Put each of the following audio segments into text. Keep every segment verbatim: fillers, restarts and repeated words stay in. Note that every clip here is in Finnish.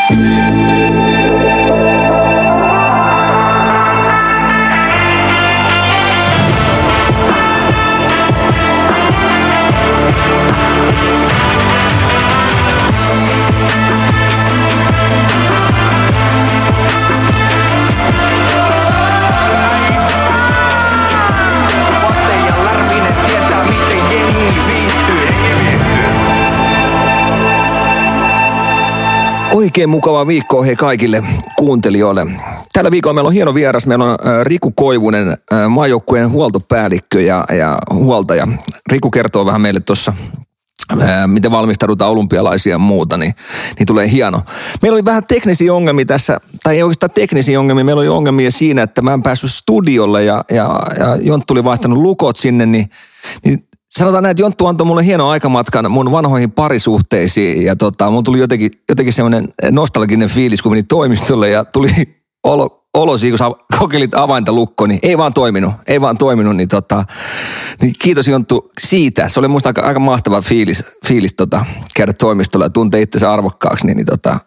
Oikein mukava viikko hei kaikille kuuntelijoille. Tällä viikolla meillä on hieno vieras. Meillä on Riku Koivunen, maajoukkueen huoltopäällikkö ja, ja huoltaja. Riku kertoo vähän meille tuossa, miten valmistaudutaan olympialaisia ja muuta, niin, niin tulee hieno. Meillä oli vähän teknisiä ongelmia tässä, tai ei oikeastaan teknisiä ongelmia, meillä oli ongelmia siinä, että mä en päässyt studiolle ja, ja, ja Jonttu oli vaihtanut lukot sinne, niin, niin sanotaan näin, että Jonttu antoi mulle hienon aikamatkan mun vanhoihin parisuhteisiin ja tota, mun tuli jotenkin, jotenkin semmoinen nostalginen fiilis, kun meni toimistolle ja tuli olo, olo siinä, kun sä kokeilit avainta lukko, niin ei vaan toiminut, ei vaan toiminut, niin, tota, niin kiitos Jonttu siitä. Se oli musta aika, aika mahtava fiilis, fiilis tota, käydä toimistolla ja tuntea itsensä arvokkaaksi, niin, niin tota,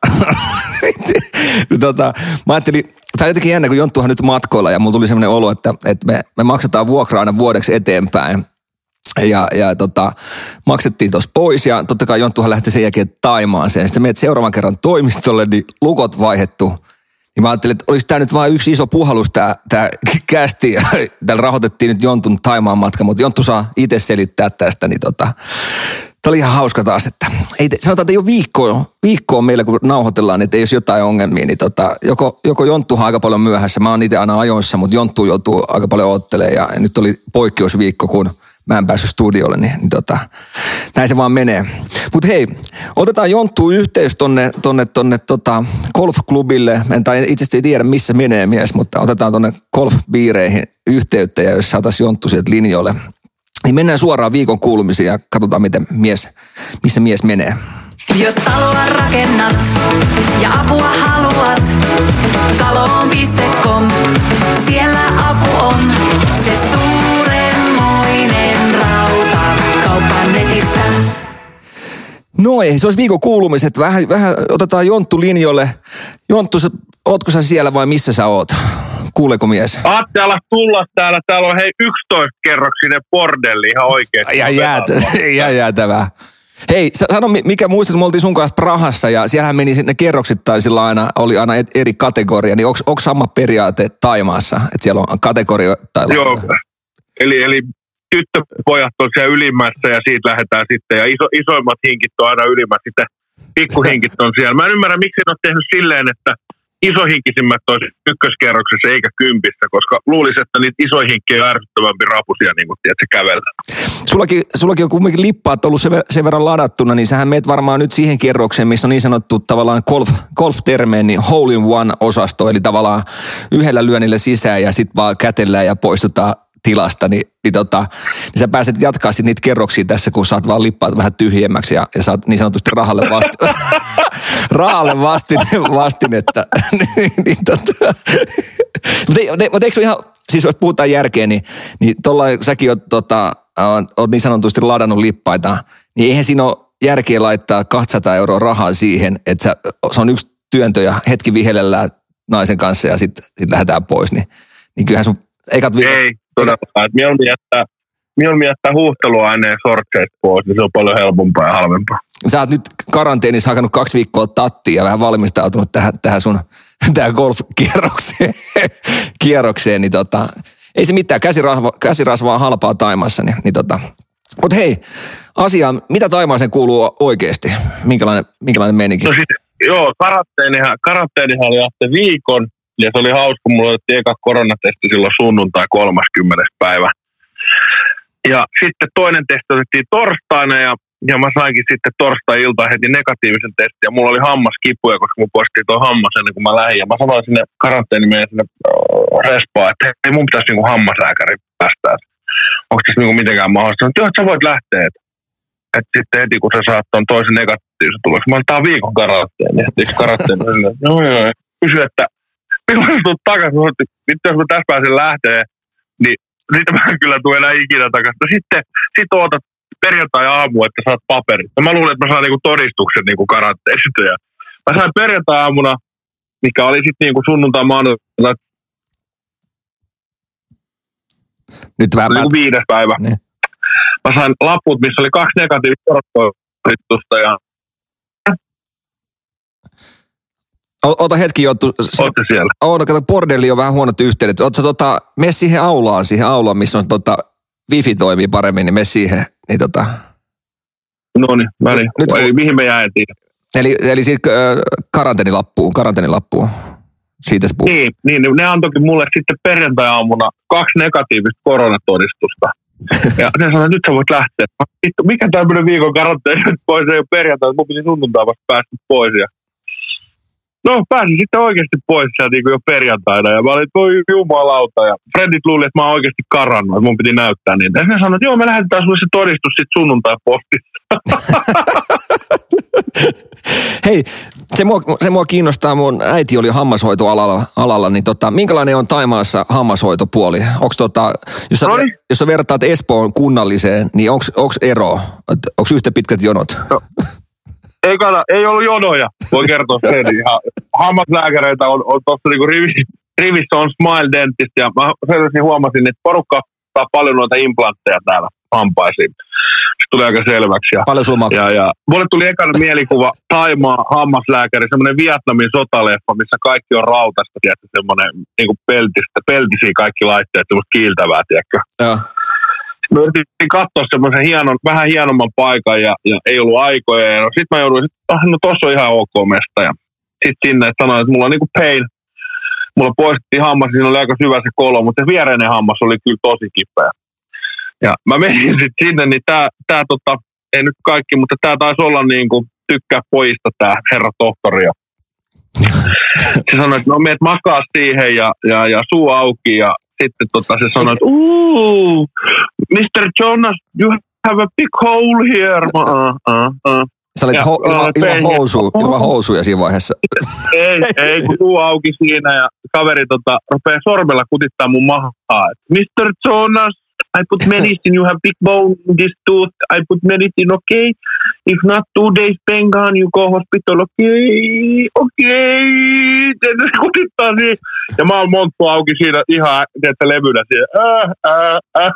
niin, tota, mä ajattelin, tämä on jotenkin jännä, kun Jonttuhan nyt matkoilla ja mulla tuli semmoinen olo, että, että me, me maksetaan vuokra aina vuodeksi eteenpäin. Ja, ja tota, maksettiin tuossa pois ja totta kai Jonttuhan lähti sen jälkeen Taimaaseen. Sitten menet seuraavan kerran toimistolle, niin lukot vaihdettu. Niin mä ajattelin, että olisi tämä nyt vain yksi iso puhallus tämä, tämä kästi. Ja täällä rahoitettiin nyt Jontun Taimaan matka, mutta Jonttu saa itse selittää tästä. Niin tota, tämä oli ihan hauska taas, että ei, sanotaan, että ei ole viikkoa, viikkoa meillä, kun nauhoitellaan, että ei olisi jotain ongelmia. Niin tota, joko, joko Jonttuhan aika paljon myöhässä, mä oon itse aina ajoissa, mutta Jonttu joutuu aika paljon ottelemaan. Ja nyt oli poikkeusviikko, kun mä en päässyt studiolle, niin, niin tota, näin se vaan menee. Mutta hei, otetaan Jonttu yhteys tonne, tonne, tonne tota golfklubille. En tai itse asiassa ei tiedä, missä menee mies, mutta otetaan tonne golfbiireihin yhteyttä, ja jos saataisiin Jonttu sieltä linjoille. Niin mennään suoraan viikon kuulumisiin ja katsotaan, miten mies, missä mies menee. Jos taloa rakennat ja apua haluat, taloon piste com, siellä apu on, se suurenmoinen rauta kaupan netissä. No ei, se olisi viikon kuulumiset. Vähän, vähän otetaan Jonttu linjoille. Jonttu, ootko sä siellä vai missä sä oot? Kuuleeko mies? Aatte, ala tulla täällä. Täällä on hei yksitoista-kerroksinen bordelli ihan oikeesti. Ja jäätävää. jäätävää. Hei, sano mikä muistat, me oltiin sun kanssa Prahassa ja siellähän meni ne kerroksittain sillä aina, oli aina eri kategoria, niin onko, onko sama periaate Taimaassa, että siellä on kategorioita? Joo, eli, eli tyttöpojat on siellä ylimmässä ja siitä lähdetään sitten ja iso, isoimmat hinkit on aina ylimmässä, sitten pikkuhinkit on siellä. Mä en ymmärrä, miksi ne on tehnyt silleen, että isohinkisimmät olisi ykköskerroksessa eikä kympissä, koska luulisin, että niitä isohinkkiä on ärsyttävämpi rapusia, niin kuin tiedät, se kävellä. Sullakin, sullakin on kumminkin lippaat ollut sen verran ladattuna, niin sähän meet varmaan nyt siihen kerrokseen, missä on niin sanottu tavallaan golf, golf-termeen, niin hole in one-osasto, eli tavallaan yhdellä lyönnillä sisään ja sitten vaan kätellään ja poistutaan tilasta, niin, niin, tota, niin sä pääset jatkaa sit niitä kerroksia tässä, kun saat vaan lippaat vähän tyhjemmäksi ja, ja saat niin sanotusti rahalle, vasti, rahalle vastin, vastinetta. niin, niin, tota. Mutta eikö ihan, siis jos puhutaan järkeä, niin, niin tuolla säkin oot, tota, oot niin sanotusti ladannut lippaita, niin eihän siinä ole järkeä laittaa kaksisataa euroa rahaa siihen, että sä, se on yksi työntö ja hetki vihellellään naisen kanssa ja sitten sit lähdetään pois, niin, niin kyllähän sun eikat viikot. Ei, todellakaan. Mieluummin jättää, mieluummin jättää huuhteluaineen sortseista pois, niin se on paljon helpompaa ja halvempaa. Sä oot nyt karanteenissa hakannut kaksi viikkoa tattia ja vähän valmistautunut tähän, tähän sun tähän golf-kierrokseen, kierrokseen, niin tota, ei se mitään, käsirasva, käsirasvaa halpaa Taimassa, niin, niin tota. Mut hei, asia, mitä Taimaaseen kuuluu oikeesti? Minkälainen, minkälainen meininki? No sit, joo, karanteenihan, karanteenihan oli ahte viikon. Ja se oli hauska, mulla otettiin eka koronatesti silloin sunnuntai kolmaskymmenes päivä. Ja sitten toinen testi otettiin torstaina ja, ja mä sainkin sitten torstai-iltaan heti negatiivisen testin. Ja mulla oli hammaskipuja, koska mun poistettiin toi hammas ennen kuin mä lähdin. Ja mä sanoin sinne karanteenimeen sinne respaan, että ei mun pitäisi niinku hammaslääkäri päästää. Onko tässä niinku mitenkään mahdollista? Joo, että sä voit lähteä. Että sitten heti kun sä saat ton toisen negatiivisen tuloksi. Mä oon tää viikon karanteeni. Sitten karanteeni joo joo. Kysy, että milloin sä tulet takaisin, että jos mä tässä pääsen lähteä, niin siitä mä en kyllä tule enää ikinä takaisin. No sitten sit ootat perjantai-aamu, että saat paperit. No mä luulen, että mä saan niinku todistuksen niinku karanteenista. Ja mä Mä sain perjantai-aamuna, mikä oli sitten niinku sunnuntai maanantai, nyt vähän niinku viides päivä. Niin. Mä sain laput, missä oli kaksi negatiivista koronatodistusta ja Ota hetki, Jonttu. Ootte siellä. On, kato, bordelli on vähän huonot yhteydet. Ootko tota, mene siihen aulaan, siihen aulaan, missä on tota, wifi toimii paremmin, niin mene siihen. Niin tota. No niin, väliin. Nyt, Eli mihin me jäätiin? Eli, eli siitä äh, karanteenilappuun, karanteenilappuun. Siitä se puhuu. Niin, niin, ne antoikin mulle sitten perjantai-aamuna kaksi negatiivista koronatodistusta. Ja ne sanoi, että nyt sä voit lähteä. Vittu, mikä tämmöinen viikon karanteeni nyt pois, ei ole perjantai, mun piti sunnuntai vasta päästä pois. Ja no, pääsin sitten oikeasti pois sieltä niin jo perjantaina. Ja mä olin, että voi jumalauta. Ja Fredit luuli, että mä oon oikeasti karannut, että mun piti näyttää niitä. Ja ne sanoi, että joo, me lähetetään sulle se todistus sitten sunnuntai-postissa. Hei, se mua, se mua kiinnostaa, mun äiti oli hammashoitoalalla, alalla, niin tota, minkälainen on Thaimaassa hammashoitopuoli? Onks tota, jos sä, Noniin. jos sä vertaat Espoon kunnalliseen, niin onks, onks ero? Onks yhtä pitkät jonot? No. Ei, kada, ei ollut jonoja, voi kertoa sen. Ihan hammaslääkäreitä on, on tuossa niinku rivi, rivissä on Smile Dentist ja mä selvästi huomasin, että porukka ottaa paljon noita implantteja täällä hampaisiin. Se tuli aika selväksi. Ja, paljon sulla maksaa? Ja, ja mulle tuli ekana mielikuva Thaimaa hammaslääkäri, semmoinen Vietnamin sotaleffa, missä kaikki on rautasta, tiedätkö, semmoinen niinku peltistä, peltisiä kaikki laitteet, semmoista kiiltävää, tiedätkö. Joo. Mä yritin katsoa semmoisen hienon, vähän hienomman paikan ja, ja ei ollut aikoja. Ja no sit mä jouduin, että no tossa on ihan ok mesta. Ja sit sinne että sanoin, että mulla on niinku pain. Mulla poistettiin hammas, siinä oli aika syvä se kolo, mutta se viereinen hammas oli kyllä tosi kipeä. Ja mä menin sit sinne, niin tää, tää tota, ei nyt kaikki, mutta tää taisi olla niinku tykkää pojista tää herra tohtori. Ja se sanoi, että no meet makaa siihen ja, ja, ja suu auki ja sitten tota se sanoi, että uuuu, mister Jonas, you have a big hole here. Uh, uh, uh. Sä olit ho- ilman, ilman, housuja, ilman housuja siinä vaiheessa. Ei, ei, kun suu auki siinä ja kaveri tota, rupeaa sormella kutittaa mun mahaa. mister Jonas, I put medicine, you have big bone in this tooth. I put medicine, okay? If not two days pain gone, you go hospital, okay? Okay. Se kutittaa niin. Ja mä oon monttu auki siinä ihan, tiedätkö, levynä siinä. Äh, äh, äh.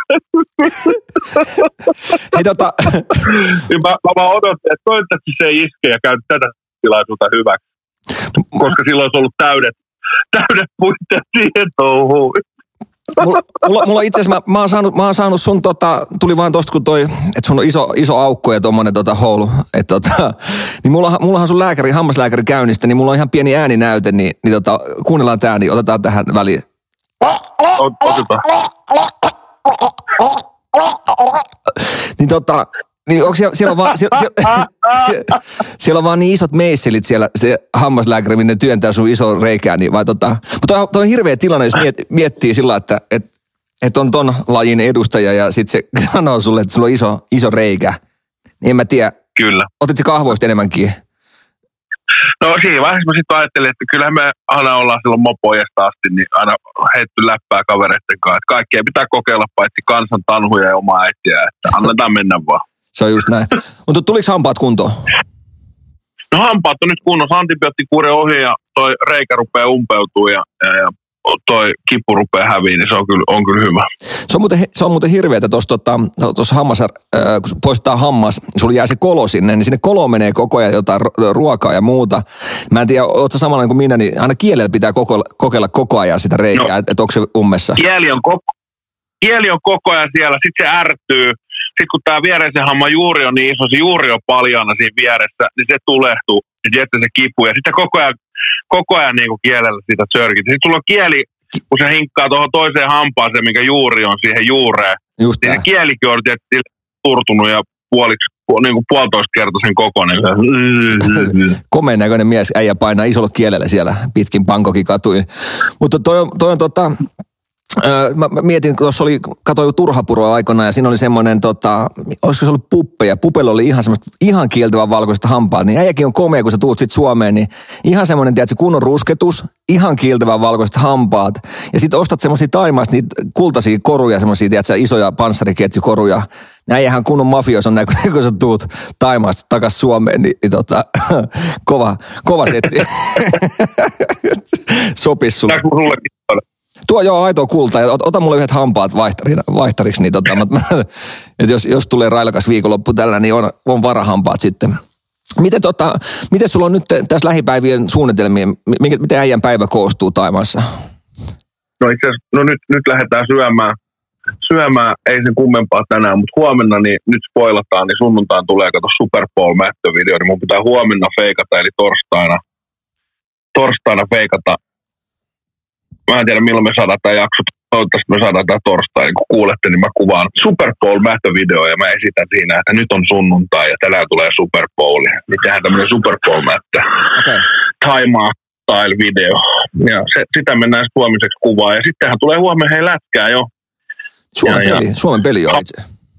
Hei tota... Ja mä, mä vaan odotin, että toivottavasti se ei iske ja käy tätä tilaisuutta hyväksi. Koska silloin olisi ollut täydet, täydet puitteet siihen touhuun. Mulla, mulla, mulla itse asiassa, mä, mä, oon saanut, mä oon saanut sun tota, tuli vaan tosta kun toi, että sun on iso, iso aukko ja tommonen tota houlu, että tota, niin mulla, mullahan sun lääkäri, hammaslääkäri käynnistä, niin mulla on ihan pieni ääninäyte, niin, niin tota, kuunnellaan tää, niin otetaan tähän väliin. Otetaan. Niin tota, niin onko siellä, siellä on vaan, siellä, siellä, siellä on vaan niin isot meisselit siellä, se hammaslääkäri, minne työntää sun iso reikää, niin vai tota, mutta toi, toi on hirveä tilanne, jos miet, miettii sillä, että et, et on ton lajin edustaja ja sit se sanoo sulle, että sulla on iso, iso reikä, niin en mä tiedä. Kyllä. Otit se kahvoista enemmänkin? No siinä vaiheessa mä sitten ajattelin, että kyllähän me aina ollaan silloin mopojesta asti, niin aina heitty läppää kavereiden kanssa, että kaikkea pitää kokeilla paitsi kansan tanhuja ja omaa äitiä, että annetaan mennä vaan. Se on just näin. Mutta tuliko hampaat kuntoon? No hampaat on nyt kunnossa, antibioottikuuri ohi ja toi reikä rupeaa umpeutuu ja, ja, ja toi kipu rupeaa häviin, niin se on kyllä, on kyllä hyvä. Se on muuten, se on muuten hirveätä tuossa tota, hammas, äh, kun poistetaan hammas, sulla jää se kolo sinne, niin sinne koloon menee koko ajan jotain ruokaa ja muuta. Mä en tiedä, ootko samalla kuin minä, niin aina kielellä pitää koko, kokeilla koko ajan sitä reikää, no, että et onko se ummessa? Kieli on, koko, kieli on koko ajan siellä, sitten se ärtyy. Sitten kun tämä viereisen hamman juuri on niin iso, se juuri on paljana siinä vieressä, niin se tulehtuu, niin sitten se kipu. Ja sitten koko ajan, koko ajan niin kuin kielellä sitä sörkit. Sitten sulla on kieli, kun se hinkkaa tuohon toiseen hampaaseen, minkä juuri on siihen juureen. Just niin se kielikin on tietysti turtunut ja puoliksi, niin kuin puolitoistakertaisen kokoinen. Komeen näköinen mies, äijä painaa isolla kielellä siellä pitkin Bangkokin katuja. Mutta toi on, toi on tota... Mä mietin, kun tuossa oli, katsoin Turhapuroa aikana ja siinä oli semmoinen, tota, olisiko se ollut puppeja. Pupella oli ihan semmoista, ihan kieltävän valkoiset hampaat. Niin äijäkin on komea, kun sä tuut sit Suomeen, niin ihan semmoinen, tiedätkö, kunnon rusketus, ihan kieltävän valkoiset hampaat. Ja sit ostat semmoisia Taimaasta niitä kultaisia koruja, semmoisia, tiedätkö, isoja panssariketjukoruja. Äijähän kunnon mafios on näköinen, kun sä tuut Taimaasta takas Suomeen, niin, niin tota, kova, kova setti. Sopis sulle. Tuo joo aitoa kultaa ja ota mulle yhdet hampaat vaihtariksi, niin tota, että jos, jos tulee railakas viikonloppu tällä, niin on, on varahampaat sitten. Miten, tota, miten sulla on nyt tässä lähipäivien suunnitelmia, miten, miten äijän päivä koostuu Taimaassa? No itse asiassa, no nyt, nyt lähdetään syömään, syömään, ei sen kummempaa tänään, mutta huomenna niin nyt spoilataan, niin sunnuntaan tulee kato Super Bowl-mättövideo, niin mun pitää huomenna feikata, eli torstaina, torstaina feikata. Mä en tiedä milloin me saadaan tämä jakso, toivottavasti me saadaan tämä torstai, niin kun kuulette, niin mä kuvaan Super Bowl-mähtövideo ja mä esitän siinä, että nyt on sunnuntai ja tänään tulee Super Bowl. Niin tehdään tämmöinen Super Bowl-mähtö, okay. Thaimaa style video. Ja se, sitä mennään sitten huomiseksi kuvaa ja sittenhän tulee huomenna hei lätkää jo. Suomen ja, peli, ja, Suomen peli on itse.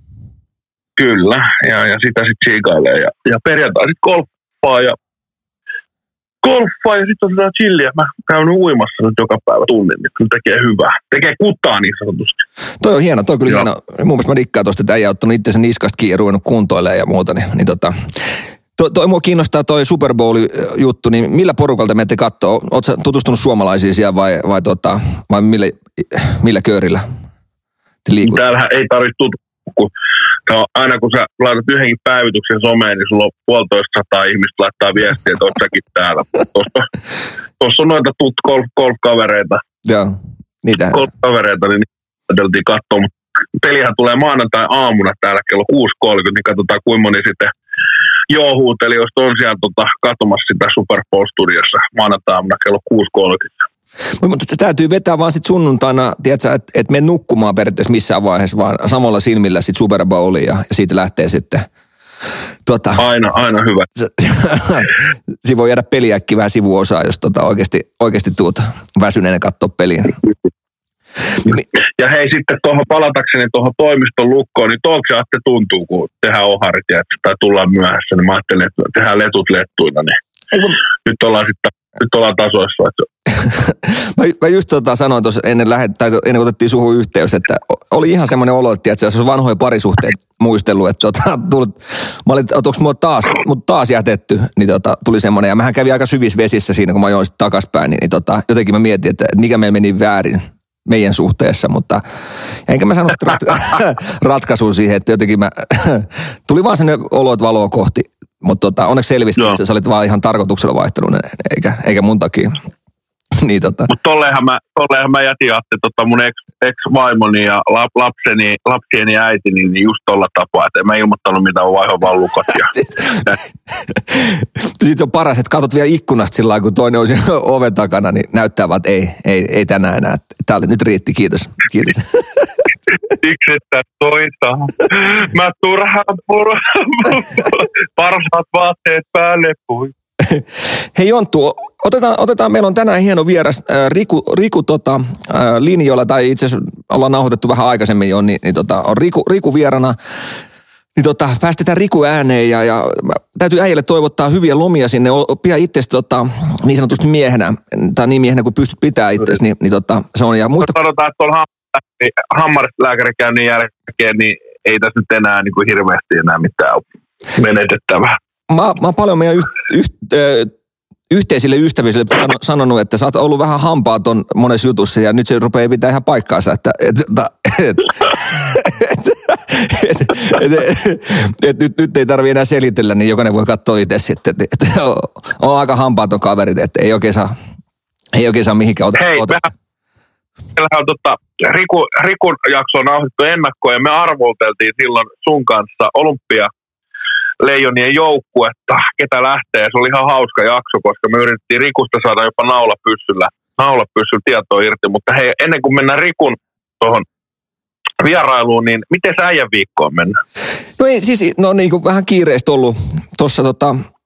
Kyllä, ja, ja sitä sitten siikailee ja, ja perjantai sitten golfaa ja golfaa ja sitten otetaan chilliä. Mä käyn uimassa nyt joka päivä tunnin, niin kyllä tekee hyvää. Tekee kutaa niin sanotusti. Toi on hieno, toi on kyllä Joo. hieno. Mun mielestä mä dikkaan tosta, että äijä on ottanut itsensä niskasta kiinni ja ruvennut kuntoilemaan ja muuta. Niin, niin tota, toi, toi mua kiinnostaa toi Super Bowl-juttu, niin millä porukalta menette kattoo? Ootko sä tutustunut suomalaisiin siellä vai, vai, tota, vai millä, millä köörillä te liikut? Täällähän ei tarvitse tutustua. Kun, aina kun sä laitat yhdenkin päivityksen someen, niin sulla on puolitoista sataa ihmistä laittaa viestiä, että oot säkin täällä. Tuossa on noita tut golf, golf-kavereita. Joo, niitä. Golf-kavereita, niin ajateltiin katsoa. Mutta pelihän tulee maanantai-aamuna täällä kello kuusi kolmekymmentä, niin katsotaan kuinka moni sitten joo-huutelijoista on siellä tota, katsomassa sitä Super Bowl-studiossa maanantai-aamuna kello kuusi kolmekymmentä. Mutta se täytyy vetää vaan sitten sunnuntaina, tiedätkö, että et mene nukkumaan periaatteessa missään vaiheessa, vaan samalla silmillä sitten Super Bowliin ja, ja siitä lähtee sitten. Tota, aina, aina hyvä. Siinä voi jäädä peliäkki vähän sivuosaa, jos tota oikeasti, oikeasti tuut väsyneenä katsoa peliä. Ja hei sitten tuohon palatakseni tuohon toimiston lukkoon, niin tuolta se Atte tuntuu, kun tehdään oharit ja, tai tullaan myöhässä, niin mä ajattelin, että tehdään letut lettuina, niin Eiku... nyt ollaan sitten Nyt ollaan tasoissa. mä, mä just tota sanoin tuossa ennen, lähet, tai ennen kuin otettiin suhun yhteys, että oli ihan semmoinen olo, että se olisi vanhoja parisuhteita muistellut, että tota, tullut, mä olin, että onko mua taas, mut taas jätetty, niin tota, tuli semmoinen, ja mähän kävin aika syvissä vesissä siinä, kun mä join sitten takaspäin, niin, niin tota, jotenkin mä mietin, että mikä meillä meni väärin meidän suhteessa, mutta enkä mä sano rat, ratkaisua siihen, että jotenkin mä, tuli vaan sellainen olo, että valoa kohti. Mutta tota, onneksi selvisi, että sä olit vaan ihan tarkoituksella vaihtanut, eikä, eikä mun takia. niin, tota. Mutta tolleenhan mä, tolleenhan mä jätin Atte tota mun ex, ex-vaimoni ja lap, lapseni, lapsieni äiti, niin just tolla tapaa, että en mä ilmoittanut mitään vaihon vaan lukot. Sitten se on paras, että katsot vielä ikkunasta sillä lailla, kun toinen on siellä oven takana, niin näyttää vaan, että ei, ei, ei tänään enää. Tää oli nyt riitti, kiitos. kiitos. Siksi, että toista. Mä turhaan purhaan. Parhaat vaatteet päälle pui. Hei Jonttu, otetaan, otetaan, meillä on tänään hieno vieras äh, Riku, Riku tota, äh, linjoilla, tai itse asiassa ollaan nauhoitettu vähän aikaisemmin jo, niin, niin tota, on Riku, Riku vierana. Niin tota, päästetään Riku ääneen ja, ja täytyy äijälle toivottaa hyviä lomia sinne. Pidä itsestä tota, niin sanotusti miehenä, tai niin miehenä kuin pystyt pitää itsestä, niin, niin tota, se on. Ja muista... Sanotaan, että tuolla hammarilääkärikäynnin jälkeen, niin ei tässä nyt enää niin kuin hirveästi enää mitään menetettävää. Mä, mä oon paljon meidän yh, yh, yhteisille ystäville sanonut, että sä oot ollut vähän hampaaton monessa jutussa ja nyt se rupeaa pitää ihan paikkaansa, että et, et, et, et, et, et, et, nyt, nyt ei tarvitse enää selitellä, niin jokainen voi katsoa itse sitten, että et, on, on aika hampaaton kaverit, että ei oikein saa, ei oikein saa mihinkään ota. Hei, ota. Meillähän on totta, Riku, Rikun jakso on nauhoitettu ennakkoon ja me arvolteltiin silloin sun kanssa Olympia Leijonien joukkuetta, ketä lähtee. Se oli ihan hauska jakso, koska me yritettiin Rikusta saada jopa naulapyssyllä, naulapyssyllä tietoa irti. Mutta hei, ennen kuin mennään Rikun tuohon vierailuun, niin miten sä äijän viikkoon mennä? No ei, siis no niin kuin vähän kiireistä ollut tuossa tota,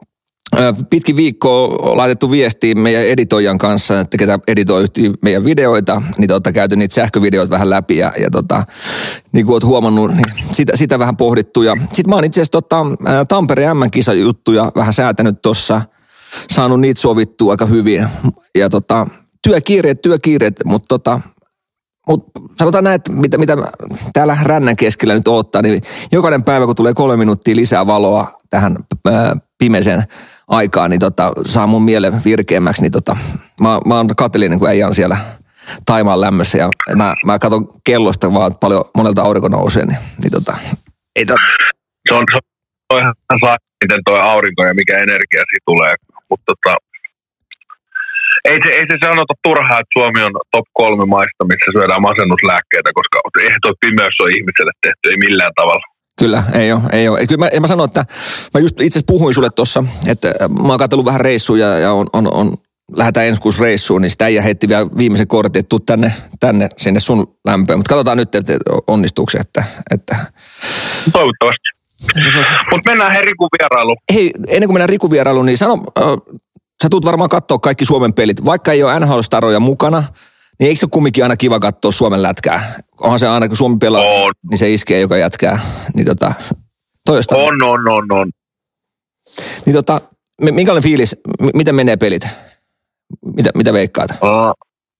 Pitkin viikkoa on laitettu viestiin meidän editoijan kanssa, että ketä editoi meidän videoita, niin tota, käyty niitä sähkövideoita vähän läpi ja, ja tota, niin kuin oot huomannut, niin sitä, sitä vähän pohdittu. Ja sit mä oon itse asiassa tota, Tampereen M M-kisajuttuja vähän säätänyt tossa, saanut niitä sovittua aika hyvin. Ja tota, työkiireet, työkiireet, mutta tota, mut sanotaan näin, että mitä, mitä täällä rännän keskellä nyt odottaa, niin jokainen päivä, kun tulee kolme minuuttia lisää valoa tähän ää, pimeeseen aikaan, niin tota, saa mun mielen virkeämmäksi, niin tota, mä, mä oon kateellinen, kun äijä on siellä Taimaan lämmössä ja mä, mä katson kellosta vaan paljon monelta aurinko nousee, niin, niin tota, ei tota. Se on, se on ihan saa, miten toi aurinko ja mikä energia siitä tulee, mutta tota, ei se, ei se sanota turhaa, että Suomi on top kolme maista, missä syödään masennuslääkkeitä, koska eihän toi pimeys ole ihmiselle tehty, ei millään tavalla. Kyllä, ei ole, ei ole. Kyllä mä, mä sanoin, että mä just itse asiassa puhuin sulle tuossa, että mä oon katsellut vähän reissuja ja on, on, on lähdetään ensi kuussa reissuun, niin sitä äijä heitti vielä viimeisen kortin, että tuu tänne, tänne sinne sun lämpöön. Mutta katsotaan nyt, että onnistuuko se, että... että... Toivottavasti. Mutta mennään he Rikun vierailuun. Hei, ennen kuin mennään Rikun vierailuun, niin sano, äh, sä tuut varmaan katsoa kaikki Suomen pelit. Vaikka ei ole N H L-staroja mukana, niin eikö se ole kumminkin aina kiva katsoa Suomen lätkää? Onhan se aina, kun Suomi pelaa, on. Niin se iskee joka jätkää. Niin tota, toista. On, on, on, on. Niin tota, minkälainen fiilis, m- miten menee pelit? Mitä, mitä veikkaat? Uh,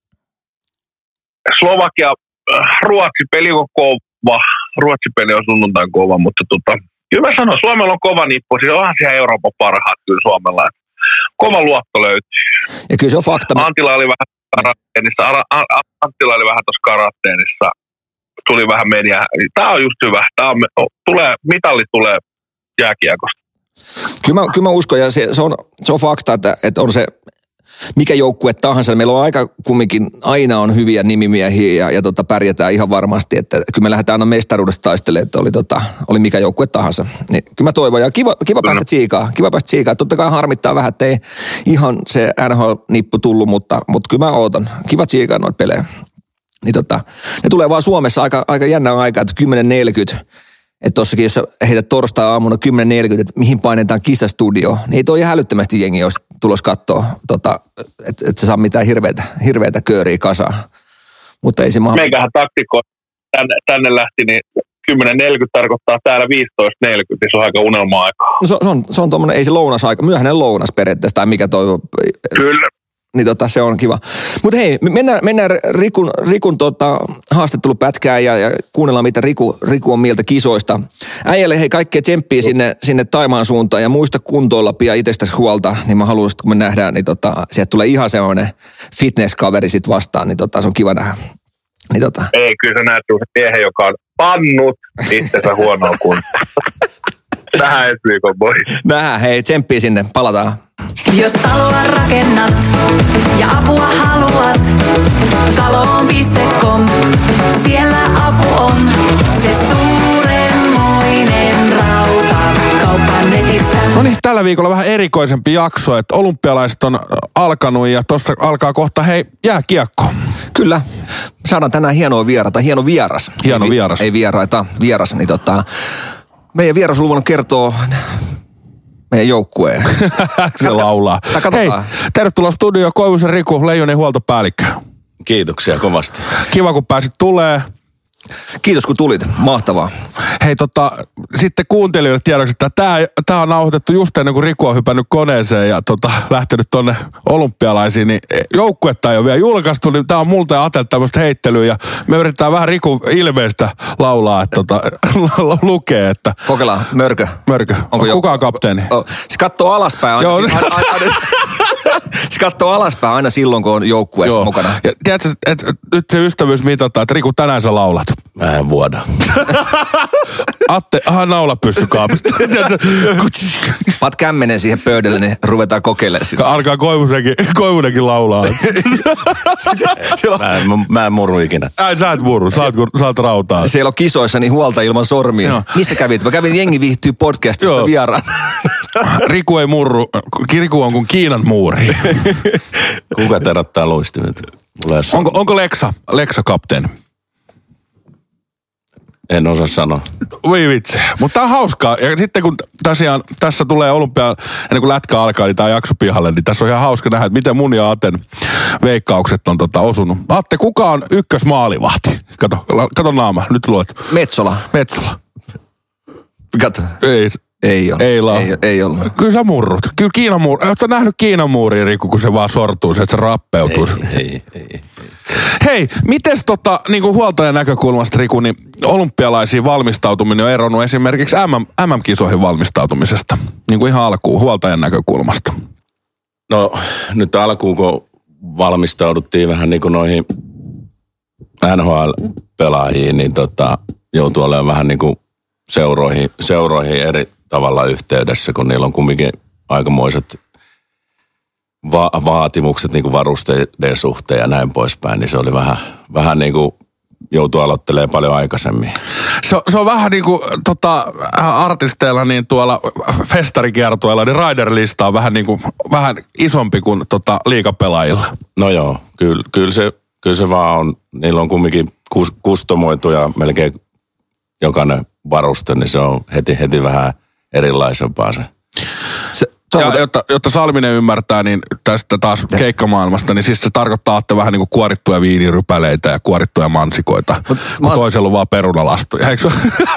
Slovakia, Ruotsi-peli on kova. Ruotsi-peli on sunnuntain kova, mutta tota, kyllä mä sanon, Suomella on kova nippu. Siis onhan siellä Euroopan parhaat kyllä Suomella. Kova luotto löytyy. Ja kyllä se on fakta. Antila oli vähän karanteenissa. Anttila oli vähän tuossa karanteenissa. Tuli vähän media. Tää on just hyvä. Tää on, tulee, mitalli tulee jääkiekosta. Kyllä mä, kyllä mä uskon, ja se, se, on, se on fakta, että, että on se mikä joukkue tahansa. Meillä on aika kumminkin, aina on hyviä nimimiehiä ja, ja tota, pärjätään ihan varmasti. Että kyllä me lähdetään aina mestaruudesta taistelemaan, että oli, tota, oli mikä joukkue tahansa. Niin, kyllä mä toivon, ja kiva, kiva päästä tsiikaa. Kiva päästä tsiikaa. Totta kai harmittaa vähän, että ei ihan se N H L-nippu tullut, mutta, mutta kyllä mä ootan. Kiva tsiikaa noita pelejä. Niin tota, ne tulee vaan Suomessa aika, aika jännä aika, että kymmenen neljäkymmentä. Että tossakin, jos heität torstai-aamuna kymmenen neljäkymmentä, että mihin painetaan kisastudio, niin ei toi ihan älyttömästi jengi olisi tulos katsoa, tota, että et se saa mitään hirveätä, hirveätä kööriä kasaan. Mutta ei se mahdollista. Meikähän taktikko tänne, tänne lähti, niin kymmenen neljäkymmentä tarkoittaa täällä viisitoista neljäkymmentä, se on aika unelma-aikaa. No se, se on, se on tommonen, ei se lounasaika, myöhäinen lounas periaatteessa, tai mikä toi... Kyllä. Niin tota, se on kiva. Mutta hei, mennään, mennään Rikun, Rikun tota, haastattelupätkään ja, ja kuunnellaan, mitä Riku, Riku on mieltä kisoista. Äijälle hei kaikkea tsemppiä sinne, sinne Taimaan suuntaan ja muista kuntoilla pidä itsestäsi huolta, niin mä haluan, kun me nähdään, niin tota, sieltä tulee ihan semmoinen fitness-kaveri sit vastaan, niin tota, se on kiva nähdä. Niin tota. Ei, kyllä sä näet se miehen, joka on pannut itsensä huonoa kuntoa. Nähdään ensi viikon, boy. Nähdään, hei, tsemppiä sinne, palataan. Jos taloa rakennat ja apua haluat, taloon piste com, siellä apu on. Se suurenmoinen rauta kaupan netissä. No niin, tällä viikolla vähän erikoisempi jakso, että olympialaiset on alkanut ja tuossa alkaa kohta, hei, jääkiekko. Kyllä, saadaan tänään hienoa vierata, hieno vieras. Hieno ei, vieras. Ei vieraita, vieras, niin tota, meidän vieras on luvannut kertoa meidän joukkueen. Se laulaa. Hei, tervetuloa studio Koivusen Riku, Leijonen huoltopäällikkö. Kiitoksia kovasti. Kiva, kun pääsit tulee. Kiitos, kun tulit. Mahtavaa. Hei, tota, sitten kuuntelijoille tiedoksi, että tää, tää on nauhoitettu just ennen kuin Riku on hypännyt koneeseen ja tota, lähtenyt tonne olympialaisiin, niin joukkuetta ei ole vielä julkaistu, niin tää on multa ja Atelta tämmöistä heittelyä ja me yritetään vähän Rikun ilmeistä laulaa, että tota, lukee, että... Kokeillaan, mörkö. Mörkö. Onko kuka on kapteeni? Oh, se katsoo alaspäin aina. Joo. Aina, aina, aina, se katsoo alaspäin aina silloin, kun on joukkueessa Joo. mukana. Ja tiedätkö, että et, nyt se ystävyys mitataan, että Riku, tänään sä laulat. Mä en vuoda. Atte, aha, naula pyssy kaapista. Paat kämmenen siihen pöydälle, niin ruvetaan kokeilemaan sitä. Alkaa Koivunenkin, Koivunenkin laulaa. mä, en, mä en murru ikinä. Ai, sä et murru, saat, saat rautaa. Siellä on kisoissa niin huolta ilman sormia. Joo. Missä kävit? Mä kävin Jengi viihtyy podcastista Joo. vieraan. Riku ei murru. Riku on kuin Kiinan muuri. Kuka terättää luistimet? Onko, onko Leksa, Leksa kapteeni? En osaa sanoa. Voi vitsi. Mutta tää on hauskaa. Ja sitten kun tosiaan tässä tulee olympia, ennen kuin lätkä alkaa, niin tää jakso pihalle, niin tässä on ihan hauska nähdä, että miten mun ja Aten veikkaukset on tota osunut. Atte, kuka on ykkösmaalivahti? Kato, kato naama, nyt luet. Metsola. Metsola. Kato. Ei. Ei ole. Ei, ei, ei ollut. Kyllä sä murrut. Kyllä Kiinan muuri. Oletko sä nähnyt Kiinan muuria, Riku, kun se vaan sortuu, se, että se rappeutuu? Ei, ei, ei, ei. Hei, mites tota, niin kuin huoltajan näkökulmasta, Riku, niin olympialaisiin valmistautuminen on eronnut esimerkiksi M M-kisoihin valmistautumisesta? Niin kuin ihan alkuun, huoltajan näkökulmasta. No nyt alkuun, kun valmistauduttiin vähän niin kuin noihin N H L-pelaajiin, niin tota, joutui olemaan vähän niin kuin seuroihin, seuroihin eri tavalla yhteydessä, kun niillä on kumminkin aikamoiset va- vaatimukset niin kuin varusteiden suhteen ja näin poispäin, niin se oli vähän, vähän niin kuin joutui aloittelemaan paljon aikaisemmin. Se, se on vähän niin kuin tota, artisteilla niin tuolla festarikiertueilla, niin rider-lista on vähän, niin kuin, vähän isompi kuin tota, liigapelaajilla. No joo, kyllä, kyllä, se, kyllä se vaan on, niillä on kumminkin kus, kustomoitu ja melkein jokainen varuste, niin se on heti, heti vähän erilaisempaa se. Se, se on ja, muuten, jotta, jotta Salminen ymmärtää, niin tästä taas keikkamaailmasta, niin siis se tarkoittaa, että vähän niin kuin kuorittuja viinirypäleitä ja kuorittuja mansikoita, kun mä oon- toisella on vaan perunalastuja, eikö se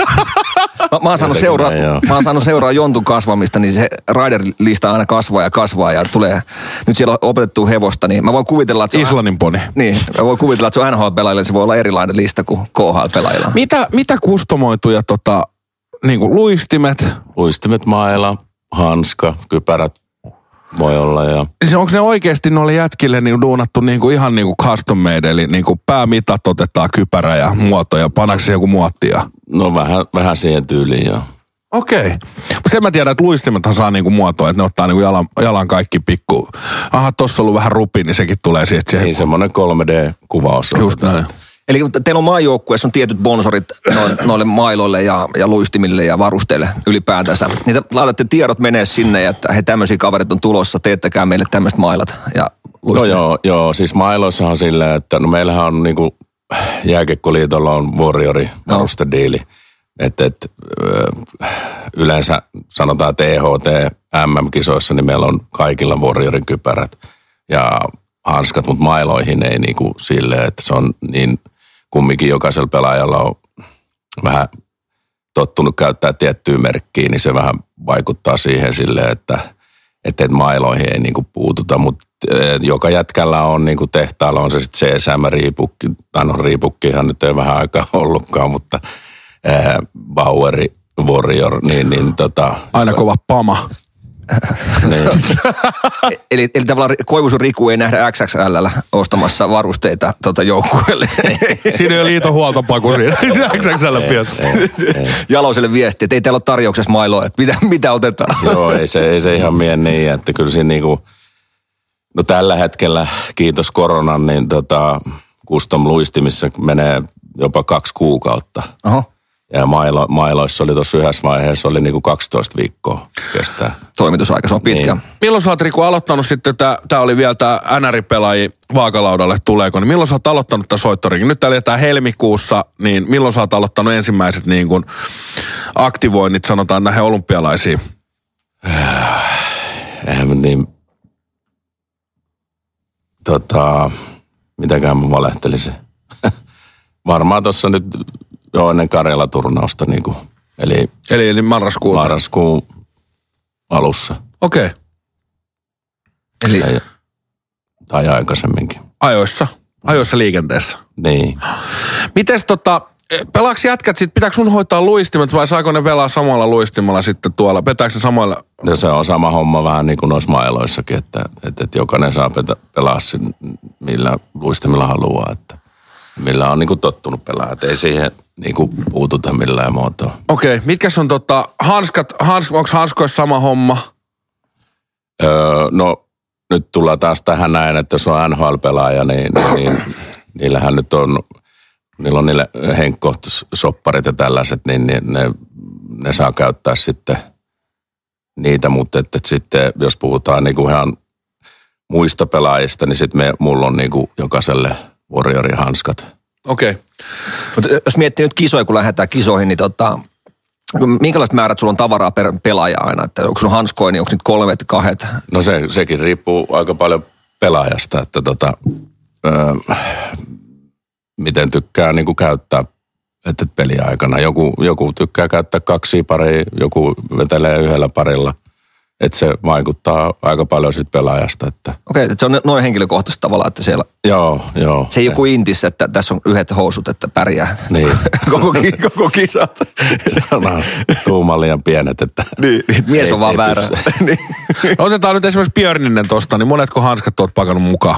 mä, mä, oon saanut Jotenkin seuraa, näin, joo. mä oon saanut seuraa jontun kasvamista, niin se rider-lista aina kasvaa ja kasvaa ja tulee, nyt siellä on opetettu hevosta, niin mä voin kuvitella, että se on, Islannin poni? niin, mä voin kuvitella, että se on N H L-pelaajille, se voi olla erilainen lista kuin K H L-pelaajilla. Mitä, mitä kustomoituja tota, niin kuin luistimet? Uistimet, maila, hanska, kypärät voi olla ja Siis onko ne oikeasti noille jätkille niin duunattu niin kuin ihan niin kuin custom made, eli niin kuin päämitat otetaan kypärä ja muoto ja pannaan se joku muottia? no vähän, vähän siihen tyyliin joo. Okei. Mutta sen mä tiedän, että luistimethan saa niinku muotoa, että ne ottaa niinku jalan, jalan kaikki pikku. Aha, tossa on ollut vähän rupi, niin sekin tulee siitä siihen. Niin semmoinen kolme D-kuvaus. Just näin. Eli teillä on maajoukkueessa on tietyt sponsorit noille, noille mailoille ja, ja luistimille ja varusteille ylipäätänsä. Niitä laitatte tiedot menee sinne, että he tämmöisiä kaverit on tulossa, teettäkää meille tämmöiset mailat ja No luistimet. joo, joo, siis mailoissahan silleen, että no meillähän on niinku Jääkiekkoliitolla on Warriori varustediili. Että et, ö, yleensä sanotaan T H T M M-kisoissa, niin meillä on kaikilla Warriorin kypärät ja hanskat, mutta mailoihin ei niinku silleen, että se on niin kumminkin jokaisella pelaajalla on vähän tottunut käyttää tiettyä merkkiä, niin se vähän vaikuttaa siihen silleen, että että mailoihin ei niinku puututa, mutta joka jätkällä on niinku tehtaalla, on se sitten C S M-riipukki, tai no riipukkihan nyt ei vähän aikaa ollutkaan, mutta ää, Baueri, Warrior, niin, niin tota... Aina kova pama. Niin, Eli, eli tavallaan Koivusun Riku ei nähdä X X L:llä ostamassa varusteita tota joukkueelle. Siinä ei ole liiton huoltopaku siinä. X X L pientä. Jaloiselle viesti, että ei teillä ole tarjouksessa mailoa, että mitä, mitä otetaan. joo, ei se, ei se ihan mene niin, että kyllä siinä niinku... No tällä hetkellä, kiitos koronan, niin tota, custom luistimissa menee jopa kaksi kuukautta. Oho. Ja mailo, mailoissa oli tuossa yhdessä vaiheessa, oli niinku kaksitoista viikkoa kestää. Toimitusaika, se on pitkä. Niin. Milloin sä oot, Riku, aloittanut sitten, tää oli vielä tää N R-pelaaji vaakalaudalle tuleeko, niin milloin sä oot aloittanut tää soittorikin? Nyt täällä eletään helmikuussa, niin milloin sä oot aloittanut ensimmäiset niin kuin aktivoinnit, sanotaan näihin olympialaisiin? Eihän mä niin... Tota... Mitäkään mä valehtelisin. Varmaan tuossa nyt jo ennen Karjala-turnausta niinku. Eli Eli, eli marraskuuta. marraskuun alussa. Okei. Okay. Eli Tai, tai aikaisemminkin. Ajoissa. Ajoissa liikenteessä. Niin. Mites tota, pelaaks jätkät sit, pitääkö sun hoitaa luistimet vai saako ne pelaa samalla luistimella sitten tuolla? Petääkö se samoilla? Ja se on sama homma vähän niin kuin noissa mailoissakin, että, että, että jokainen saa petä, pelaa sin, millä luistimilla haluaa, että millä on niin kuin tottunut pelaa, että ei siihen niin kuin puututa millään muotoa. Okei, okay. Mitkäs on tota, hanskat, hans, onko hanskoissa sama homma? Öö, no nyt tullaan taas tähän näin, että jos on N H L-pelaaja, niin, niin, niin niillähän nyt on, niillä on niille henkkohtussopparit ja tällaiset, niin, niin ne, ne saa käyttää sitten niitä, mutta että, että sitten jos puhutaan niin kuin ihan muista pelaajista, niin sitten me, mulla on niin kuin jokaiselle Warriorin hanskat. Okei. Okay. Mutta jos miettii nyt kisoja, kun lähdetään kisoihin, niin tota, minkälaiset määrät sulla on tavaraa per pelaaja aina? Että onko sulla hanskoja, niin onko nyt kolmet, kahdet? No se, sekin riippuu aika paljon pelaajasta, että tota, öö, miten tykkää niin kuin käyttää että peliaikana. Joku, joku tykkää käyttää kaksi paria, joku vetelee yhdellä parilla. Että se vaikuttaa aika paljon sit pelaajasta. Että... Okei, että se on noin henkilökohtaisesti tavallaan, että siellä... Joo, joo. Se ei joku intis, että tässä on yhdet housut, että pärjää. Niin. koko, koko kisat. Se on tuuman liian pienet, että... Niin, mies ei, on vaan väärä. Niin. Otetaan nyt esimerkiksi Björninen tosta, niin monetko hanskat oot pakannut mukaan?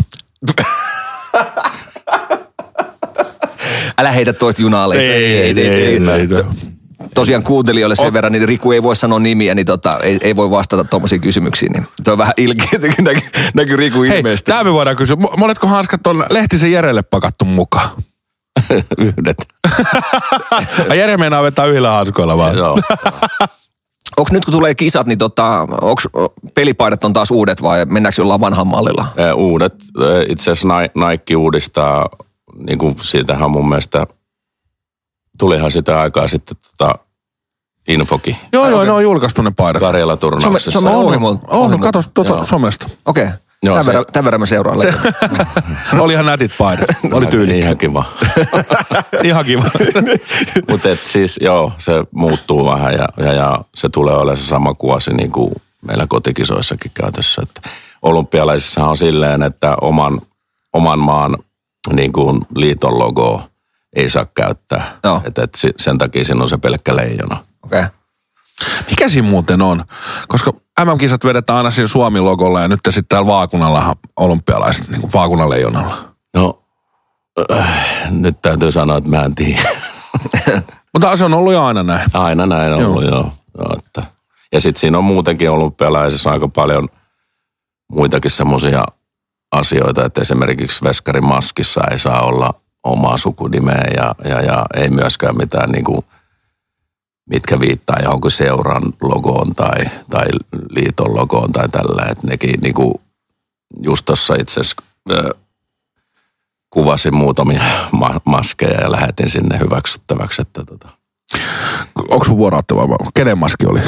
Älä heitä toista junaa. Ei, ei, ei, ei, ei, ei. Tosiaan kuuntelijoille sen verran, niin Riku ei voi sanoa nimiä, niin tota, ei, ei voi vastata tuommoisiin kysymyksiin. Niin se on vähän ilkeä, näkyy, näkyy Riku ilmeisesti. Hei, tää me voidaan kysyä. Monetko hanskat on Lehtisen Jerelle pakattu mukaan? Yhdet. Jere meinaa vetää yhdellä hanskoilla vaan. Joo. Onko nyt kun tulee kisat, niin tota, onko pelipaidat on taas uudet vai mennäänkö jollain vanhan mallilla? Uudet. Itse asiassa Nike uudistaa, niin kuin siitähän mun mielestä, tulihan sitä aikaa sitten tota infokin. Joo, joo, ne on julkaistu ne paidat. Karjala-turnauksessa. Some, some ohjelma. On, on katos tuota somesta. Okei. Okay. Tämän, se... verran, tämän verran mä seuraan. Oli ihan nätit paidat. Oli tyylikkä. Ihan kiva. Ihan kiva. Mutta siis joo, se muuttuu vähän ja, ja, ja se tulee olemaan se sama kuosi niin kuin meillä kotikisoissakin käytössä. Että olympialaisissa on silleen, että oman, oman maan niin kuin liiton logoa ei saa käyttää. Että et sen takia siinä on se pelkkä leijona. Okei. Okay. Mikä siinä muuten on? Koska M M-kisat vedetään aina siinä Suomi-logolla ja nyt sitten täällä vaakunallahan olympialaiset, niin kuin vaakunaleijonalla. No, äh, nyt täytyy sanoa, että mä en tiedä. Mutta se on ollut jo aina näin. Aina näin on ollut, joo. joo että. Ja sitten siinä on muutenkin olympialaisissa aika paljon muitakin semmoisia asioita, että esimerkiksi veskarin maskissa ei saa olla omaa sukunimeä ja, ja, ja ei myöskään mitään niinku, mitkä viittaa johonkin seuran logoon tai, tai liiton logoon tai tällä. Että nekin niinku, just tuossa itse asiassa äh, kuvasin muutamia ma- maskeja ja lähetin sinne hyväksyttäväksi, että tota. Onko sun vuoroottava? Kenen maski oli?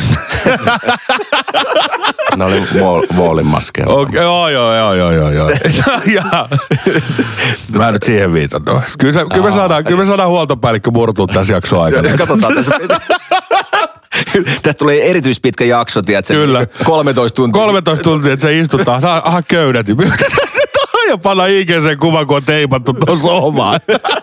Ne oli Moolin maskeja. Okay, joo, joo, joo, joo, joo, joo. Mä nyt siihen viitan. No. Kyllä, se, kyllä, me saadaan, kyllä me saadaan huoltopäällikkö murtua tässä jakson aikana. Katsotaan tässä. Tästä tulee erityispitkä jakso, tiedätkö? Kyllä. kolmetoista tuntia. kolmetoista tuntia, että se istutaan. Aha, köydät. Ja panna ikinä kuva, kun on teipattu tuossa omaan.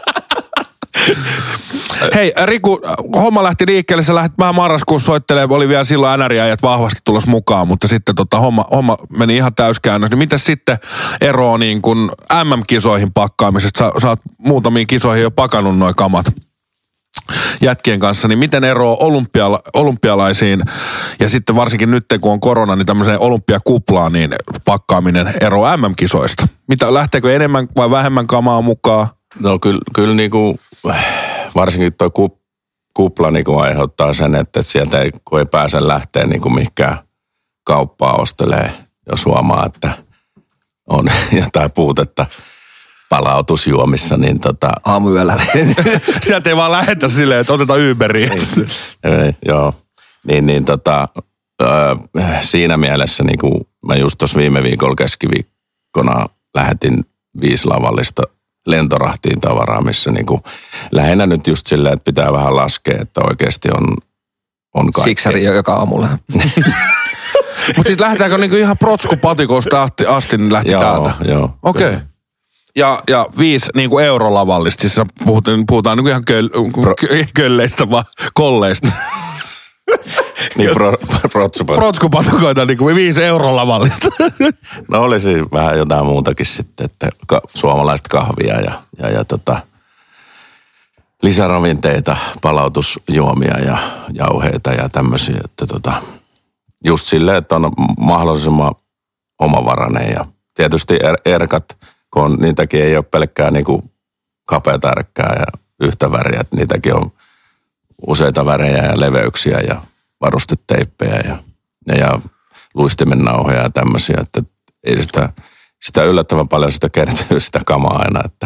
Hei Riku, homma lähti liikkeelle, sä lähtit vähän marraskuussa soittelemaan, oli vielä silloin N R-ajat vahvasti tulossa mukaan, mutta sitten tota, homma, homma meni ihan täyskäännös. Niin mitäs sitten eroa niin kuin M M-kisoihin pakkaamisesta? Sä, sä oot muutamiin kisoihin jo pakannut noi kamat jätkien kanssa, niin miten eroa olympiala, olympialaisiin ja sitten varsinkin nyt kun on korona, niin tämmöiseen olympiakuplaan, niin pakkaaminen eroa M M-kisoista? Mitä, lähteekö enemmän vai vähemmän kamaa mukaan? No kyllä, kyllä niinku, varsinkin tuo kup, kupla niinku aiheuttaa sen, että sieltä ei, kun ei pääse lähteä niinku mihinkään kauppaa ostelee, jos huomaa, että on jotain puutetta palautusjuomissa, niin tota... Aamuyöllä. Sieltä ei vaan lähetä silleen, että otetaan Uberiin. Ei, joo. Niin, niin tota, ö, siinä mielessä niinku, mä just tuossa viime viikolla keskiviikkona lähetin viisi lavallista lentorahtiin tavaraa, missä niinku lähinnä nyt just silleen, että pitää vähän laskea, että oikeasti on, on kaikki. Siksari joka aamulla. Mutta siis lähdetäänkö niinku ihan protskupatikosta asti, niin lähti joo, täältä? Joo, okei. Okay. Ja, ja viisi niinku eurolavallista, siis puhutaan, puhutaan niinku ihan köl, Pro, kölleistä vaan kolleista. Niin pro, protskupatikoita. Protskupatikoita niinku viisi eurolavallista. No olisi vähän jotain muutakin sitten, että ka, suomalaista kahvia ja, ja, ja tota, lisäravinteita, palautusjuomia ja jauheita ja tämmöisiä, että tota, just silleen, että on mahdollisimman omavarainen ja tietysti er, erkat, kun niitäkin ei ole pelkkää niinku kapeata ärkkää ja yhtä väriä, että niitäkin on useita värejä ja leveyksiä ja varusteteippejä ja, ja, ja luistimennauhoja ja tämmöisiä, että ei sitä, sitä yllättävän paljon sitä kertyy sitä kamaa aina, että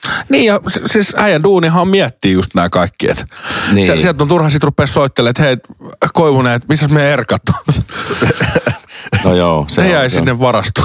Niin ja siis äijän duunihan miettii just nämä kaikki, että Niin. niin. sieltä on turha sit rupea soittelemaan, että hei Koivunen, että missä meidän erkat on? No joo. Se jäi se sinne varastoon.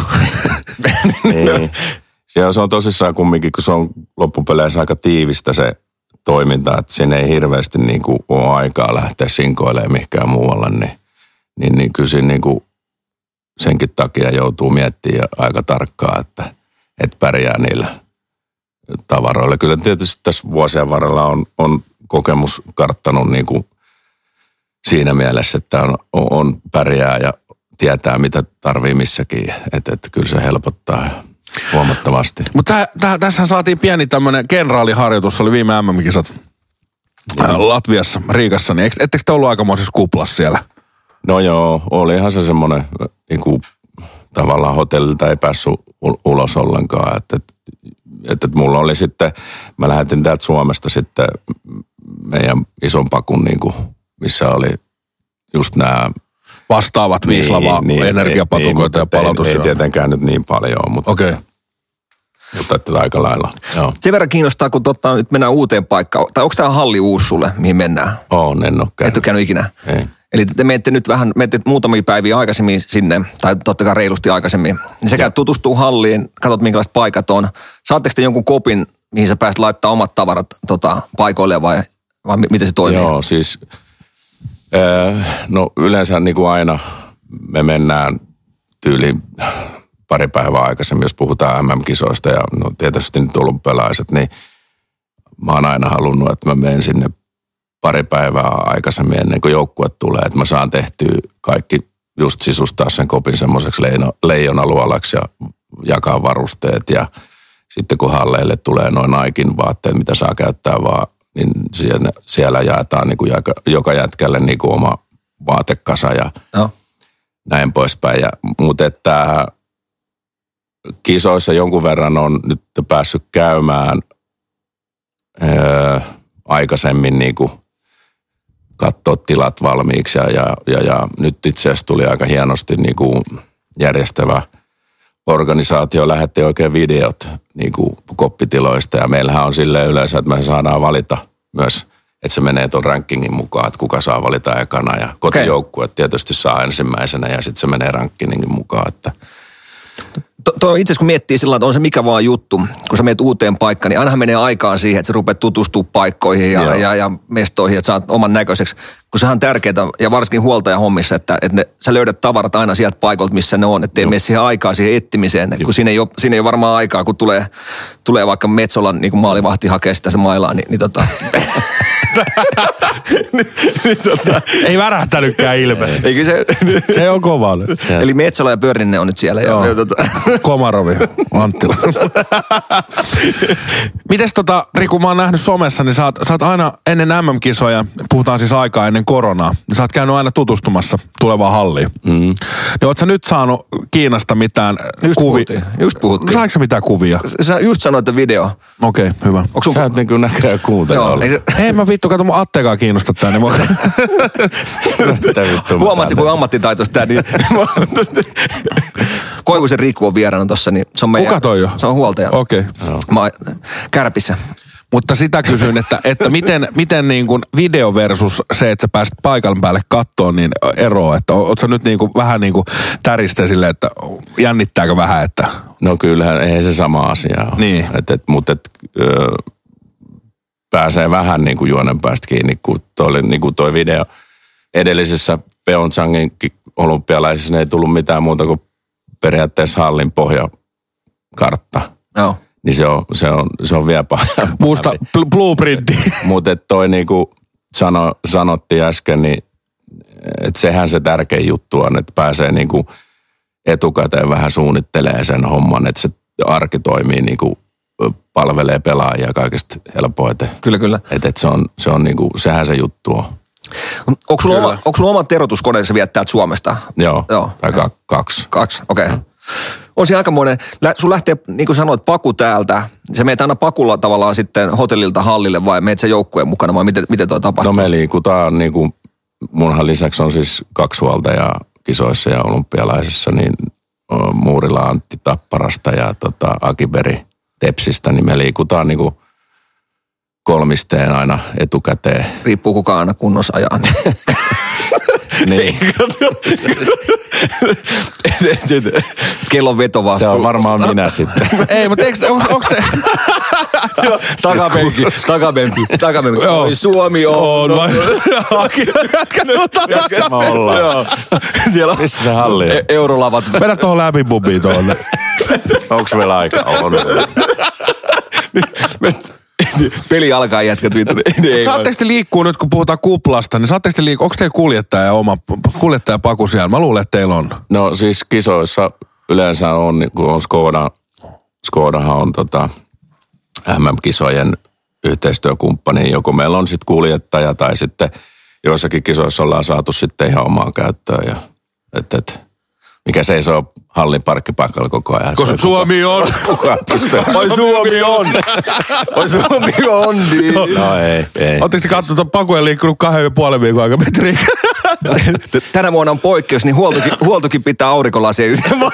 Niin. Se on, se on tosissaan kumminkin, kun se on loppupeleissä aika tiivistä se toiminta, että siinä ei hirveästi niin kuin ole aikaa lähteä sinkoilemaan mihinkään muualle, niin, niin, niin kyllä siinä niin kuin senkin takia joutuu miettimään aika tarkkaan, että, että pärjää niillä tavaroilla. Kyllä tietysti tässä vuosien varrella on, on kokemus karttanut niin kuin siinä mielessä, että on, on pärjää ja tietää, mitä tarvii missäkin. Että, että kyllä se helpottaa huomattavasti. Mutta tässä saatiin pieni tämmöinen kenraaliharjoitus, oli viime M M-kisat ää, Latviassa, Riikassa, niin eikö- ettekö te ollut aikamoisessa kuplassa siellä? No joo, olihan se semmoinen niin kuin, tavallaan hotellilta ei päässyt ul- ulos ollenkaan. Että, että, että mulla oli sitten, mä lähetin täältä Suomesta sitten meidän ison pakun, niin kuin, missä oli just nämä Vastaavat viisi lavaa, energiapatukoita niin, ja palautus. Ei, ei tietenkään nyt niin paljon, mutta, Okei. Okay. mutta että aika lailla. Joo. Sen verran kiinnostaa, kun totta, nyt mennään uuteen paikkaan. Tai onko tämä halli uusi sulle, mihin mennään? On, en ole käynyt. Et ole käynyt ikinä? Ei. Eli te menette nyt vähän, menette muutamia päiviä aikaisemmin sinne, tai totta kai reilusti aikaisemmin. Niin sä käyt tutustuu halliin, katsot minkälaiset paikat on. Saatteko te jonkun kopin, mihin sä pääset laittaa omat tavarat tota, paikoille vai, vai mi- miten se toimii? Joo, siis äh, no yleensä niin kuin aina me mennään tyyliin pari päivää aikaisemmin, jos puhutaan M M-kisoista ja no tietysti nyt olympialaiset, niin mä oon aina halunnut, että mä menen sinne pari päivää aikaisemmin ennen kuin joukkue tulee, että mä saan tehtyä kaikki just sisustaa sen kopin semmoiseksi leijonaluolaksi ja jakaa varusteet ja sitten kun halleille tulee noin Naikin vaatteet, mitä saa käyttää vaan, niin siellä, siellä jaetaan niin kuin joka, joka jätkälle niin kuin oma vaatekasa ja No. näin poispäin. Ja, mutta että kisoissa jonkun verran on nyt päässyt käymään öö, aikaisemmin niin kuin katsoa tilat valmiiksi ja, ja, ja, ja nyt itse asiassa tuli aika hienosti niin kuin järjestävä organisaatio lähetti oikein videot niin kuin koppitiloista ja meillähän on silleen yleensä, että me saadaan valita myös, että se menee tuon rankingin mukaan, että kuka saa valita ekana ja kotijoukkue tietysti saa ensimmäisenä ja sitten se menee rankingin mukaan, että Tuo itse asiassa kun miettii sillä että on se mikä vaan juttu, kun sä menet uuteen paikkaan, niin ainahan menee aikaa siihen, että sä rupeat tutustumaan paikkoihin ja, ja, ja mestoihin, että saat oman näköiseksi. Kun sehän on tärkeää, ja varsinkin huoltajahommissa, että, että ne, sä löydät tavarat aina sieltä paikoilta, missä ne on, ettei mene siihen aikaa siihen etsimiseen. Että kun siinä ei, ole, siinä ei ole varmaan aikaa, kun tulee, tulee vaikka Metsolan niin kuin maalivahti hakee sitä se mailaa, niin, niin tota... niin, tota Ei värähtänytkään ilme. Eikö se... Se on kova nyt. Eli Metsola ja Pörrinen on nyt siellä. Ja, ja, tota... Komarovi, Anttila. Mites tota, Riku, mä oon nähnyt somessa, niin sä oot, sä oot aina ennen M M-kisoja, puhutaan siis aikaa ennen koronaa, niin sä oot käynyt aina tutustumassa tulevaan halliin. Mm. Niin oot sä nyt saanut Kiinasta mitään Just kuvia? puhuttiin. Just puhuttiin. Saiko sä mitään kuvia? Sä just sanoit, että video. Okei, okay, hyvä. Onko sun... sä et niin kuin näköjään kuuntele Joo, ollut. ei se... Ei mä vittu, kato mun Atteekaan kiinnosta tää, niin mä... Mitä vittua mä Huomaatko, kuinka ammattitaitoista tää, niin... Koivusen Riku on vieraana tossa, niin se on meidän... Kuka toi jo? Se on huoltaja. Okei. Okay. Mä oon Kärpissä. Mutta sitä kysyn, että, että miten, miten niin kuin video versus se, että sä pääset paikan päälle kattoon, niin eroa, että oot sä nyt niin kuin vähän niin kuin täristä silleen, että jännittääkö vähän, että... No kyllähän, ei se sama asia ole. Niin. Et, et, mutta et, ö, pääsee vähän niin kuin juonen päästä kiinni, kun toi, niin kuin toi video edellisessä Pyeongchangin olympialaisissa ei tullut mitään muuta kuin periaatteessa hallin pohjakartta. Joo. Niin se on, se on, se on vielä paha. Musta bl- blueprintti. Mutta toi niin kuin sano, sanottiin äsken, niin että sehän se tärkein juttu on, että pääsee niin kuin etukäteen vähän suunnittelee sen homman, että se arki toimii niin kuin palvelee pelaajia kaikista helpoiten. Kyllä, kyllä. Että et se on, se on niin kuin, sehän se juttu on. Onko sulla, oma, onko sulla oma terotuskone, kun sä viet täältä Suomesta? Joo, Joo. tai ka- kaksi. Kaksi, okei. Okay. On siinä aikamoinen. Lä, sun lähtee, niin kuin sanoit, paku täältä. Sä meet aina pakulla tavallaan sitten hotellilta hallille vai meet sä joukkueen mukana vai miten, miten toi tapahtuu? No me liikutaan niin kuin, munhan lisäksi on siis kaksi huoltajaa kisoissa ja olympialaisissa, niin Muurila Antti Tapparasta ja tota, Aki Beri Tepsistä, niin me liikutaan niinku kolmisteen aina etukäteen. Riippuu kuka aina kunnossa ajaa. Niin. Kellon vetovastuu. Se on varmaan minä sitten. Ei, mutta eikö, onks, onks te... Takapenki, takapenki, takapenki. Oi, Suomi on. On vai? Missä mä ollaan? Joo. Siellä on missä se halli on? E- eurolavat. Mennä tuohon läpibubiin tuonne. Onks meillä aika? On. Peli alkaa jätkät. Saatteko te liikkua nyt, kun puhutaan kuplasta, niin saatteko te liikkua, onko teillä kuljettaja oma, kuljettaja paku siellä? Mä luulen, että teillä on. No siis kisoissa yleensä on, kun on Skoda, Skodahan on tota M M-kisojen yhteistyökumppani, joko meillä on sitten kuljettaja tai sitten joissakin kisoissa ollaan saatu sitten ihan omaa käyttöön. Ja, et, et, mikä seisoo hallin parkkipaikalla koko ajan. Koska Suomi on. Kuka pystyy? Oi Suomi on. Oi Suomi on. Niin. No ei, ei. Oletteko te katsonut tuon pakujen liikkunut kahden ja puolen viikon aika metriä? Tänä vuonna on poikkeus, niin huoltokin, huoltokin pitää aurinkolasia.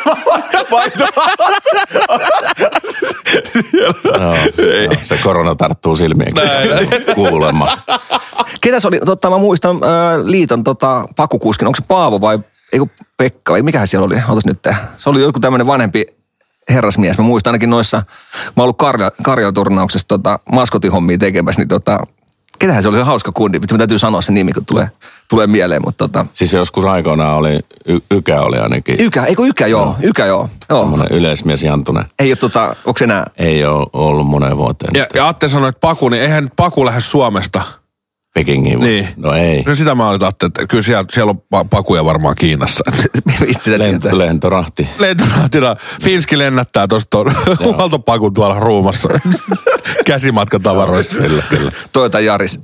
No, no, se korona tarttuu silmiin kuulemma. Ketäs oli, totta mä muistan äh, liiton tota, pakukuskin, onko se Paavo vai eiku Pekka vai mikähän siellä oli, otas nyt. Se oli joku tämmöinen vanhempi herrasmies, mä muistan ainakin noissa, mä oon ollut Karja, Karjaturnauksessa tota, maskotihommia tekemässä, niin tota, ketähän se oli se hauska kundi, vitsi mä täytyy sanoa se nimi, kun tulee, tulee mieleen, mutta tota. Siis joskus aikoinaan oli, y, Ykä oli ainakin. Ykä, eikö Ykä joo, no. Ykä joo. joo. Semmoinen yleismies Jantunen. Ei ole tota, onko se enää? Ei ole ollut moneen vuoteen. Ja, ja Atte sanoi, että Paku, niin eihän Paku lähde Suomesta. Pekingiin. Niin. No ei. No sitä mä olin ajattelin, että kyllä siellä, siellä on pakuja varmaan Kiinassa. Lento, lentorahti. Lentorahtina. Finski lennättää tuosta tuon huoltopakun tuolla ruumassa. Käsimatkatavaroissa. Kyllä, kyllä. Toyota Yaris.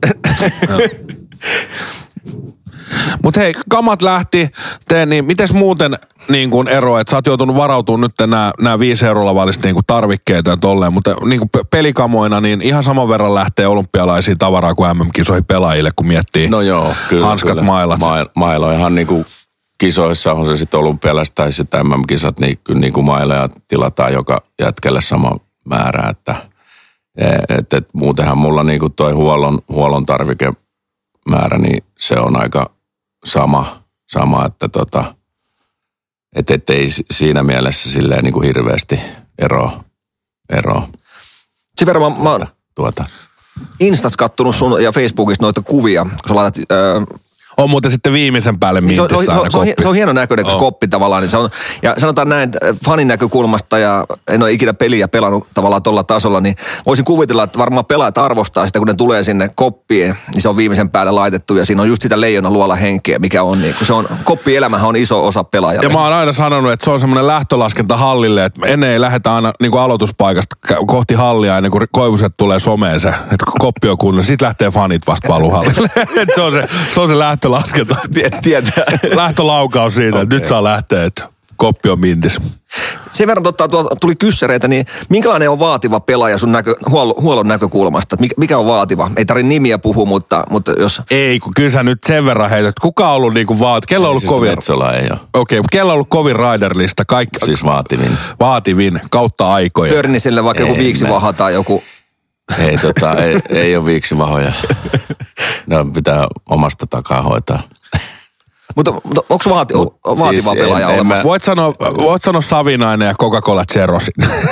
Mutta hei, kamat lähti, te, niin mites muuten niin kun ero, että sä oot joutunut varautumaan nyt nämä viisi eurolla valista niin tarvikkeita ja tolleen, mutta niin kuin pelikamoina, niin ihan saman verran lähtee olympialaisia tavaraa kuin M M-kisoihin pelaajille, kun miettii no joo, kyllä, hanskat, kyllä. mailat. Ma- mailoihan niin kuin kisoissa on se sitten olympialaiset tai sitten M M-kisat, niin kyllä niin kuin mailoja tilataan joka jätkelle sama määrä, että et, et, muutenhan mulla niin kuin toi huollon, huollon tarvikemäärä, niin se on aika sama, sama että tota, et, et ei siinä mielessä silleen niin kuin hirveästi eroa. eroa. Sen verran mä, mä oon tuota. Instas kattonut sun ja Facebookista noita kuvia, kun sä laitat... Öö, on muuten sitten viimeisen päälle niin mintissä se, aina se, on, se on hieno näköinen oh. koppi tavallaan. Niin se on, ja sanotaan näin, että fanin näkökulmasta ja en ole ikinä peliä pelannut tavallaan tuolla tasolla, niin voisin kuvitella, että varmaan pelaajat arvostaa sitä, kun ne tulee sinne koppiin, niin se on viimeisen päälle laitettu ja siinä on just sitä leijonan luola henkeä, mikä on niin, kun se on, koppielämähän on iso osa pelaajalle. Ja mä oon aina sanonut, että se on semmoinen lähtölaskenta hallille, että ennen ei lähdetä aina niin kuin aloituspaikasta kohti hallia ennen kuin Koivuset tulee someen se, että koppi on kunnossa. Sitten lähtee fanit vasta paluuhallille. se, on se, se on se lähtölaskenta. Tietää. Lähtölaukaus siitä, okay. Että nyt saa lähteä, että koppi on mintis. Sen verran totta, tuolta tuli kyssäreitä, niin minkälainen on vaativa pelaaja sun näkö, huollon, huollon näkökulmasta? Mikä, mikä on vaativa? Ei tarvitse nimiä puhua, mutta, mutta jos... Ei, kun kyllä sä nyt sen verran heität. Kuka on ollut niinku vaat... Kello on ollut siis kovin... Metsola ei ole. Okei, okay, mutta kello on ollut kovin riderlista? Kaikki... Siis vaativin. Vaativin, kautta aikoja. Pörniselle vaikka ei, joku viiksivaha tai joku... Ei, tota, ei, ei ole viiksivahoja. No pitää omasta takaa hoitaa. Mutta, mutta onko vaati, vaativa siis pelaaja en, olemassa? Mä... Voit sanoa, voit sanoa Savinainen ja Coca-Cola Zerosin.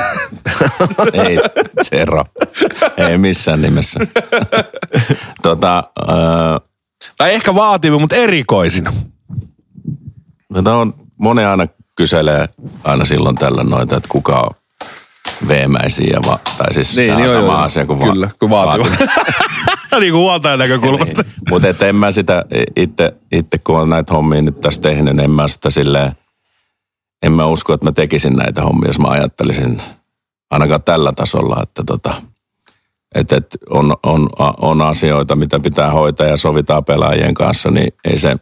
Ei, Zero. Ei missään nimessä. tota, äh... Tai ehkä vaativin, mutta erikoisin. Tätä on, moni aina kyselee aina silloin tällä noita, että kuka on veemäisiä, va, tai siis niin, se on niin, sama joo, asia kuin kyllä, kuin vaativa. niin kuin huoltajan näkökulmasta. Niin. Mutta en mä sitä itse, itse kun on näitä hommia nyt tässä tehnyt, niin en mä sitä silleen, en mä usko, että mä tekisin näitä hommia, jos mä ajattelisin ainakaan tällä tasolla, että tota, et, et on, on, on asioita, mitä pitää hoitaa ja sovitaan pelaajien kanssa, niin ei se,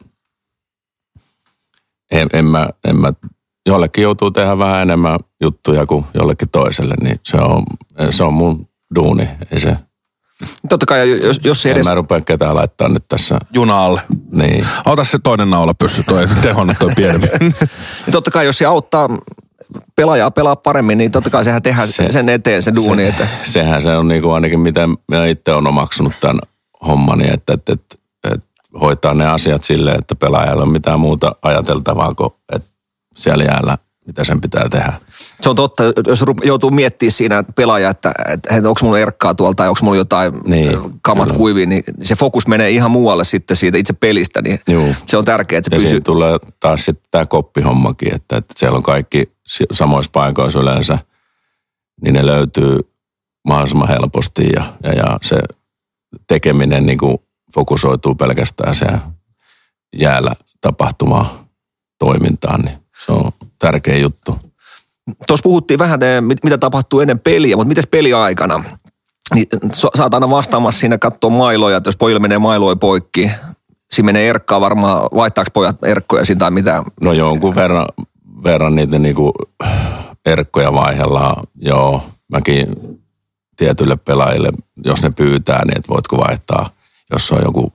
en, en, mä, en mä, jollekin joutuu tehdä vähän enemmän juttuja kuin jollekin toiselle, niin se on, se on mun duuni, ei se. Totta kai, jos, jos se edes... En mä rupea ketään laittaa nyt tässä. Juna alle. Niin. Ota se toinen naula pyssy, toi tehonna toi pienempi. Totta kai, jos se auttaa pelaajaa pelaa paremmin, niin totta kai sehän tehdään Se- sen eteen se duuni. Se, että sehän se on niinku ainakin mitä minä itse olen omaksunut tämän hommani, että, että, että, että hoitaa ne asiat silleen, että pelaajalla ei ole mitään muuta ajateltavaa kuin että siellä jäällä, mitä sen pitää tehdä. se on totta, jos rup- joutuu miettimään siinä että pelaaja, että, että, että onko mulla erkkaa tuolta tai onko mulla jotain Niin, kamat kyllä. kuiviin, niin se fokus menee ihan muualle sitten siitä itse pelistä, niin Juu. se on tärkeää, että se Ja pysyy. siinä tulee taas sitten tämä koppihommakin, että, että siellä on kaikki si- samoissa paikoissa yleensä, niin ne löytyy mahdollisimman helposti ja, ja, ja se tekeminen niin kuin fokusoituu pelkästään se jäällä tapahtuvaan toimintaan, niin se on tärkeä juttu. Tuossa puhuttiin vähän, että mit- mitä tapahtuu ennen peliä, mutta mites peliaikana? Niin so- sä oot aina vastaamassa siinä katsoa mailoja, että jos pojilla menee mailoja poikki, siinä menee erkkaa varmaan, vaihtaako pojat erkkoja siinä tai mitä? No jonkun verran, verran niitä niinku erkkoja vaihdellaan, joo. Mäkin tietyille pelaajille, jos ne pyytää, niin että voitko vaihtaa, jos on joku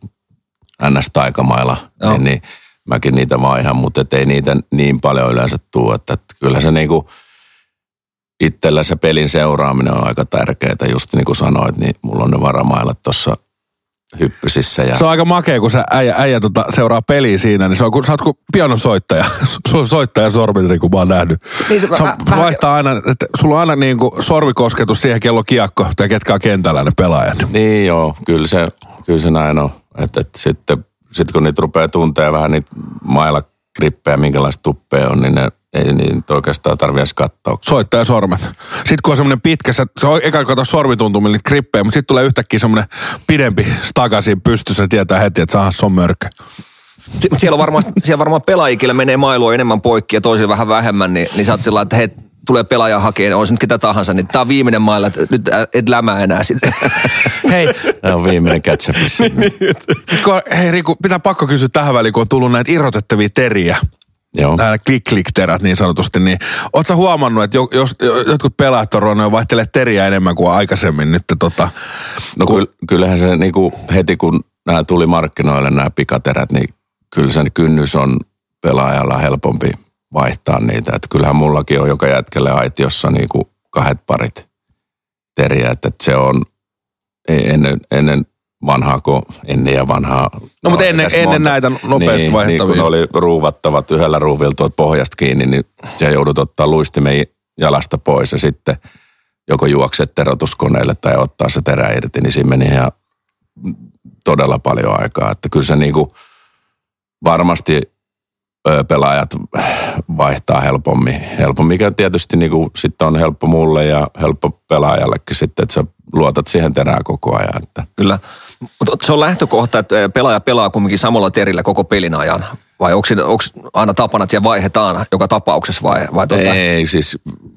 N S-taikamailla, Joo. niin, niin mäkin niitä vaihan, mutta ei niitä niin paljon yleensä tule, että, että kyllä se niinku itsellä se pelin seuraaminen on aika tärkeää, just niin kuin sanoit, niin mulla on ne varamailat tuossa hyppysissä ja Se on aika makea, kun sä äijä, äijä tota, seuraa peliä siinä, niin se on, kun sä oot kuin pianosoittaja. Sulla on soittaja sormitri, kun mä oon nähnyt. Niin se se on, väh- vähän- vaihtaa aina, että sulla on aina niin kuin sorvikosketus siihen, kello kiekko, tai ketkä on kentällä ne pelaajat. Niin joo, kyllä se, kyllä se näin on. Että, että sitten sit kun niitä rupeaa tuntea vähän niitä mailagrippejä, minkälaista tuppea on, niin ne, ei niitä oikeastaan tarvitse edes katsoa. Soittaja sormet. Sitten kun on semmoinen pitkä, se on eka kato sormituntumilla niitä grippejä, mutta sitten tulee yhtäkkiä semmoinen pidempi staga siinä pystyssä, tietää heti, että saadaan, se on mörkö. Si- Siellä varmaan, siellä varmaan pelaajikille menee mailua enemmän poikki ja toisille vähän vähemmän, niin, niin sä oot sillä että hei, tulee pelaaja hakeen, on se nyt ketä tahansa, niin tää on viimeinen mailla, että nyt ä- et lämää enää sitten. Hei, Tämä on viimeinen catch-upissa. ko- hei Riku, pitää pakko kysyä tähän väliin, kun on tullut näitä irrotettavia teriä. Joo. Nämä klik-klik-terät niin sanotusti, niin oot sä huomannut, että jo- jos jotkut pelaajat on ruvennut vaihtelemaan teriä enemmän kuin aikaisemmin nyt tota, No kun... kyllähän se niinku heti kun nämä tuli markkinoille nämä pikaterät, niin kyllä sen kynnys on pelaajalla helpompi vaihtaa niitä. Että kyllähän mullakin on joka jätkelle aitiossa niinku kahdet parit teriä, että se on ei ennen, ennen vanhaa kuin ennen ja vanhaa. No, mutta ennen- oikeasti ennen näitä nopeasti niin, vaihdettavia. Niin kun ne oli ruuvattavat yhdellä ruuvilla tuolta pohjasta kiinni, niin se joudut ottaa luistimen jalasta pois ja sitten joko juokset terotuskoneelle tai ottaa se terä irti, niin siinä meni ihan todella paljon aikaa. Että kyllä se niinku varmasti ö, pelaajat vaihtaa helpommin, helpommin mikä tietysti niinku sitten on helppo mulle ja helppo pelaajallekin sitten, että sä luotat siihen terään koko ajan. Että. Kyllä. Mutta se on lähtökohta, että pelaaja pelaa kumminkin samalla terillä koko pelin ajan. Vai onko, siinä- onko aina tapana, että siellä vaihdetaan joka tapauksessa vai, vai tota? Ei siis,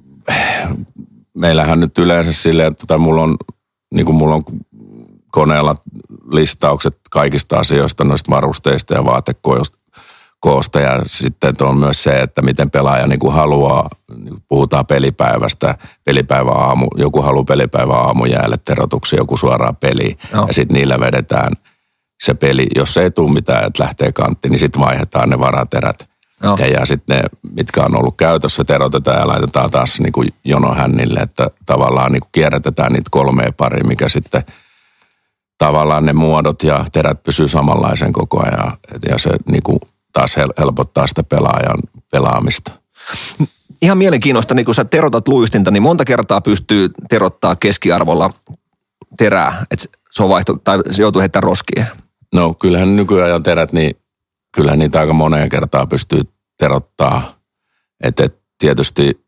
meillähän nyt yleensä silleen, että tai mulla on, niin kuin mulla on koneella listaukset kaikista asioista, noista varusteista ja vaatekoosta ja sitten on myös se, että miten pelaaja niin kuin haluaa, niin puhutaan pelipäivästä, pelipäivä aamu, joku haluaa pelipäivä aamujäälle terotuksia, joku suoraan peliin Joo. ja sitten niillä vedetään se peli, jos ei tule mitään, että lähtee kantti, niin sitten vaihdetaan ne varaterät. Joo. Ja, ja sitten ne, mitkä on ollut käytössä, terotetaan ja laitetaan taas niin kuin jonohännille, että tavallaan niin kuin kierrätetään niitä kolmea pari, mikä sitten tavallaan ne muodot ja terät pysyy samanlaisen koko ajan. Et- Ja se niin kuin taas hel- helpottaa sitä pelaajan pelaamista. Ihan mielenkiinnosta, niin kun sä terotat luistinta, niin monta kertaa pystyy terottaa keskiarvolla terää, että se on vaihto, tai se joutuu heittämään roskiin. No kyllähän nykyajan terät, niin kyllähän niitä aika moneen kertaa pystyy terottaa. Että et tietysti,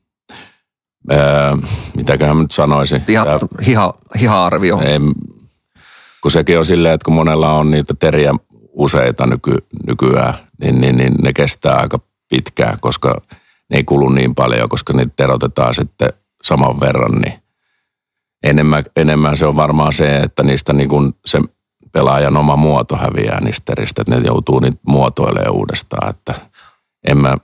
ää, mitäköhän mä nyt sanoisin. Ihan Tää- hiha, hiha-arvio. Ei, kun sekin on silleen, että kun monella on niitä teriä useita nyky, nykyään, niin, niin, niin ne kestää aika pitkään, koska ne ei kulu niin paljon, koska niitä terotetaan sitten saman verran, niin enemmän, enemmän se on varmaan se, että niistä niin kuin se pelaajan oma muoto häviää niistä teristä, että ne joutuu niitä muotoilemaan uudestaan, että en mä,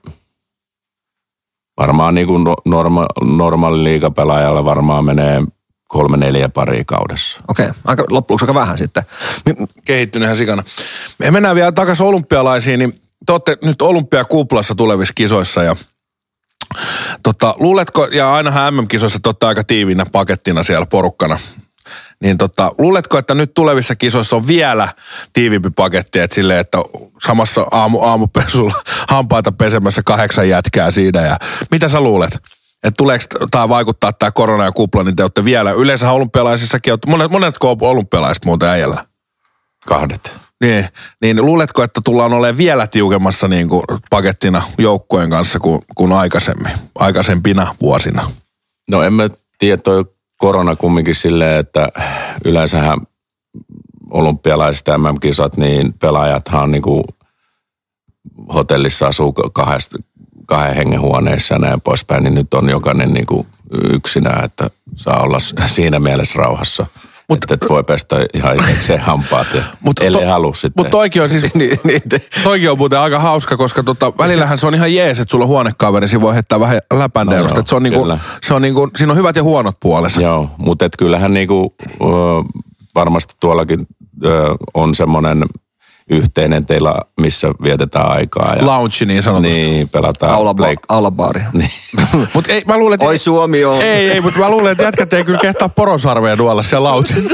varmaan niin kuin norma, normaali liigapelaajalle varmaan menee kolme neljä paria kaudessa. Okei, aika, loppujen aika vähän sitten. Mi- Kehittyneenhän sikana. Me mennään vielä takaisin olympialaisiin, niin te olette nyt olympiakuplassa tulevissa kisoissa ja Tota, luuletko, ja ainahan M M-kisoissa totta aika tiiviinä pakettina siellä porukkana, niin tota, luuletko, että nyt tulevissa kisoissa on vielä tiiviimpi paketti, että silleen, että samassa aamu, aamupesulla hampaita pesemässä kahdeksan jätkää siinä, ja mitä sä luulet? Että tuleeko tämä vaikuttaa tämä korona ja kupla, niin te olette vielä, yleensä olympialaisissakin, monet, monetko olympialaiset muuten äijällä? Kahdet. Niin, niin luuletko, että tullaan olemaan vielä tiukemmassa niin kuin pakettina joukkueen kanssa kuin, kuin aikaisemmin, aikaisempina vuosina? No en mä tiedä, toi korona kumminkin silleen, että yleensähän olympialaiset M M-kisat, niin pelaajathan niin kuin hotellissa asuu kahdesta, kahden hengen huoneessa ja näin poispäin, niin nyt on jokainen niin kuin yksinään, että saa olla siinä mielessä rauhassa. Mut, että et voi pestä ihan itsekseen hampaat, ja mut ellei to, halua sitten. Mutta toikin on siis, niin, niin, toikin on muuten aika hauska, koska tota, välillähän se on ihan jees, että sulla on huonekaveri, siinä voi heittää vähän läpändeerosta. No, se on niinku, se on niinku, siinä on hyvät ja huonot puolensa. Joo, mutta et kyllähän niinku, ö, varmasti tuollakin ö, on semmoinen yhteinen teillä, missä vietetään aikaa. Ja, lounge niin sanotusti. Niin, pelataan. Aulaba- aulabaari. Niin. Mut ei, mä luulen, että... Oi Suomi on. Ei, ei, mutta mä luulen, että jätkät ei kyllä kehtaa porosarveja nuolla siellä loungeissa.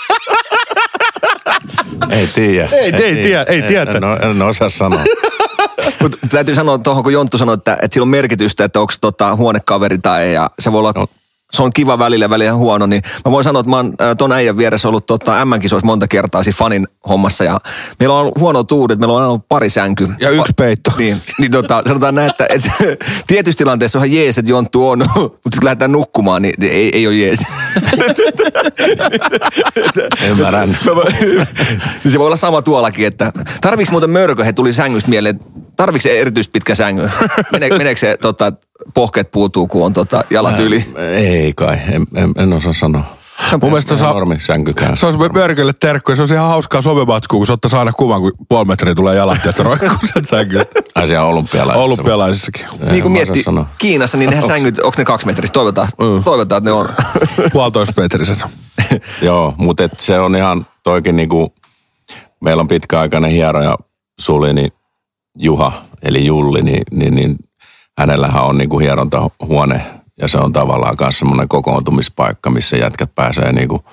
Ei tiedä. Ei, ei, ei tiedä, ei tiedä. En, en osaa sanoa. Mutta täytyy sanoa tuohon, kun Jonttu sanoi, että, että sillä on merkitystä, että onko tota huonekaveri tai ei, ja se voi olla... No. Se on kiva välillä, välillä huono, niin mä voin sanoa, että mä oon ton äijän vieressä ollut tota M M-kisoissa monta kertaa siis fanin hommassa, ja meillä on huono tuudet, meillä on aina ollut pari sänky. Ja yksi peitto. Niin, niin tota, sanotaan näin, että, että tietyissä tilanteissa on ihan jees, että Jonttu on, mutta kun lähdetään nukkumaan, niin ei, ei ole jees. Ymmärrän. Niin se voi olla sama tuollakin, että tarviiko muuten mörkö, he tuli sängystä mieleen, tarviiko se erityisesti pitkä sängy? Mene, meneekö se tota, pohkeet puutuu, kun on tota, jalat yli? Ei kai, en, en, en osaa sanoa. Mun mielestä se on normi sänkykään. Se on mörkölle terkkuja. Se on ihan hauskaa somematskua, kun se ottaa aina kuvan, kun puoli metriä tulee jalat, että se roikkuu sen sänkystä. Ai siellä olympialaisissa. Olympialaisissakin. Niin kuin miettii, Kiinassa, niin nehän sängyt, onko ne kaksi metriä? Toivotaan, mm. toivotaan, että ne on. Puolitoista metriset. Joo, mutta se on ihan toikin niinku, meillä on pitkäaikainen hieroja Suli, niin Juha, eli Julli, niin, niin, niin hänellähän on niinku hierontahuone. Ja se on tavallaan myös semmoinen kokoontumispaikka, missä jätkät pääsee niinku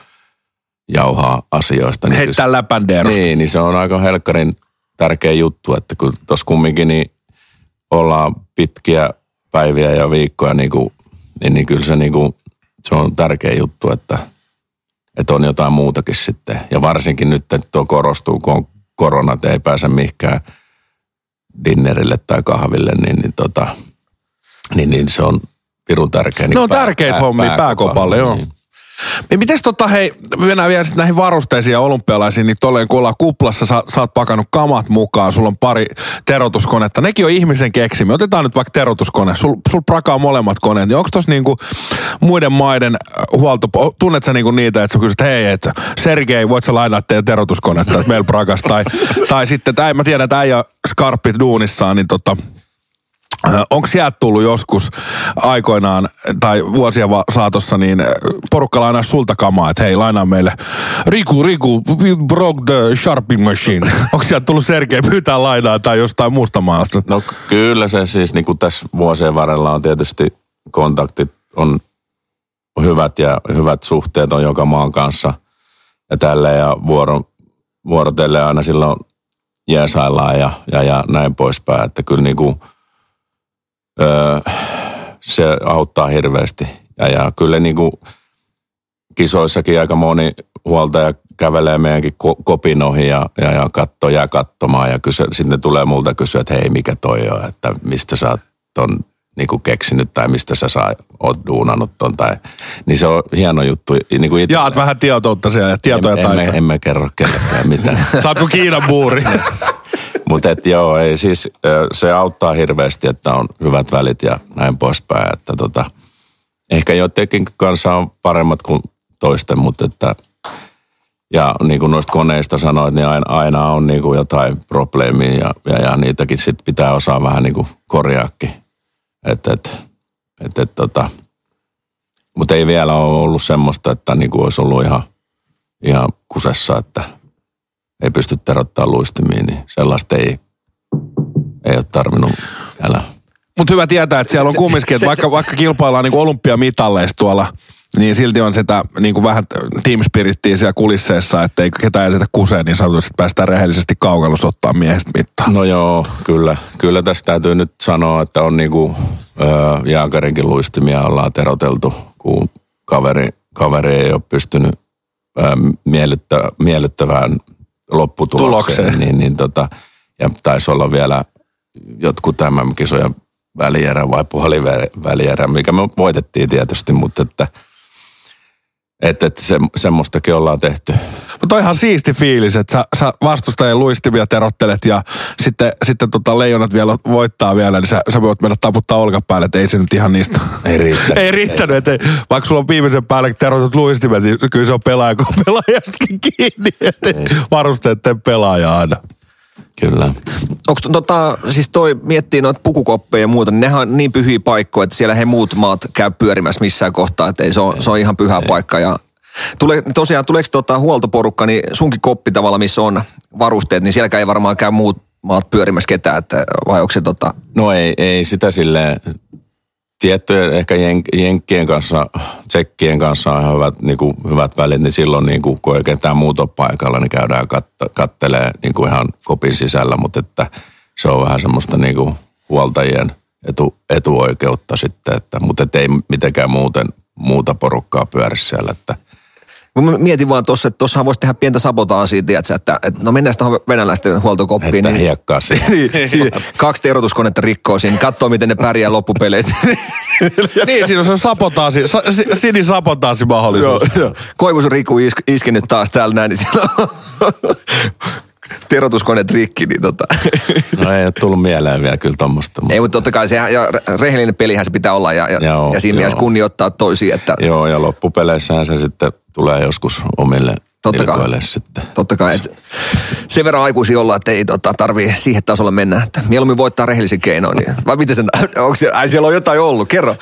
jauhaa asioista. Niin heittää kyllä, läpändeerosta. Niin, niin se on aika helkkarin tärkeä juttu, että kun tuossa kumminkin niin ollaan pitkiä päiviä ja viikkoja, niinku, niin, niin kyllä se, niinku, se on tärkeä juttu, että, että on jotain muutakin sitten. Ja varsinkin nyt, että tuo korostuu, kun on korona, että ei pääse mihinkään dinnerille tai kahville, niin, niin, tota, niin, niin se on pirun tärkeä. Niin ne on pää, tärkeitä pää, hommia pääkopalle, joo. Niin. Mites tota, hei, mennään vielä sitten näihin varusteisiin ja olympialaisiin, niin tolleen kun ollaan kuplassa, sä, sä oot pakannut kamat mukaan, sulla on pari terotuskonetta, nekin on ihmisen keksimiä. Otetaan nyt vaikka terotuskone, sul, sul prakaa molemmat koneet, niin onko tossa niinku muiden maiden huolto, tunnet sä niinku niitä, että sä kysyt, hei, että Sergei, voit sä lainaa teidän terotuskonetta, että meillä prakas, tai, tai sitten, että mä tiedän, että äijä skarppit duunissaan, niin tota, onko sieltä tullut joskus aikoinaan tai vuosia saatossa niin porukka lainaa sulta kamaa, että hei lainaa meille Riku, Riku, we broke the sharpening machine. Onko sieltä tullut Sergei pyytää lainaa tai jostain muusta maasta? No kyllä se siis niin kuin tässä vuosien varrella on tietysti kontaktit on hyvät ja hyvät suhteet on joka maan kanssa ja tälleen ja vuoro, vuorotellen aina silloin jeesaillaan ja, ja, ja näin poispäin, että kyllä niin kuin Öö, se auttaa hirveästi. Ja, ja kyllä niin kuin kisoissakin aika moni huoltaja kävelee meidänkin ko- kopin ohi ja, ja, ja katsoo, jää katsomaan. Ja kyse, sitten tulee multa kysyä, että hei, mikä toi on, että mistä sä oot ton niin kuin keksinyt tai mistä sä saa, oot duunannut ton. Tai, niin se on hieno juttu. Niin kuin jaat vähän tietoutta siellä ja tietoja en, taitoja. Emme, emme kerro kellekään mitään. Saatko Kiinan buuri? Mutta joo, ei, siis se auttaa hirveästi, että on hyvät välit ja näin poispäin. Että tota, ehkä joidenkin kanssa on paremmat kuin toisten, mutta että ja niin kuin noista koneista sanoit, niin aina, aina on niin kuin jotain probleemia ja, ja, ja niitäkin sit pitää osaa vähän niin kuin korjaakin. Että et, et, et, tota, mutta ei vielä ole ollut semmoista, että niin kuin olisi ollut ihan, ihan kusessa, että ei pysty terottaa luistimiin, niin sellaista ei, ei ole tarvinnut elää. Mutta hyvä tietää, että siellä on kumminkin, että vaikka, vaikka kilpaillaan niin olympiamitalleista tuolla, niin silti on sitä niin kuin vähän team spirittiä siellä kulisseissa, että ei ketään jätetä kuseen, niin sanotusti, että päästään rehellisesti kaukalossa ottaa miehestä mittaa. No joo, kyllä. Kyllä tästä täytyy nyt sanoa, että on niinku öö, Jaakarinkin luistimia ollaan teroteltu, kun kaveri, kaveri ei ole pystynyt öö, miellyttä, miellyttävään lopputulokseen. Niin, niin tota, ja taisi olla vielä jotkut tämän kisojen välierä vai puolivälierä, mikä me voitettiin tietysti, mutta että Että et se, semmoistakin ollaan tehty. Mutta on ihan siisti fiilis, että sä, sä vastustajien luistimia terottelet ja sitten, sitten tota leijonat vielä voittaa vielä, niin sä, sä voit mennä taputtaa olkapäälle, että ei se nyt ihan niistä. Ei riittänyt. ei riittänyt, että vaikka sulla on viimeisen päälle terotet luistimet, niin kyllä se on pelaaja, kun on pelaajastakin kiinni, että varusteet tee pelaajaa aina. Kyllä. Onko tota, siis toi miettii noita pukukoppeja ja muuta, niin nehän on niin pyhiä paikkoja, että siellä he muut maat käy pyörimässä missään kohtaa, että ei, se, on, se on ihan pyhä ei. paikka. Ja tule, tosiaan, tuleeko tota huoltoporukka, niin sunkin koppi tavalla, missä on varusteet, niin sielläkään ei varmaan käy muut maat pyörimässä ketään, että, vai onko se tota... No ei, ei sitä silleen, tiettyjen ehkä jenk, jenkkien kanssa, tsekkien kanssa on ihan hyvät, niin kuin, hyvät välit, niin silloin niin kuin, kun ei ketään muut ole paikalla, niin käydään katta, kattelee niin kuin ihan kopin sisällä, mutta että se on vähän semmoista niin kuin huoltajien etu, etuoikeutta sitten, että, mutta et ei mitenkään muuten muuta porukkaa pyöri siellä, että Mä mietin vaan tuossa, että tuossahan voisi tehdä pientä sabotaasia, tiedätkö, että, että no mennään tuohon venäläisten huoltokoppiin. Että niin, hiekkaa siihen. niin, siinä kaksi terotuskonetta rikkoo siinä, katsoo miten ne pärjää loppupeleissä. niin, siinä on se sabotaasi, sa, sini sabotaasi mahdollisuus. Joo, joo. Koivus Riku is, iskenyt taas täällä näin, niin siellä on terotuskoneet rikki, niin tota. No ei ole tullut mieleen vielä kyllä tommoista. Mutta... Ei, mutta totta kai se ja rehellinen pelihän se pitää olla ja, ja, joo, ja siinä mielessä kunnioittaa toisia. Että... Joo, ja loppupeleissähän se sitten tulee joskus omille ilkoille sitten. Totta kai, että sen verran aikuisia olla, että ei tota, tarvii siihen tasolle mennä, että mieluummin voittaa rehellisen keinoin. Niin, vai miten sen, onko se, ai siellä on jotain ollut, kerro.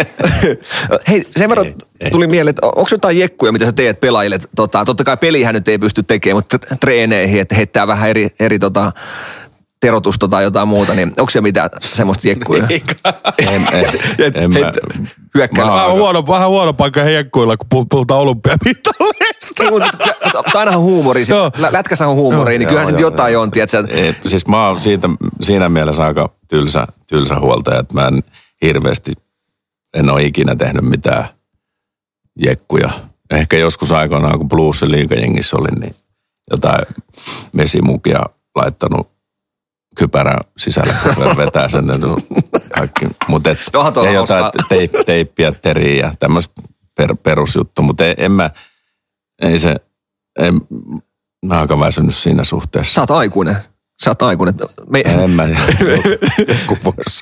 Hei, sen verran ei, ei. tuli mieleen, että onko jotain jekkuja, mitä sä teet pelaajille? Tota, totta kai pelihän nyt ei pysty tekemään, mutta treeneihin, että heittää vähän eri, eri tota, terotusta tai jotain muuta, niin onko se mitään semmoista jekkuja? en, en, en mä. Hyökkäällä. Vähän huono, vähän huono paikka jekkuilla, kun puhutaan olympiamitalleista. Ei, mutta, mutta ainahan huumori. Lätkässä on huumori, niin kyllähän se jotain joo, on, tiedätkö? Ei, siis mä oon siitä, siinä mielessä aika tylsä, tylsä huoltaja, että mä en hirveästi, en ole ikinä tehnyt mitään jekkuja. Ehkä joskus aikoinaan, kun Bluesin liigajengissä olin, niin jotain vesimukia laittanut kypärän sisällä, kun vetää sen kaikki. Mutta ei jotain teip, teippiä, teriä ja tämmöistä per, perusjuttu, mutta ei, en mä, ei se, en, mä oon aika väsynyt siinä suhteessa. Sä oot aikuinen. Sä oot aikuinen. Me... En mä kupoissa.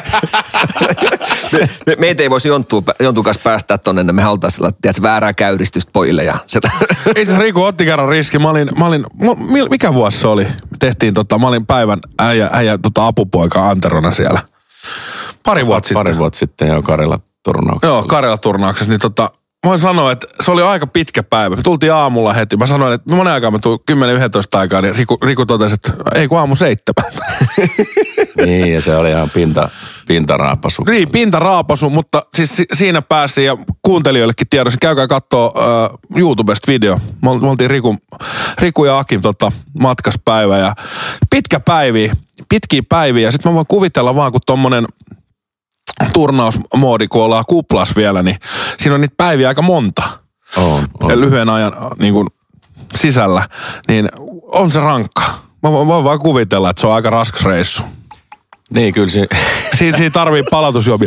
me, me, meitä ei voisi Jontun kanssa päästää tonne, me halutaan sellainen, tiedätkö, väärää käyristystä pojille. Ja sitä. Itse Riku otti kerran riski. Mä olin, mä olin, mikä vuosi se oli? Me tehtiin tota, mä olin päivän äijä, äijä tota, apupoika Anterona siellä. Pari vuotta sitten. Pari vuotta sitten jo Karjala-turnauksessa. Joo, Karjala-turnauksessa. Niin tota, mä voin sanoa, että se oli aika pitkä päivä. Me tultiin aamulla heti. Mä sanoin, että monen aikaa me tuli kymmenen yksitoista aikaa, niin Riku, Riku totesi, että ei kun aamu seitsemän. Niin, ja se oli ihan pinta, pintaraapasu. Niin, pintaraapasu, mutta siis si, siinä pääsi ja kuuntelijoillekin tiedossa. Käykää kattoo uh, YouTubesta video. Me oltiin Riku, Riku ja Akin tota, matkaspäivä ja pitkä päiviä, pitkiä päiviä. Ja sitten mä voin kuvitella vaan, kun tommonen turnausmoodi, kun ollaan kuplas vielä, niin siinä on niitä päiviä aika monta. On, on. Lyhyen ajan niin kuin sisällä, niin on se rankka. Mä voin, voin vaan kuvitella, että se on aika raskas reissu. Niin, kyllä si- Siinä, siinä tarvii palautusjuomia.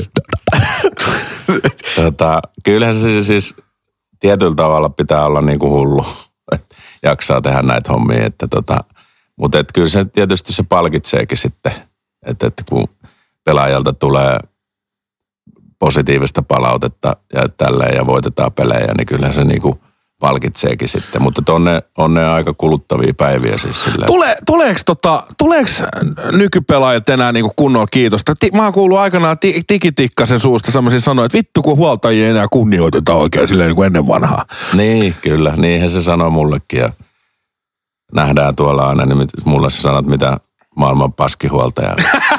tota, kyllähän se siis tietyllä tavalla pitää olla niin kuin hullu, että jaksaa tehdä näitä hommia. Että tota, mutta et kyllä se tietysti se palkitseekin sitten, että et kun pelaajalta tulee positiivista palautetta ja tälleen ja voitetaan pelejä, niin kyllä se niinku palkitseekin sitten. Mutta on ne, on ne aika kuluttavia päiviä siis silleen. Tule, tuleeko, tota, tuleeko nykypelaajat enää niinku kunnolla kiitosta? Mä oon kuullut aikanaan Tikitikkasen suusta sellaisia sanoja, että vittu kun huoltajia enää kunnioitetaan oikein silleen niin kuin ennen vanhaa. Niin, kyllä. Niinhän se sanoi mullekin ja nähdään tuolla aina, niin mulle se sanoo, että mitä maailman paskihuoltaja.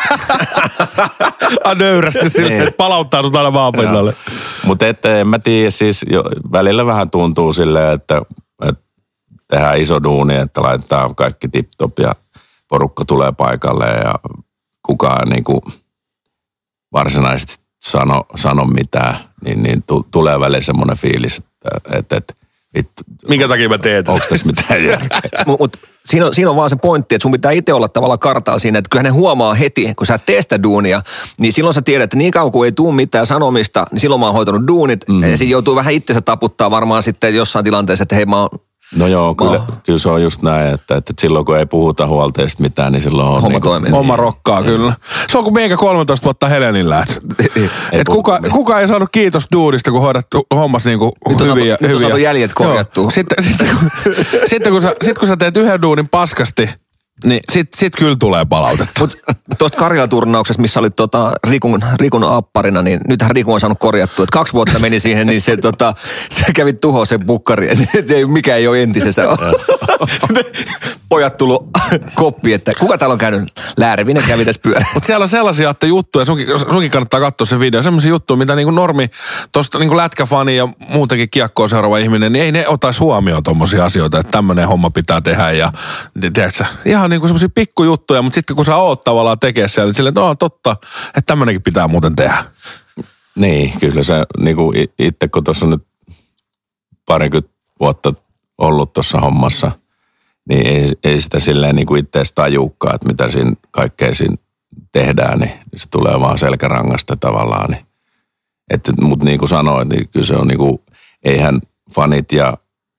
Nöyrästi silleen, että palauttaa sut aina maapinnalle. Mutta en mä tiedä, siis jo, välillä vähän tuntuu silleen, että, että tehdään iso duuni, että laitetaan kaikki tip-top ja porukka tulee paikalle ja kukaan niinku varsinaisesti sano, sano mitään, niin, niin tu, tulee välillä semmoinen fiilis, että, että, että vittu. Minkä takia mä teet? Onko tässä mitään järkeä? Mut, mut siinä, on, siinä on vaan se pointti, että sun pitää itse olla tavallaan kartalla siinä, että kyllähän ne huomaa heti, kun sä teet sitä duunia, niin silloin sä tiedät, että niin kauan kuin ei tuu mitään sanomista, niin silloin mä oon hoitanut duunit, mm. ja siinä joutuu vähän itsensä taputtaa varmaan sitten jossain tilanteessa, että hei mä oon No joo, kyllä, kyllä se on just näin, että, että silloin kun ei puhuta huolteesta mitään, niin silloin on... Homma toimii. Homma rokkaa, niin. Kyllä. Se on kuin meikä kolmetoista vuotta Helenillä. Et, et kuka, kuka ei saanut kiitos duudista, kun hoidat hommas niinku nyt on hyviä. Saatu, nyt on saatu jäljet korjattua. Sitten, sitten, kun, sitten kun, sä, sit, kun sä teet yhden duunin paskasti, niin sit, sit kyllä tulee palautetta. Mutta tuosta Karjala-turnauksesta, missä oli tota Rikun, Rikun apparina, niin nythän Riku on saanut korjattua. Että kaksi vuotta meni siihen, niin se, tota, se kävi tuhoa sen bukkari. Että mikä ei ole entisessä. Pojat tullut koppi, että kuka täällä on käynyt? Läärävinen kävi tässä pyörä. Mutta siellä on sellaisia että juttuja, sunkin, sunkin kannattaa katsoa se video, sellaisia juttuja, mitä niinku normi, tosta niinku lätkäfani ja muutenkin kiekkoa seuraava ihminen, niin ei ne otaisi huomioon tommosia asioita, että tämmöinen homma pitää tehdä ja tiedätkö, ihan niinku semmosia pikkujuttuja, mutta sitten kun sä oot tavallaan tekee siellä, niin silleen, että no totta, että tämmöinenkin pitää muuten tehdä. Niin, kyllä se niinku itse kun tuossa on nyt parikymmentä vuotta ollut tuossa hommassa, niin ei, ei sitä silleen niinku itseäsi tajuukaan, että mitä siinä kaikkea siinä tehdään, niin se tulee vaan selkärangasta tavallaan. Niin. Mutta niin kuin sanoin, niin kyllä se on niinku, eihän fanit ja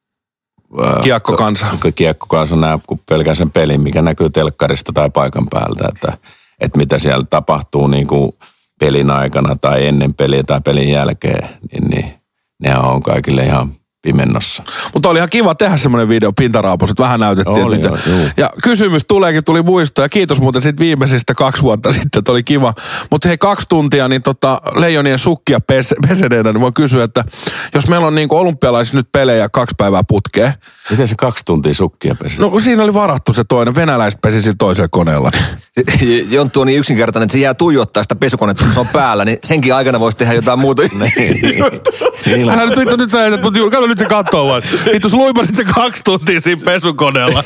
Kiekkokansa. Kiekkokansa näe kuin pelkään sen pelin, mikä näkyy telkkarista tai paikan päältä, että, että mitä siellä tapahtuu niin kuin pelin aikana tai ennen peliä tai pelin jälkeen, niin, niin nehän on kaikille ihan pimennossa. Mutta oli ihan kiva tehdä semmoinen video pintaraapus, että vähän näytettiin. Oli, että joo, ja kysymys tuleekin, tuli muisto ja kiitos muuten siitä viimeisistä kaksi vuotta sitten, että oli kiva. Mutta hei, kaksi tuntia, niin tota Leijonien sukkia pes, peseneenä, niin voi kysyä, että jos meillä on niinku olympialaisissa nyt pelejä kaksi päivää putkeen. Miten se kaksi tuntia sukkia pesi? No kun siinä oli varattu se toinen, venäläiset pesi sillä toisella koneella. Niin. Jonttu on niin yksinkertainen, että se jää tuijottaa sitä pesukonetta, kun se on päällä, niin senkin aikana voisi tehdä jotain muuta. Niin. Älä nyt, nyt, nyt sä ehdät, mutta kato nyt se kattoo vaan. Vittu, luipasit se kaksi tuntia siinä pesukoneella.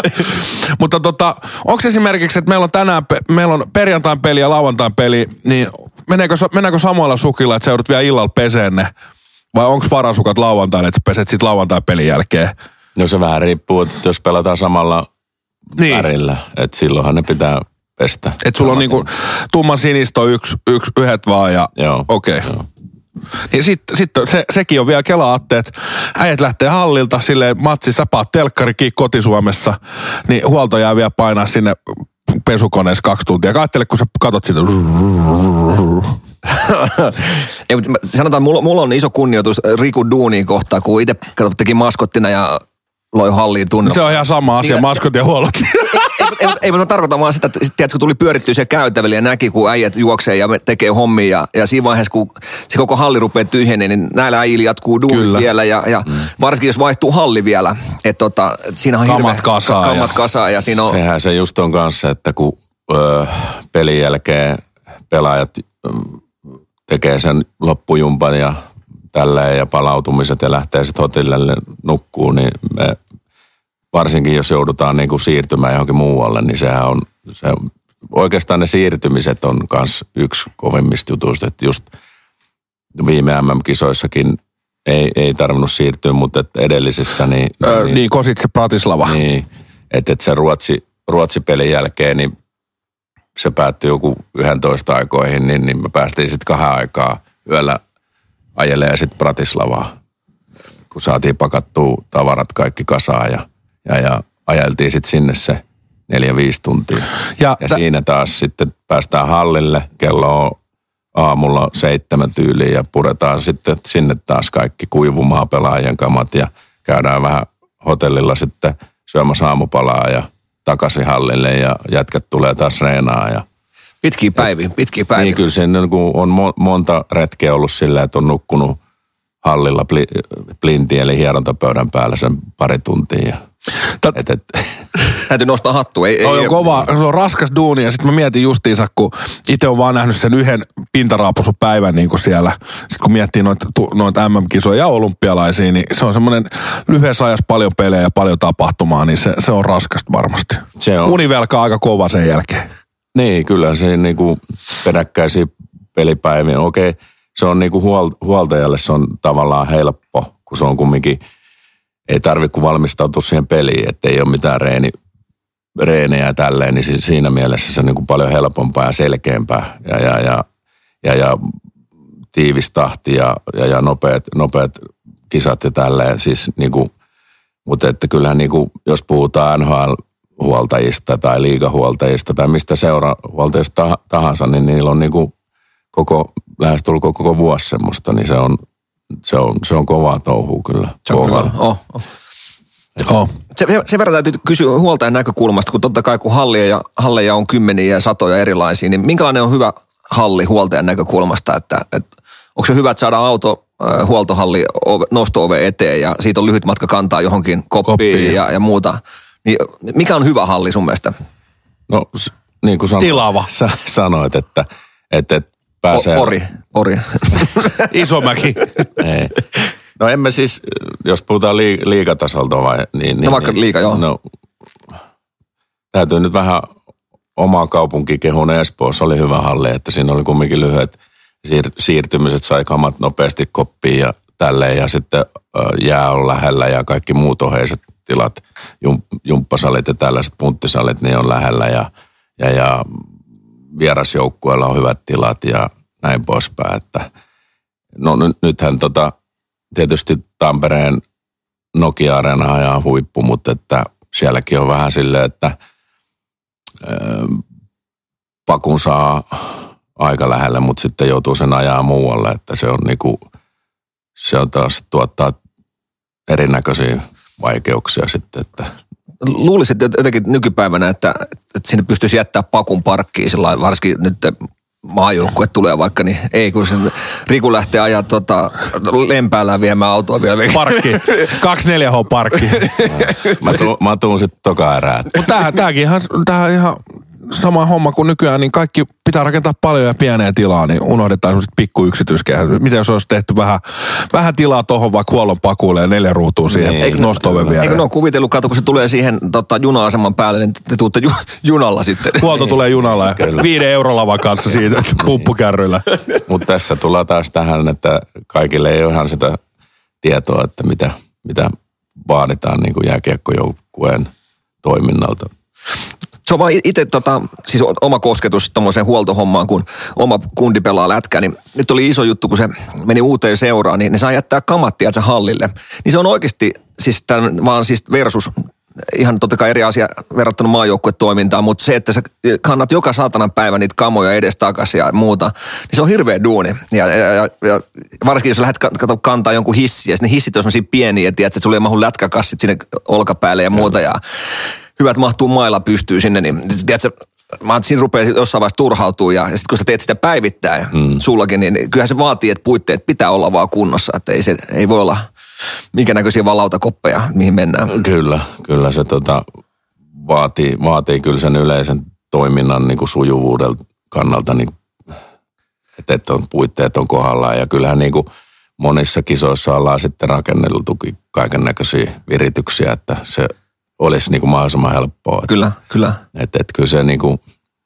Mutta tota, onko esimerkiksi, että meillä on tänään, meillä on perjantain peli ja lauantain peli, niin meneekö, meneekö samoilla sukilla, että sä joudut vielä illalla peseen ne? Vai onko varasukat lauantaille, että sä peset sit lauantain pelin jälkeen? No se vähän riippuu, että jos pelataan samalla niin. värillä, että silloinhan ne pitää pestä. Että sulla on niinku tumman sinistä on yksi, yksi, yhdet vaan ja okei. Okay. Niin sitten sit se, sekin on vielä Kela-atte, että äijät lähtee hallilta silleen matsi, sä paat telkkarikin kotisuomessa, niin huolto jää vielä painaa sinne pesukoneessa kaksi tuntia. Katsele, kun sä katot sitä. Ei, mutta sanotaan, mulla, mulla on iso kunnioitus Riku duuniin kohtaan, kun itse teki maskottina ja loi halliin tunne. Se on ihan sama asia, niin, maskot ja huollot. Ei, ei, ei, ei mä tarkoita vaan sitä, että tiedätkö, kun tuli pyörittyä siellä käytävillä ja näki, kun äijät juoksee ja tekee hommia. Ja, ja siinä vaiheessa, kun se koko halli rupeaa tyhjeneen, niin näillä äijillä jatkuu duunit Kyllä. vielä. Ja, ja mm. varsinkin, jos vaihtuu halli vielä. Että tota, siinä on kamat kasaa. Kamat kasaa ja siinä on... Sehän se just on kanssa, että kun ö, pelin jälkeen pelaajat ö, tekee sen loppujumpan ja tälleen ja palautumiset ja lähtee sitten hotellille nukkuun, niin me varsinkin jos joudutaan niinku siirtymään johonkin muualle, niin sehän on, se, oikeastaan ne siirtymiset on myös yksi kovimmista jutuista, että just viime M M-kisoissakin ei, ei tarvinnut siirtyä, mutta et edellisissä niin... Öö, niin, niin Kositse Bratislava. Niin, että et se Ruotsi, Ruotsi-pelin jälkeen, niin se päättyi joku yksitoista aikoihin, niin, niin me päästiin sitten kahden aikaa yöllä ajelemaan sitten Bratislavaa, kun saatiin pakattua tavarat kaikki kasaan ja Ja, ja ajeltiin sitten sinne se neljä, viisi tuntia. Ja, ja t- siinä taas sitten päästään hallille, kello on aamulla seitsemän tyyliin ja puretaan sitten sinne taas kaikki kuivumaan pelaajien kamat ja käydään vähän hotellilla sitten syömässä aamupalaa ja takaisin hallille ja jätkät tulee taas reenaa. Ja pitkiä päiviä, pitkiä päiviä. Niin kyllä se on monta retkeä ollut silleen, että on nukkunut hallilla plintiin eli hierontapöydän päällä sen pari tuntia. Tät, et, et. Täytyy nostaa hattua. Ei, Se on ei, kova, se on raskas duuni ja sitten mä mietin justiinsa, kun itse on vaan nähnyt sen yhden pintaraapusupäivän niin kuin siellä. Sitten kun miettii noita, noita M M-kisoja ja olympialaisia, niin se on semmoinen lyhyessä ajassa paljon pelejä ja paljon tapahtumaa, niin se, se on raskasta varmasti. Se on. Univelka aika kova sen jälkeen. Niin, kyllä se niinku peräkkäisiä pelipäiviä. Okei, se on niinku huol- huoltajalle se on tavallaan helppo, kun se on kumminkin, ei tarvitse kuin valmistautua siihen peliin, ettei ole mitään reeni, reenejä ja tälleen, niin siinä mielessä se on niinku paljon helpompaa ja selkeämpää ja, ja, ja, ja, ja tiivis tahti ja, ja, ja nopeat, nopeat kisat ja tälleen. Siis niinku, mutta että kyllähän niinku, jos puhutaan N H L-huoltajista tai liigahuoltajista tai mistä seurahuoltajista tahansa, niin niillä on niinku koko, lähestulkoon koko vuosi semmoista, niin se on, se on, se on kovaa touhua kyllä. Se on kyllä. Oh, oh. Oh. Se, sen verran täytyy kysyä huoltajan näkökulmasta, kun totta kai kun halleja, halleja on kymmeniä ja satoja erilaisia, niin minkälainen on hyvä halli huoltajan näkökulmasta, että, että onko se hyvä, että saadaan auto äh, huoltohalli nosto-ove eteen ja siitä on lyhyt matka kantaa johonkin koppiin, koppiin. Ja, ja muuta. Niin mikä on hyvä halli sun mielestä? No niin kuin sanoit, Tilava. Sä sanoit, että, että pääsee... O, ori, ori. Isomäki. Ei. No emme siis, jos puhutaan liig- liigatasolta vai... Niin, niin, no vaikka niin, liiga, joo. No, täytyy nyt vähän omaa kaupunki kehun Espoossa oli hyvä halli, että siinä oli kumminkin lyhyet siir- siirtymiset, sai kamat nopeasti koppiin ja tälleen. Ja sitten jää on lähellä ja kaikki muut oheiset tilat, jump- jumppasalit ja tällaiset punttisalit, niin on lähellä. Ja, ja, ja vierasjoukkueella on hyvät tilat ja näin poispäin. Että, no nyt, nythän tota... Tietysti Tampereen Nokia-areena ajaa huippu, mutta että sielläkin on vähän silleen, että ö, pakun saa aika lähelle, mutta sitten joutuu sen ajaa muualle, että se on niinku, se on taas tuottaa erinäköisiä vaikeuksia sitten, että Luulisin että jotenkin nykypäivänä, että, että sinne pystyisi jättää pakun parkkiin sillä varsinkin nyt maajoukkue tulee vaikka, niin ei kun sen Riku lähtee ajaa tota, Lempäällään viemään autoa vielä. Parkki. kaksikymmentäneljä H parkki. Mä tuun, mä tuun sitten toka erään. Mutta tämäkin ihan, tämähän ihan sama homma kuin nykyään, niin kaikki pitää rakentaa paljon ja pieneen tilaa, niin unohdetaan sellaiset pikku yksityiskehät. Miten jos olisi tehty vähän, vähän tilaa tuohon vaikka huollon pakuille ja neljä ruutua siihen niin, nosto-oven viereen. Eikö ne ole kuvitellut, kato, kun se tulee siihen tota, juna-aseman päälle, niin te tuutte ju, junalla sitten. Huolto tulee junalla ja viiden eurolavan kanssa siitä puppukärryllä. Mutta tässä tullaan taas tähän, että kaikille ei ole ihan sitä tietoa, että mitä, mitä vaaditaan niin kuin jääkiekkojoukkueen toiminnalta. Se on vaan itse tota, siis oma kosketus tommoseen huoltohommaan, kun oma kundi pelaa lätkää, niin nyt oli iso juttu, kun se meni uuteen seuraan, niin ne saa jättää kamat tiedätkö, hallille. Niin se on oikeasti siis tämän, vaan siis versus, ihan totta kai eri asia verrattuna maajoukkuetoimintaan, mutta se, että sä kannat joka saatanan päivä niitä kamoja edestakaisin ja muuta, niin se on hirveä duuni. Ja, ja, ja, ja varsinkin jos lähdet kato, kantaa jonkun hissiä, ja ne hissit on sellaisia pieniä, tiedätkö, että sulle ei mahu lätkäkassit sinne olkapäälle ja muuta, ja hyvät mahtuu mailla pystyy sinne, niin tiedätkö, mä siinä rupeaa jossain vaiheessa turhautua ja, ja sitten kun sä teet sitä päivittäin mm. sullakin, niin kyllähän se vaatii, että puitteet pitää olla vaan kunnossa, että ei, se, ei voi olla minkä näköisiä vaan lautakoppeja, mihin mennään. Kyllä, kyllä se tota, vaatii, vaatii kyllä sen yleisen toiminnan niin kuin sujuvuuden kannalta, niin, että, että on, puitteet on kohdallaan ja kyllähän niin kuin monissa kisoissa ollaan sitten rakenneltukin kaiken näköisiä virityksiä, että se olisi niin kuin mahdollisimman helppoa. Kyllä, kyllä. Että et kyllä se niin kuin,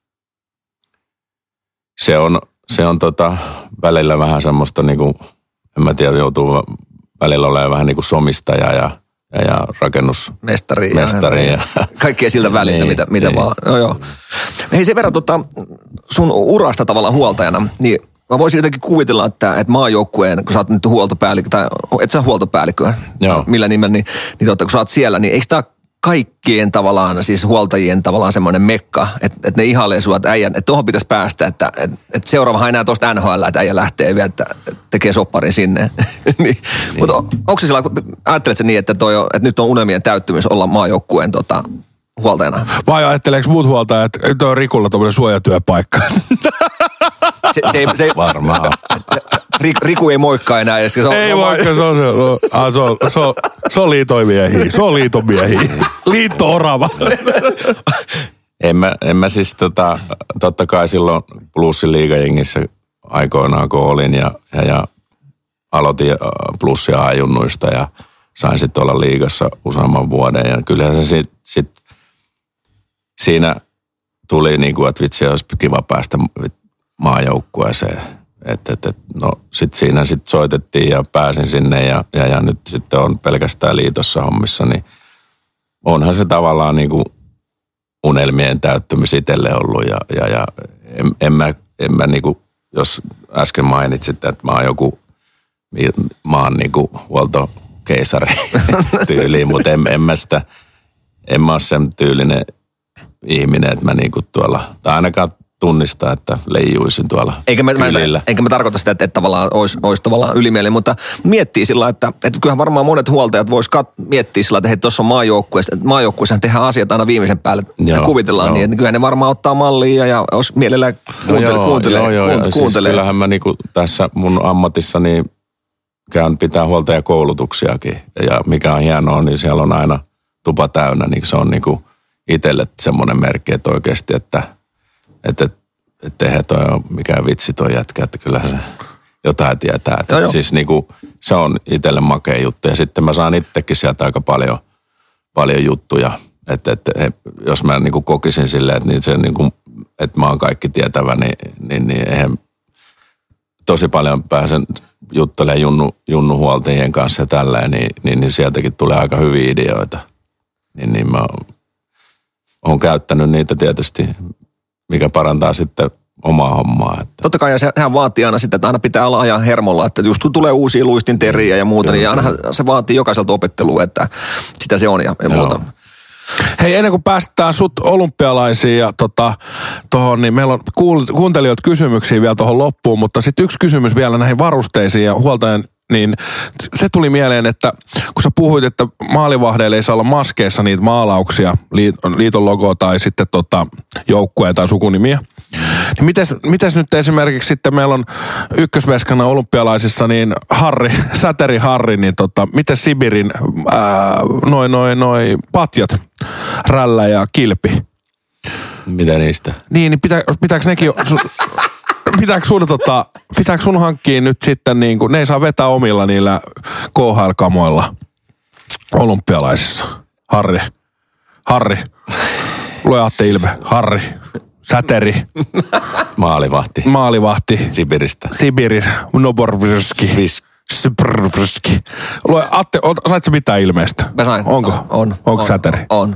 se on, se on tota, välillä vähän semmoista niin kuin, en mä tiedä, joutuu välillä olemaan vähän niin kuin somistaja ja, ja, ja rakennusmestari. Mestari ja, ja kaikkea siltä väliltä, niin, mitä, mitä niin. vaan. No joo. Hei sen verran tota, sun urasta tavallaan huoltajana, niin mä voisin jotenkin kuvitella, että, että maajoukkueen, kun sä oot nyt huoltopäällikkö, tai et sä huoltopäällikkö, joo. millä nimellä, niin, niin totta, kun sä oot siellä, niin eikö tää kaikkien tavallaan, siis huoltajien tavallaan semmoinen mekka, että, että ne ihailee sua, että äijän, että tuohon pitäisi päästä, että, että, että seuraavahan enää tuosta N H L, että äijä lähtee vielä, että tekee sopparin sinne. niin. niin. Mutta onko se sillä, ajatteletko niin, että, toi on, että nyt on unelmien täyttymys olla maajoukkueen tota, huoltajana? Vai ajatteleeko muut huoltajat, että toi on Rikulla tommoinen suojatyöpaikka? Se, se, ei, se, ei, varmaan. Rik, Riku ei moikkaa enää edes. Se on, ei moikka, se on, se on, se on, se on, se on liitomiehiä. Se on liitomiehiä. Liitto-orava. En mä, en mä siis tota, totta kai silloin Plussin liigajengissä aikoinaan kun olin ja, ja, ja aloitin Plussia ajunnuista ja sain sitten olla liigassa useamman vuoden. Ja kyllähän se sitten sit, siinä tuli niin kuin, että vitsi olisi kiva päästä maajoukkueeseen. Että et, et, no sitten siinä sitten soitettiin ja pääsin sinne ja, ja, ja nyt sitten on pelkästään liitossa hommissa, niin onhan se tavallaan niin kuin unelmien täyttymys itselle ollut ja, ja, ja en, en mä, en mä niin kuin, jos äsken mainitsit, että mä oon joku, mä oon niin kuin huoltokeisari tyyliin, mutta en, en mä sitä, en mä ole sen tyylinen ihminen, että mä niin kuin tuolla, tai ainakaan tunnistaa, että leijuisin tuolla eikä mä, kylillä. Mä, enkä mä tarkoita sitä, että, että tavallaan olisi, olisi tavallaan ylimielinen, mutta miettii sillä, että, että kyllähän varmaan monet huoltajat vois kat, miettiä sillä, että hei, tuossa on maajoukkueessa, että maajoukkueessahan tehdään asiat aina viimeisen päälle joo, ja kuvitellaan joo. niin, että kyllähän ne varmaan ottaa mallia ja olisi mielellään kuuntele, no kuuntele, joo, joo, kuuntele. kuuntele. Siis kyllähän mä niinku tässä mun ammatissani käyn pitää huoltajakoulutuksiakin ja mikä on hienoa, niin siellä on aina tupa täynnä, niin se on niinku itselle semmoinen merkki, että oikeasti, että Että et, et eihän toi ole mikään vitsi toi jätkä, että kyllähän se jotain tietää. Että no siis niinku, se on itselle makea juttu. Ja sitten mä saan itsekin sieltä aika paljon, paljon juttuja. Että et, jos mä niinku kokisin silleen, että, niin se, niinku, että mä oon kaikki tietävä, niin, niin, niin eihän tosi paljon pääsen juttelemaan junnu, junnuhuoltajien kanssa ja tälleen, niin, niin, niin sieltäkin tulee aika hyviä ideoita. Niin, niin mä oon käyttänyt niitä tietysti, mikä parantaa sitten omaa hommaa. Että. Totta kai, ja sehän vaatii aina sitten, että aina pitää olla ajan hermolla, että just kun tulee uusia luistinteriä ja muuta, joo, niin aina se vaatii jokaiselta opettelua, että sitä se on ja, ja muuta. Hei, ennen kuin päästään sut olympialaisiin ja tota, tohon, niin meillä on kuuntelijoilta kysymyksiä vielä tuohon loppuun, mutta sitten yksi kysymys vielä näihin varusteisiin ja huoltajan, niin se tuli mieleen, että kun sä puhuit, että maalivahdeille ei saa olla maskeissa niitä maalauksia, liiton logoa tai sitten tota, joukkueen tai sukunimiä, niin mites, mites nyt esimerkiksi sitten meillä on ykkösveskana olympialaisissa niin Harri, Säteri Harri, niin tota, miten Sibirin ää, noin noin noin patjat, Rällä ja Kilpi? Mitä niistä? Niin, niin pitää, pitääkö nekin... Pitääkö sun, tota, pitääkö sun hankkia nyt sitten niin kuin, ne ei saa vetää omilla niillä K H L-kamoilla olympialaisissa? Harri. Harri. Lue Atte Ilme. Harri. Säteri. Maalivahti. Maalivahti. Sibiristä. Sibiris. Noborvrski. Sbrvrski. Lue Atte, sait sä mitään ilmeistä? Mä sain. Onko? Sain. On. Onko on, Säteri? On.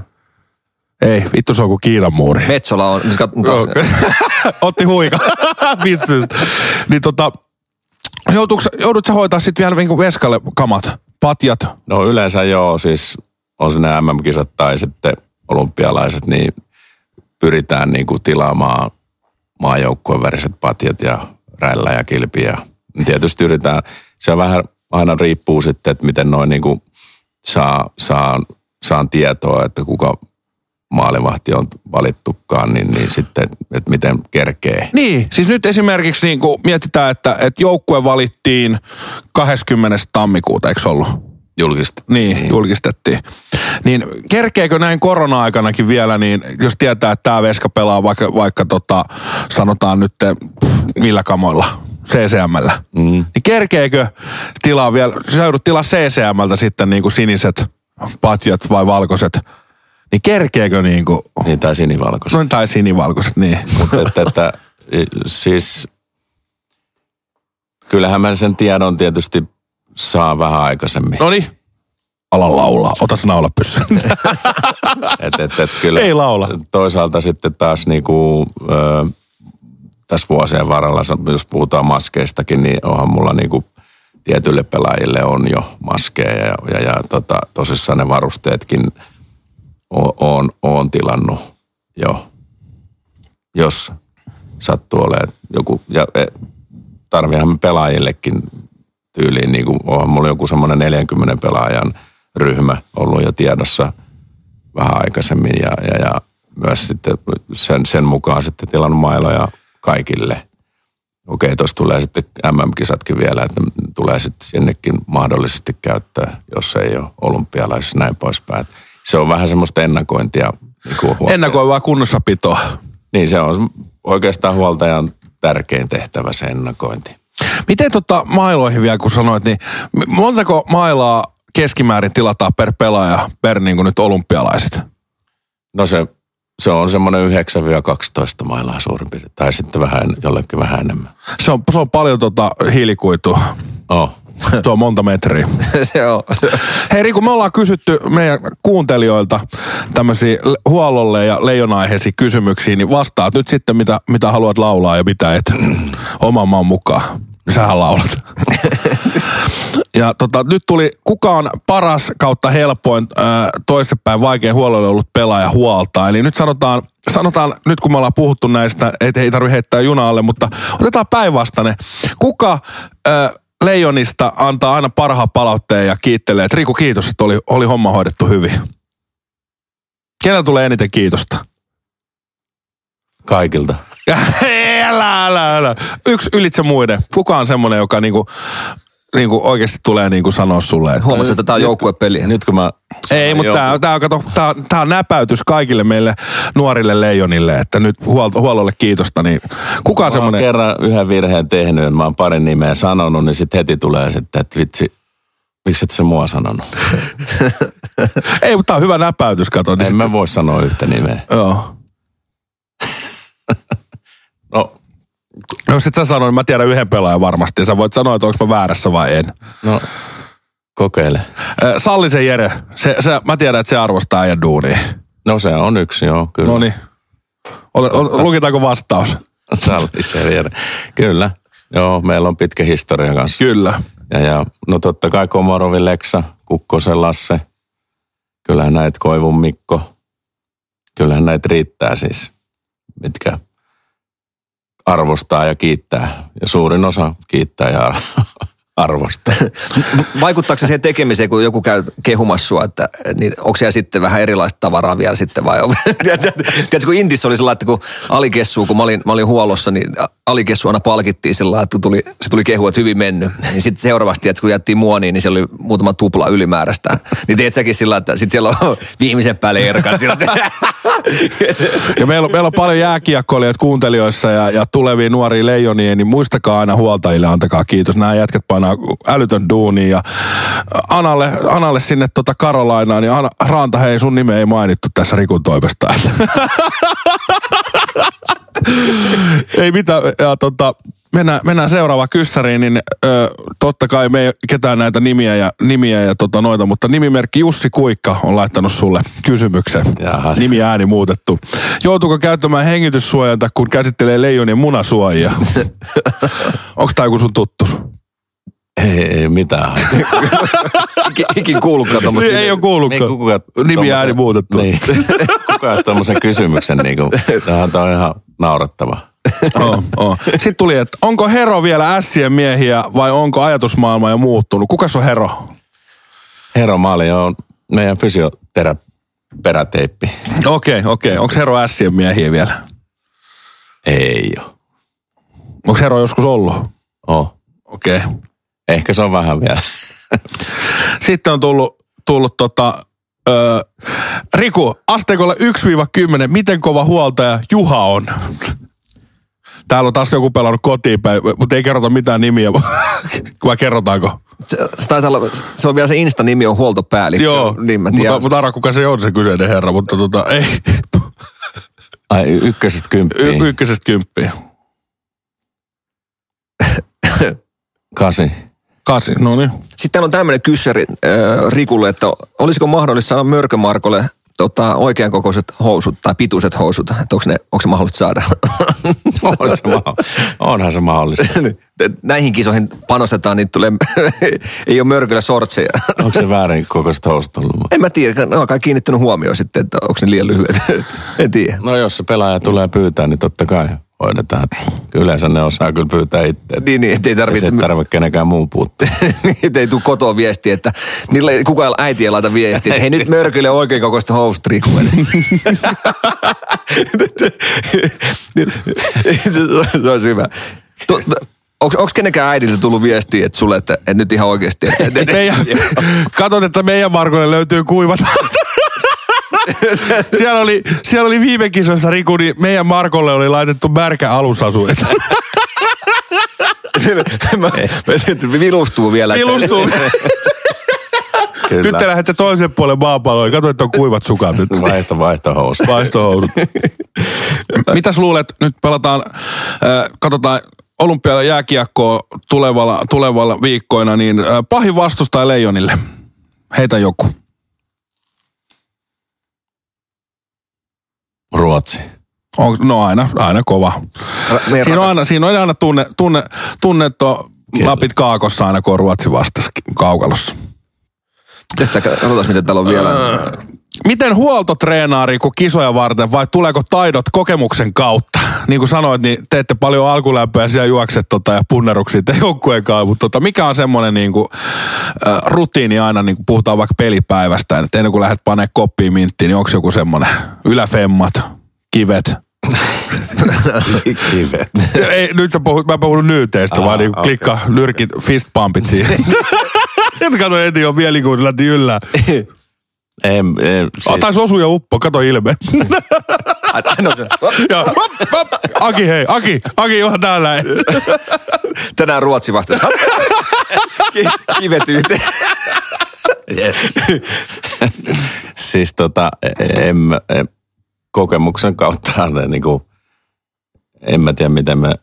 Ei, vittu se on kuin Kiinan muuri. Metsola on. Otti huika. Vitsystä. Niin tota, joutuuko, joudut sä hoitaa sit vielä niinku veskalle kamat, patjat? No yleensä joo, siis on sinne M M-kisat tai sitten olympialaiset, niin pyritään niinku tilaamaan maajoukkueen väriset patjat ja Rällä ja Kilpi. Ja tietysti yritetään, se vähän aina riippuu sitten, että miten noin niinku saa, saa, saan tietoa, että kuka maalivahti on valittukaan, niin, niin sitten, että miten kerkee. Niin, siis nyt esimerkiksi niin kuin mietitään, että, että joukkue valittiin kahdeskymmenes tammikuuta, eikö ollut? Julkist. Niin, niin, julkistettiin. Niin kerkeekö näin korona-aikanakin vielä, niin jos tietää, että tämä veska pelaa vaikka, vaikka tota, sanotaan nyt millä kamoilla, C C M:llä, mm. niin kerkeekö tilaa vielä, sä joudut tilaa C C M:ltä sitten niin kuin siniset patjat vai valkoiset, niin kerkeekö niinku... Niin, tai sinivalkoiset. No, tai sinivalkoiset, niin. Mutta että, että siis... Kyllähän mä sen tiedon tietysti saa vähän aikaisemmin. Noniin. Ala laulaa. Otas naulapyssyn. et, et, et, kyllä ei laula. Toisaalta sitten taas niinku... Ö, tässä vuosien varrella, jos puhutaan maskeistakin, niin onhan mulla niinku... Tietyille pelaajille on jo maskeja ja, ja, ja tota, tosissaan ne varusteetkin... Oon, oon tilannut jo, jos sattuu olemaan joku, ja tarviihan me pelaajillekin tyyliin, niin kuin onhan mulla joku semmoinen neljänkymmenen pelaajan ryhmä ollut jo tiedossa vähän aikaisemmin, ja, ja, ja myös sitten sen, sen mukaan sitten tilannut mailoja kaikille. okei, tuossa tulee sitten M M-kisatkin vielä, että tulee sitten sinnekin mahdollisesti käyttää, jos ei ole olympialaisissa näin poispäin. Se on vähän semmoista ennakointia. Niin ennakoivaa kunnossapitoa. Niin, se on oikeastaan huoltajan tärkein tehtävä, se ennakointi. Miten tota mailoihin vielä, kun sanoit, niin montako mailaa keskimäärin tilataan per pelaaja, per niin kuin nyt olympialaiset? No se, se on semmoinen yhdeksän kaksitoista mailaa suurin piirtein, tai sitten vähän, jollekin vähän enemmän. Se on, se on paljon tota hiilikuitua. Oh. Se on monta metriä. Se on. Hei Riku, me ollaan kysytty meidän kuuntelijoilta tämmöisiä huollolle ja leijona-aiheisia kysymyksiä, niin vastaat nyt sitten, mitä, mitä haluat laulaa ja mitä et oman maan mukaan. Sähän laulat. Ja tota, nyt tuli, kuka on paras kautta helpoin äh, toistepäin vaikea huollolle ollut pelaaja huoltaa. Eli nyt sanotaan, sanotaan, nyt kun me ollaan puhuttu näistä, et ei tarvitse heittää junaalle, mutta otetaan päinvastainen. Kuka äh, Leijonista antaa aina parhaan palautteen ja kiittelee, että Riku, kiitos, että oli, oli homma hoidettu hyvin. Kenellä tulee eniten kiitosta? Kaikilta. älä, älä, älä. Yksi ylitse muiden. Kuka on semmoinen, joka niinku, niinku oikeasti tulee niinku sanoa sulle, että... Huomasin, että tämä on joukkuepeliä. Nyt kun mä... Ei, mutta tämä, tämä, kato, tämä, tämä on näpäytys kaikille meille nuorille leijonille, että nyt huolto, huollolle kiitosta, niin kuka on semmoinen... Mä oon kerran yhden virheen tehnyt, että mä oon parin nimeä sanonut, niin sitten heti tulee sitten, että vitsi, miksi et se mua sanonut? Ei, mutta tämä on hyvä näpäytys, kato. En mä voi sanoa yhtä nimeä. Joo. No... No sit sä sanoin, niin mä tiedän yhden pelaajan varmasti, ja sä voit sanoa, että onko mä väärässä vai en. No... Kokeile. Sallisen Jere, se, se, mä tiedän, että se arvostaa äijän duunia. No se on yksi, joo, kyllä. Noniin. Lukitaanko vastaus? Sallisen Jere. Kyllä. Joo, meillä on pitkä historia kanssa. Kyllä. Ja, ja no totta kai Komarovin Leksa, Kukkosen Lasse. Kyllähän näitä Koivun Mikko. Kyllähän näitä riittää siis, mitkä arvostaa ja kiittää. Ja suurin osa kiittää ja arvostaa. Vaikuttaako se siihen tekemiseen, kun joku käy kehumassa sua, että niin, onko siellä sitten vähän erilaista tavaraa vielä sitten vai on? Tiedätkö, kun Intissä oli sillä, että kun alikessu, kun mä olin, mä olin huollossa, niin alikessu aina palkittiin sillä, että tuli, se tuli kehu, että hyvin mennyt. Niin sitten seuraavasti, tiedätkö, kun jättiin muoniin, niin siellä oli muutama tupla ylimääräistä. Niin teet säkin sillä, että sitten siellä on viimeisen päälle erkat. Ja meillä, meillä on paljon jääkiekkoilijoita kuuntelijoissa ja, ja tulevia nuoria leijonia, niin muistakaa aina huoltajille, antakaa kiitos. Nämä jätkät painaa älytön duuni ja Analle, Analle sinne tota Karolainaan, niin Ana, Ranta, hei, sun nimeä ei mainittu tässä Rikun toimesta. Ei mitään, ja tota, mennään, mennään seuraavaan kyssäriin, niin ö, totta kai me ei ketään näitä nimiä ja, nimiä ja tota noita, mutta nimimerkki Jussi Kuikka on laittanut sulle kysymyksen. Jahas. Nimi ääni muutettu. Joutuuko käyttämään hengityssuojanta, kun käsittelee leijonien munasuojia? Onko tää joku sun tuttus? Ei, ei mitään. Ikin kuullutkaan tommoista. Niin, ei ole kuullutkaan. Niin, kuka, nimi ääni muutettu. Niin. Kuka olisi tommosen kysymyksen, niin kuin, tämä on ihan naurettava. Oh, oh. Sitten tuli, että onko Hero vielä ässien miehiä vai onko ajatusmaailma jo muuttunut? Kukas on Hero? Hero Maali on meidän fysioperäteippi. Okei, okay, okei. Okay. Onko Hero ässien miehiä vielä? Ei ole. Onko Hero joskus ollut? Oh. Okei. Okay. Ehkä se on vähän vielä. Sitten on tullut, tullut tota, öö, Riku, asteikolla yksi kymmenen, miten kova huoltaja Juha on? Täällä on taas joku pelannut kotiin päin, mutta ei kerrota mitään nimiä, vai kerrotaanko? Se, se, olla, se on vielä se Insta-nimi on huoltopäällikkö. Joo, niin mutta, mutta arra kuka se on se kyseinen herra, mutta tota ei. Ai ykkösestä kymppiin. Y- ykkösestä kymppiin. Kasi. Kasi, no niin. Sitten täällä on tämmöinen kyssäri äh, Rikulle, että olisiko mahdollista saada Mörkömarkolle tota, oikean kokoiset housut tai pituiset housut, että onko, ne, onko se mahdollista saada? On se ma- onhan se mahdollista. Näihin kisoihin panostetaan, niin tulee, ei ole Mörköllä sortseja. Onko se väärin kokoiset housut ollut? En mä tiedä, ne on kai kiinnittänyt huomioon sitten, että onko ne liian lyhyet. En tiedä. No jos se pelaaja tulee pyytää, niin totta kai hoidetaan. Yleensä ne osaa kyllä pyytää itse. Niin, niin, ettei tarvitse. Ei tarvitse kenenkään muun puuttua. Niin, ei tule kotoa viestiä, että niille ei kukaan äiti ei laita viestiä, että hei nyt Mörkölle oikein kokoista housut Rikulle. Se olisi hyvä. Onko kenenkään äidiltä tullut viestiä, että sulle, että, että nyt ihan oikeasti... Että, meidän, katot, että meidän Markolle löytyy kuivat. siellä, oli, siellä oli viime kisoissa, Riku, niin meidän Markolle oli laitettu märkä alusasu. Vilustuu vielä. Vilustuu. Nyt te lähdette toisen puolen maapalloon. Kato, että on kuivat sukat nyt. Vaihto, vaihtohousut. Vaihtohousut. Mitäs luulet, nyt pelataan, äh, katsotaan olympiadan jääkiekkoa tulevalla, tulevalla viikkoina, niin äh, pahin vastustaja Leijonille. Heitä joku. Ruotsi. On, no aina, aina kova. Siinä on aina, siinä on aina tunne, tunne, tunnettu lapit kaakossa aina, kun on Ruotsi vastassa kaukalossa. Katsotaan, miten täällä on vielä. Öö, miten huolto treenaa Riku kisoja varten vai tuleeko taidot kokemuksen kautta? Niin kuin sanoit, niin teette paljon alkulämpöä ja siellä juokset tota, ja punneruksia te joukkueen kanssa, mutta tota, mikä on semmoinen niin kuin, äh, rutiini aina, niin kuin puhutaan vaikka pelipäivästä, että ennen kuin lähdet panemaan koppiin minttiin, niin onko joku semmoinen yläfemmat, kivet? Kivet. Ei, nyt sä puhut, mä puhun nyyteistä, ah, vaan niin okay. Klikka, nyrkit, fistpumpit siihen. Nyt kato heti jo mielikuun, se lähti yllään. Em, em, siis... Taisi osu ja uppo, kato ilme. Aino se. Ja, hop, hop. Aki hei, Aki, Aki johan täällä. Tänään Ruotsi vastasi. Ki, kivet yhteen. Yes. Siis tota, em, em, kokemuksen kautta niin kuin, en mä tiedä miten me...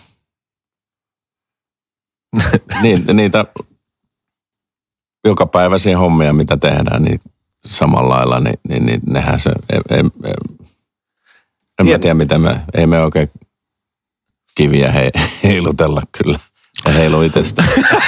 Ni, niitä jokapäiväisiä hommia, mitä tehdään, niin samalla lailla, niin, niin, niin nehän se... En, en, en mä tiedä, miten me... Ei me oikein kiviä he, heilutella kyllä. Ja heilu itsestä.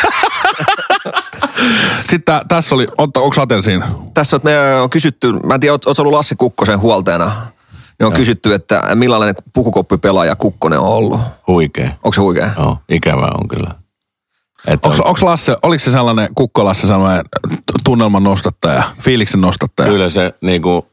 Sitten tässä oli... Onko Aten siinä? Tässä on, me on kysytty... Mä en tiedä, ootko ollut Lassi Kukkosen huoltajana? Ne on ja. kysytty, että millainen pukukoppipelaaja Kukkonen on ollut. Huikea. Onko se huikea? Joo, ikävää on kyllä. Onko on... Lasse, oliko se sellainen, Kukko-Lasse sellainen tunnelman nostattaja, fiiliksen nostattaja? Kyllä se niinku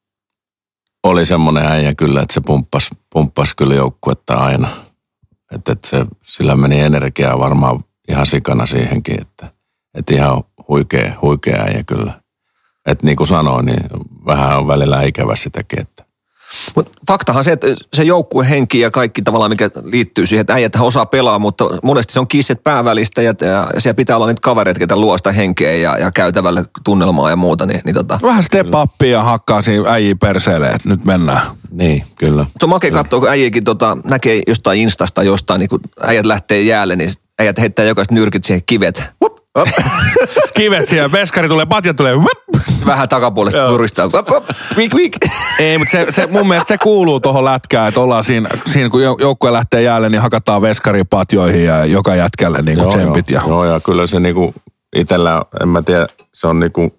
oli semmoinen äijä kyllä, että se pumppasi, pumppasi kyllä joukkuetta aina. Että et se, sillä meni energiaa varmaan ihan sikana siihenkin, että et ihan huikea, huikea äijä kyllä. Että niin kuin sanoin, niin vähän on välillä ikävä sitäkin, että mutta faktahan se, että se joukkueen henki ja kaikki tavallaan, mikä liittyy siihen, että äijäthän osaa pelaa, mutta monesti se on kisset päävälistä ja, ja siellä pitää olla niitä kavereita, ketä luo sitä henkeä ja, ja käytävälle tunnelmaa ja muuta. Niin, niin tota. Vähän step upia ja hakkaa siinä äijii perseelle, että nyt mennään. Niin, kyllä. Se on makea katsoa, kun äijiäkin tota, näkee jostain instasta jostain, niin kun äijät lähtee jäälle, niin äijät heittää jokaista nyrkit siihen kivet. Hup, hop. Kivet siellä, veskari tulee, patja tulee. Hup. Vähän takapuolesta puristaa. Viik, viik. Ei, mutta se, se, mun mielestä se kuuluu tuohon lätkään, että ollaan siinä, siinä kun joukkue lähtee jäälle, niin hakataan veskari patjoihin ja joka jätkälle niin kuin tsempit. Joo, ja... joo, ja kyllä se niinku itsellä, en mä tiedä, se on niinku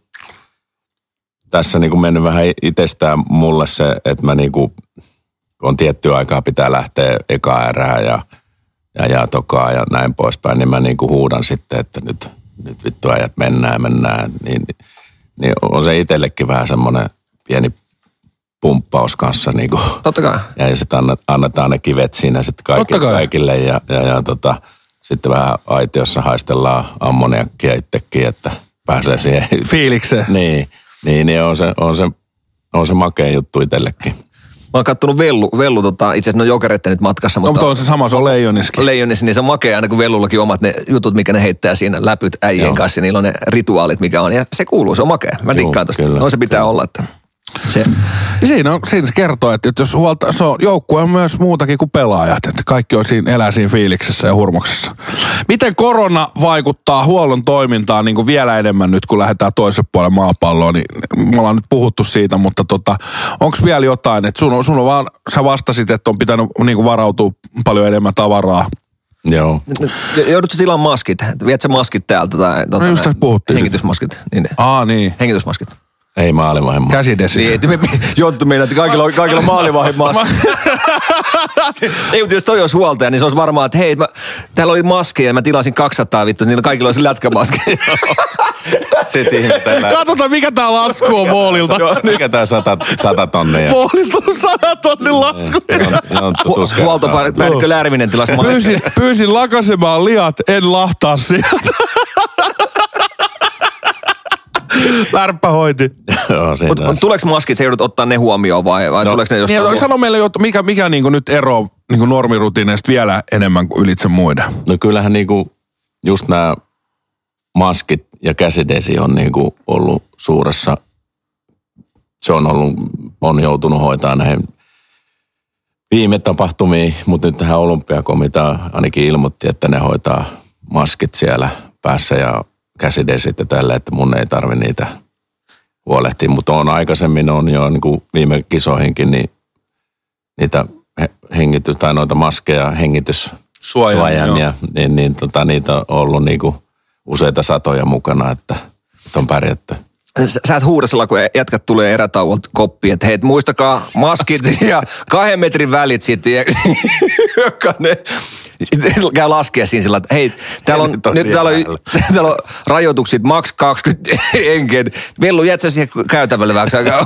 tässä niinku mennyt vähän itsestään mulle se, että mä niinku, on tiettyä aikaa pitää lähteä eka erää ja, ja, ja tokaa ja näin poispäin, niin mä niinku huudan sitten, että nyt, nyt vittu ajat mennään, mennään, niin... Niin on se itsellekin vähän semmoinen pieni pumppaus kanssa. Niin kuin. Totta kai. Ja sitten annetaan ne kivet siinä sitten kaikille, kaikille ja, ja, ja tota, sitten vähän aitiossa haistellaan ammoniakkia itsekin, että pääsee siihen. Fiilikseen. Niin, niin, niin on, se, on, se, on se makea juttu itsellekin. Mä oon kattonut Vellu, Vellu tota, itse asiassa ne on Jokereitten nyt matkassa. Mutta no, on se sama, se on Leijoniskin. Leijonis, niin se on makea aina kun Vellullakin omat ne jutut, mikä ne heittää siinä läpyt äijien Joo. kanssa. Niillä on ne rituaalit, mikä on. Ja se kuuluu, se on makea. Mä dikkaan tosta. No se pitää kyllä. olla, että se... Siinä, on, siinä se kertoo, että jos huolta, se on, joukkue on myös muutakin kuin pelaajat. Että kaikki on siinä, elää siinä fiiliksessä ja hurmoksessa. Miten korona vaikuttaa huollon toimintaan niin kuin vielä enemmän nyt, kun lähdetään toiselle puolelle maapalloon? Niin me ollaan nyt puhuttu siitä, mutta tota, onko vielä jotain, että sun, sun on vaan, sä vastasit, että on pitänyt niin kuin varautua paljon enemmän tavaraa. Joo. Joudutko tilaan maskit? Viet sä maskit täältä? Tai, tuota, no just tässä puhuttiin. Hengitysmaskit. Niin, Aa niin. Hengitysmaskit. Ei maalivahdin maski. Käsidesi. Niin, että me, Jonttu meillä, että kaikilla on, kaikilla on maalivahdin maski. Ei, mutta jos toi olisi huoltaja, niin se olisi varmaan, että hei, mä, täällä oli maskeja ja mä tilasin kaksisataa vittu, niillä kaikilla olisi lätkämaski. Sitten ihmetellään. Katsotaan, mikä tää lasku on Moolilta. Mikä tää sata, sata tonnia? Moolilta on sata tonnin lasku. Hu- Huoltopäällikkö Lärvinen tilasi maskeja. Pyysin, pyysin lakasemaan liat, en lahtaa sieltä. Lärppä hoiti. Mutta tuleeko maskit, sä joudut ottaa ne huomioon vai, vai no, tuleeko ne jostain? Niin, sano meille, että mikä, mikä niinku nyt ero niinku normirutiineista vielä enemmän kuin ylitse muiden? No kyllähän niinku just nämä maskit ja käsidesi on niinku ollut suuressa, se on ollut, on joutunut hoitaa näihin viime tapahtumiin, mutta nyt tähän olympiakomitea ainakin ilmoitti, että ne hoitaa maskit siellä päässä ja käsidesit ja tällä, että mun ei tarvi niitä huolehtia, mutta on aikaisemmin on jo niin kuin viime kisoihinkin niin niitä hengitys tai noita maskeja, hengityssuojaimia, niin, niin tota, niitä on ollut niin kuin useita satoja mukana, että, että on pärjätty. Sä et huudasella, kun jätkät tulee erätauolta koppiin, että hei, muistakaa maskit ja kahden metrin välit sitten. Ne käy laskea siinä sillä, että hei, täällä on, nyt täällä on, täällä on rajoitukset, maks kaksikymmentä enken. Vellu, jät sä siihen käytävälle vähäksi aikaa.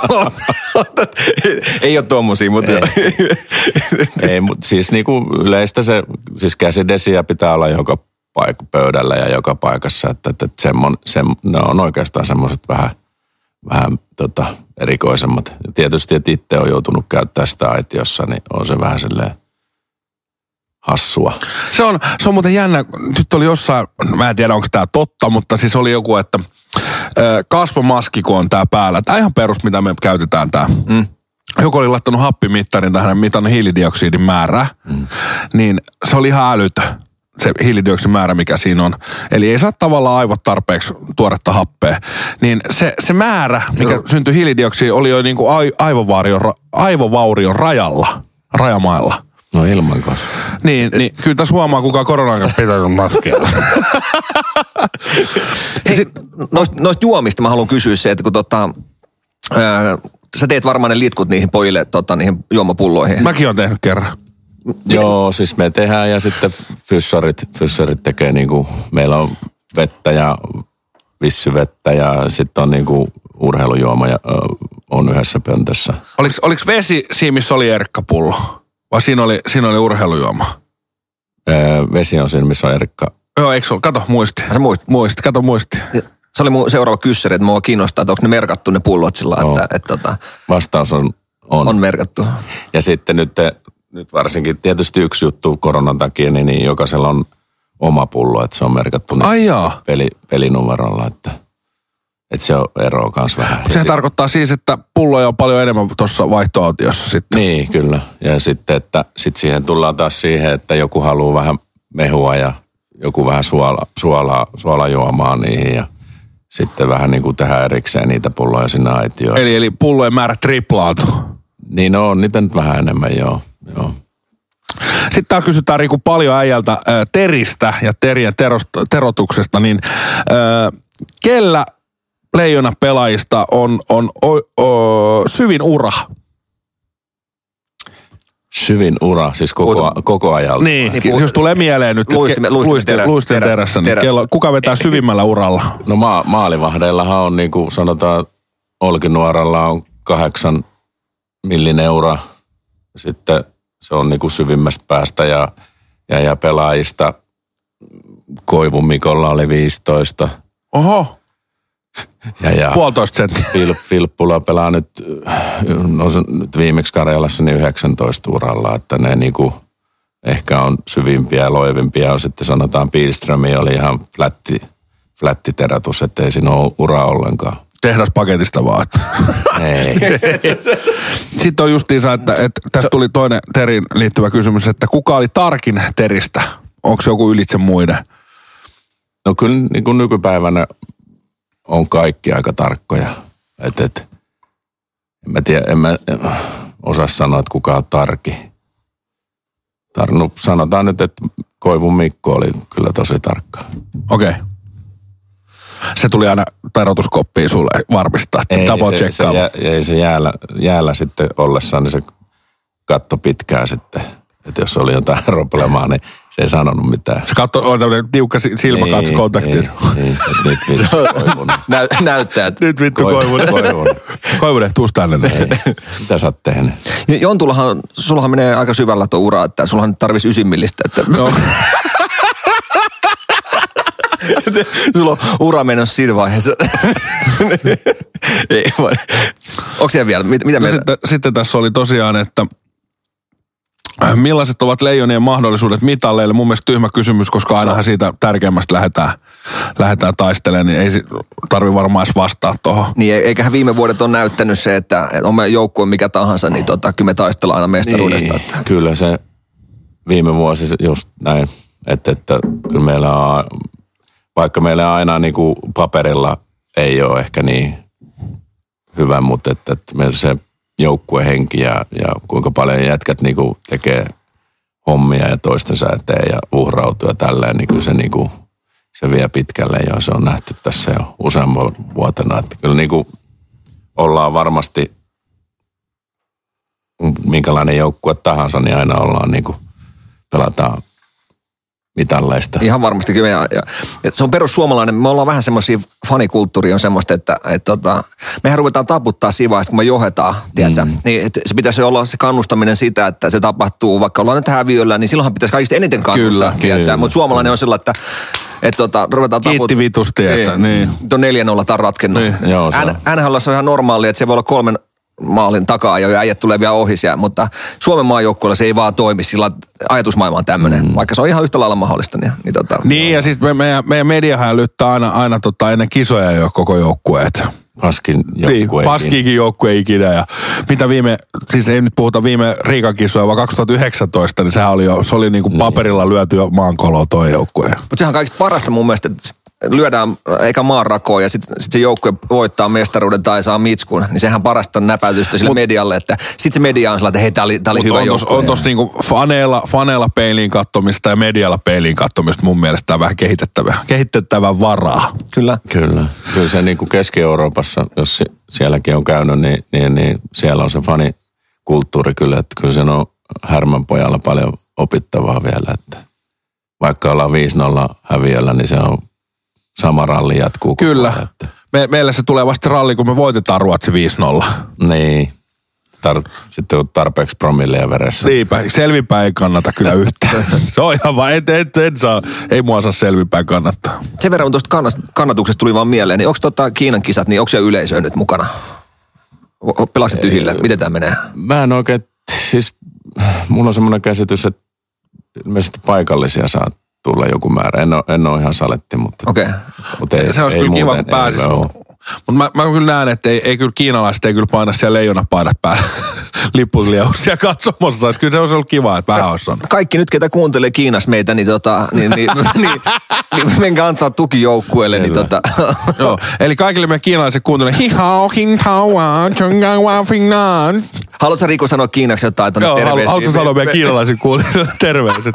Ei ole tommosia, mutta... Ei, ei mutta siis niinku yleistä se, siis käsidesiä pitää olla joka paikka pöydällä ja joka paikassa, että, että semmon, sem, ne on oikeastaan semmoiset vähän, vähän tota, erikoisemmat. Tietysti, että itse on joutunut käyttää sitä aitiossa, niin on se vähän silleen hassua. Se on, se on muuten jännä, nyt oli jossain, mä en tiedä onko tämä totta, mutta siis oli joku, että ö, kasvomaski kun on tää päällä, tämä ihan perus mitä me käytetään tää. Mm. Joku oli laittanut happimittarin tähän mitannut hiilidioksidin määrää, mm. niin se oli ihan älytö. Se hiilidioksidin määrä, mikä siinä on. Eli ei saa tavallaan aivot tarpeeksi tuoretta happea. Niin se, se määrä, mikä Joo. syntyi hiilidioksiin, oli jo niin kuin aivovaurion, aivovaurion rajalla, rajamailla. No ilman kanssa. Niin, niin kyllä tässä huomaa, kuka koronan kanssa pitää maskia. Hei, noista, noista juomista mä haluan kysyä se, että kun tota, ää, sä teet varmaan ne litkut niihin pojille, tota, niihin juomapulloihin. Mäkin oon tehnyt kerran. Joo, siis me tehdään ja sitten fyssarit, fyssarit tekee niinku, meillä on vettä ja vissyvettä ja sitten on niinku urheilujuoma ja ö, on yhdessä pöntössä. Oliko, oliko vesi siinä, missä oli erkkapullo? Vai siinä oli, siinä oli urheilujuoma? Öö, vesi on siinä, missä on erkka. Joo, eikö se ole? Kato, muisti. Sä muistit? Muisti, kato, muisti. Se oli mun seuraava kyssäri, että mua kiinnostaa, että onko ne merkattu ne pullot sillä no. että, että, että vastaus on, on. On merkattu. Ja sitten nyt, nyt varsinkin tietysti yksi juttu koronan takia, niin, niin jokaisella on oma pullo, että se on merkattu Ai jaa. Peli, pelinumerolla, että, että se on eroa kans vähän. Se sit, tarkoittaa siis, että pulloja on paljon enemmän tuossa vaihtoautiossa sitten. Niin, kyllä. Ja sitten, että sit siihen tullaan taas siihen, että joku haluaa vähän mehua ja joku vähän suola, suolaa, suolajuomaa niihin ja sitten vähän niin kuin tehdään erikseen niitä pulloja sinne aitioon. Eli, eli pullojen määrä triplaantuu. Niin on, niitä nyt vähän enemmän, joo. joo. Sitten täällä kysytään Riku paljon äijältä äh, teristä ja terien terosta, terotuksesta, niin äh, kellä Leijona pelaajista on, on o, o, syvin ura? Syvin ura, siis koko, koko ajalta. Niin, niin jos tulee mieleen nyt, luistin, luistin, terä, luistin terä, terässä, niin kello, kuka vetää syvimmällä uralla? No ma, maalivahdeillahan on niin kuin sanotaan, Olkinuoralla on kahdeksan millinen ura. Sitten se on niin kuin syvimmästä päästä ja, ja, ja pelaajista Koivun Mikolla oli viisitoista. Oho. Ja, ja puolitoista senttiä. Fil, Filppula pelaa nyt, no nyt viimeksi Karjalassa niin yhdeksäntoista uralla, että ne niinku ehkä on syvimpiä ja loivimpia. Sitten sanotaan Pilströmi oli ihan flätti, flättiterätus, ettei siinä ole uraa ollenkaan. Tehdaspaketista vaan. Ei. Sitten on justiinsa, että, että tässä tuli toinen Terin liittyvä kysymys, että kuka oli tarkin Teristä? Onko se joku ylitse muiden? No kyllä niin kuin nykypäivänä on kaikki aika tarkkoja. Et, et, en mä tiedä, en mä osaa sanoa, että kuka on tarki. Tar, no, sanotaan nyt, että Koivun Mikko oli kyllä tosi tarkka. Okei. Okay. se tuli aina tarotuskoppiin sulle varmistaa, että double se, se, jää, ei se jäällä, jäällä sitten ollessaan, niin se katto pitkään sitten. Että jos oli jotain probleemaa, niin se ei sanonut mitään. Se katso, on tämmöinen tiukka silmäkatskontakti. Niin, niin, nyt vittu Koivunen. Nä, näyttää, että... Nyt vittu Koivunen. Koivunen, Koivunen tuus tänne. Mitä sä oot tehnyt? Jontullahan, sullahan menee aika syvällä tuo ura, että sullahan tarvitsisi ysimillistä. Että... No. Sulla on ura menossa siinä vaiheessa. Ei, onko siellä vielä? Mitä, mitä no meillä? Sitten, sitten tässä oli tosiaan, että millaiset ovat Leijonien mahdollisuudet mitalleille? Mun mielestä tyhmä kysymys, koska ainahan siitä tärkeimmästä lähdetään, lähdetään taistelemaan, niin ei tarvi varmaan edes vastaa tuohon. Niin, eiköhän viime vuodet on näyttänyt se, että on meidän joukkue mikä tahansa, niin tota, kyllä me taistellaan aina mestaruudesta. Niin, kyllä se viime vuosi just näin, että, että kyllä meillä on, vaikka meillä aina niin kuin paperilla ei ole ehkä niin hyvä, mutta että, että meillä se joukkuehenki ja, ja kuinka paljon jätkät niinku tekee hommia ja toistensa eteen ja uhrautuu ja tälleen, niin kyllä se, niinku, se vie pitkälle ja se on nähty tässä jo useamman vuotena. Että kyllä niinku ollaan varmasti, minkälainen joukkue tahansa, niin aina ollaan niinku, pelataan mitalleista. Ihan varmasti kyllä. Ja, ja, ja se on perussuomalainen. Me ollaan vähän semmoisia, fanikulttuuri on semmoista, että et, tota, mehän ruvetaan taputtaa siinä vaiheessa, kun me johdetaan, tiedätkö? Mm. Niin, et, se pitäisi olla se kannustaminen sitä, että se tapahtuu, vaikka ollaan nyt häviöllä, niin silloinhan pitäisi kaikista eniten kannustaa, tiedätkö? Mutta suomalainen on sellainen, että et, tota, ruvetaan taputtaa. Kiitti vitusti, että niin. Tuon neljä nolla on ratkennut. Niin. Joo, se on. N H L:ssä on ihan normaali, että se voi olla kolmen maalin takaa ja äijät tulee vielä ohi siellä, mutta Suomen maajoukkueella se ei vaan toimi, sillä ajatusmaailma on tämmöinen, mm. vaikka se on ihan yhtä lailla mahdollista. Niin, niin, tota, niin ja siis me, meidän, meidän mediahan lyttää aina, aina tota, ennen kisoja jo koko joukkueet. Paskin joukkue. Niin, paskiikin joukkue ikinä ja mitä viime, siis ei nyt puhuta viime Riikan kisoja, vaan kaksituhattayhdeksäntoista, niin sehän oli jo, se oli niinku paperilla lyöty jo maankoloa toi joukkue. Mutta sehän on kaikista parasta mun mielestä, että lyödään eikä maanrakoon ja sitten sit se joukkue voittaa mestaruuden tai saa mitskun, niin sehän parasta näpäytystä sille Mut, medialle, että sitten se media on sellainen, että hei, tää oli, tää oli hyvä on joukkue. Tos, on tossa niinku faneilla, faneilla peiliin kattomista ja medialla peiliin kattomista mun mielestä vähän kehitettävä, kehitettävän varaa. Kyllä. Kyllä. Kyllä se niinku Keski-Euroopassa, jos sielläkin on käynyt, niin, niin, niin siellä on se fanikulttuuri kyllä, että kyllä se on Härmän pojalla paljon opittavaa vielä, että vaikka ollaan viisi nolla häviöllä, niin se on sama ralli jatkuu. Kyllä. Että Me, meillä se tulee vasta ralli, kun me voitetaan Ruotsi viisi nolla. Niin. Tar- sitten on tarpeeksi promilleja veressä. Niinpä. Selvinpäin ei kannata kyllä yhtään. Se on ihan vaan, et, et, et saa, ei mua saa selvinpäin kannattaa. Sen verran tuosta kannatuksesta tuli vaan mieleen, niin onko tota Kiinan kisat, niin onko siellä yleisöä nyt mukana? Pelaako se tyhjillä? Miten tämä menee? Mä en oikein, siis mulla on semmoinen käsitys, että ilmeisesti paikallisia saa tulla joku määrä. En ole, en ole ihan saletti, mutta... Okei. Okay. Mutta se, ei, se olisi ei kyllä kiva, muuten, kun pääsisi. Mutta mä, mä kyllä näen, että ei, ei kyllä kiinalaiset ei kyllä paina siellä leijonapaidat päällä liput liausia katsomassa. Että kyllä se olisi ollut kiva, että vähän olisi on. Kaikki nyt, ketä kuuntelee Kiinassa meitä, niin, tota, niin, niin, niin, niin menkää antaa tuki joukkueelle. Niin, tota. Joo, eli kaikille meidän kiinalaiset kuuntelee. Haluatko Riku sanoa kiinaksi jotain tuonne terveisiä? Joo, haluatko sanoa meidän kiinalaiset kuuntelijoille terveiset?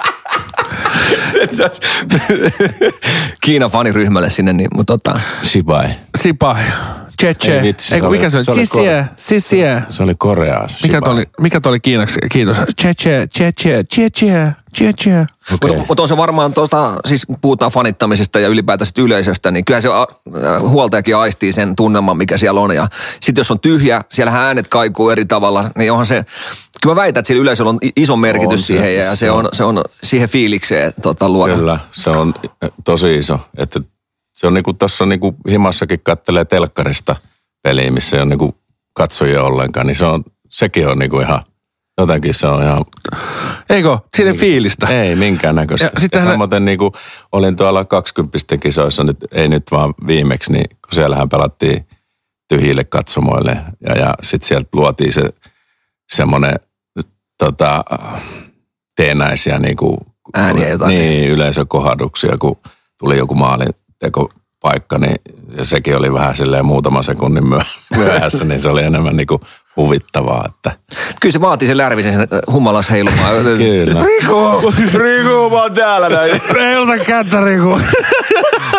Kiinan faniryhmälle sinne, niin, mutta tota... Sipai. Sipai. Che che. Eiku, mikä se oli? Sisie. Sisie. Se oli Koreaa. Mikä toi oli, mikä toi oli kiinaksi? Kiitos. Che che. Che che. Che che. Che che. Okay. Mutta on se varmaan, tota, siis puhutaan fanittamisesta ja ylipäätään yleisöstä, niin kyllähän se äh, huoltajakin aistii sen tunnelman, mikä siellä on. Ja sitten jos on tyhjä, siellähän äänet kaikuu eri tavalla, niin onhan se... Kyllä mä väitän, että sillä yleisöllä on iso merkitys on siihen se, ja se, se, on, se on siihen fiilikseen tota, luoda. Kyllä, se on tosi iso. Että se on niinku tuossa niinku himassakin kattelee telkkarista peliä, missä ei ole niinku katsojia ollenkaan, niin se on, sekin on niinku ihan, jotenkin se on ihan... Eikö? Siinä niin, fiilistä. Ei minkäännäköistä. Ja, ja samoin ne... niinku olin tuolla kaksikymppisten kisoissa, nyt, ei nyt vaan viimeksi, niin kun siellähän pelattiin tyhjille katsomoille ja, ja sitten sieltä luotiin se semmoinen tota, teenäisiä niinku, ääniä jotain. Niin, yleisökohduksia, kun tuli joku maalintekopaikka, niin ja sekin oli vähän silleen muutaman sekunnin myöhässä, niin se oli enemmän niinku huvittavaa. Että. Kyllä se vaatii sen lärvisen sen humalas heilumaan. Kyllä. Riku! Riku, mä oon täällä näin. Heilta kättä, Riku.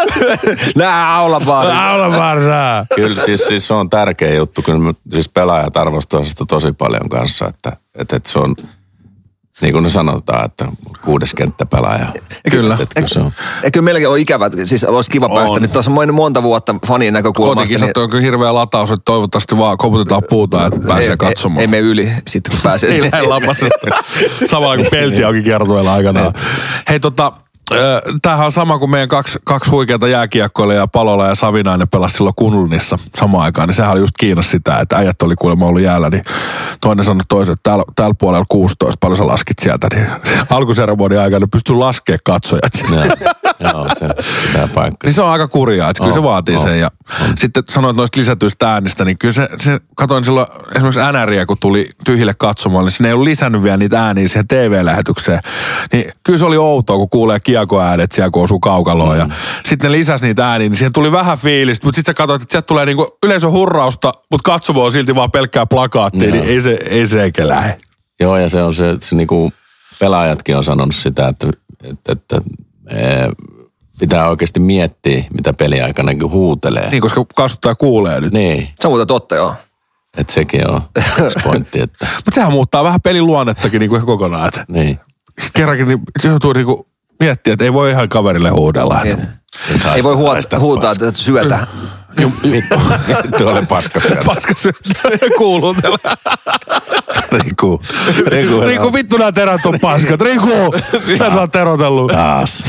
Nää aula vaan. Aula vaan sää. Kyllä siis, siis se on tärkeä juttu. Kyllä me, siis pelaajat arvostaa sitä tosi paljon kanssa, että, että, että se on, niin kuin ne sanotaan, että kuudes kenttäpelaaja. Kyllä. Että kyllä se on. Eikö meilläkin ole ikävät, siis olisi kiva päästä On. nyt tuossa monta vuotta fanien näkökulmasta. Kotikisat on kyllä hirveä lataus, että toivottavasti vaan koputetaan puuta, että pääsee ei, katsomaan. Ei, ei mene yli, sitten kun pääsee. Ei lähde lapassa. Samalla kuin pelti onkin kiertueella aikanaan. Hei tota, tämähän on sama kuin meidän kaksi, kaksi huikeata jääkiekkoilijaa, Palola ja Savinainen pelasi silloin Kunlunissa samaan aikaan. Niin sehän oli just kiinnosti sitä, että äijät oli kuulemma ollut jäällä, niin toinen sanoi toiselle, että täällä, täällä puolella kuusitoista, paljon sä laskit sieltä, niin alkuseremonian aikana pystyi laskemaan katsojat. Joo, se pitää paikka. Niin se on aika kurjaa, että kyllä se On, vaatii on, sen. Ja on. sitten sanoit noista lisätyistä äänistä, niin kyllä se, se katoin silloin esimerkiksi N R:iä, kun tuli tyhjille katsomaan, niin sinne ei ollut lisännyt vielä niitä ääniä siihen T V-lähetykseen. Niin kyllä se oli outoa, kun kuulee kiekoäänet siellä, kun osuu kaukaloon. Mm. Ja sitten ne lisäsi niitä ääniä, niin siihen tuli vähän fiilistä, mutta sitten sä katsoit, että sieltä tulee niinku yleisön hurrausta, mutta katsomo on silti vaan pelkkää plakaattia, niin ei se, ei se eikä lähe. Joo, ja se on se, se niinku, pelaajatkin on sanonut sitä, että, että, että ee, pitää oikeasti miettiä, mitä peliaikana niin huutelee. Niin, koska kasvattaja kuulee nyt. Niin, Se on muuten totta, joo. että sekin on yksi pointti, että Mutta sehän muuttaa vähän pelin luonnettakin niinku kokonaan. Että niin. kerrankin niin se joutuu niinku miettiä, että ei voi ihan kaverille huudella. Niin. Että Ei voi huutaa, huutaa että syötä. Tuolle paska syötä. paska syöttää kuulutella. Riku. Riku, Riku, vittu nää terät on paskat. Riku, mitä sä oot terotellut? Taas.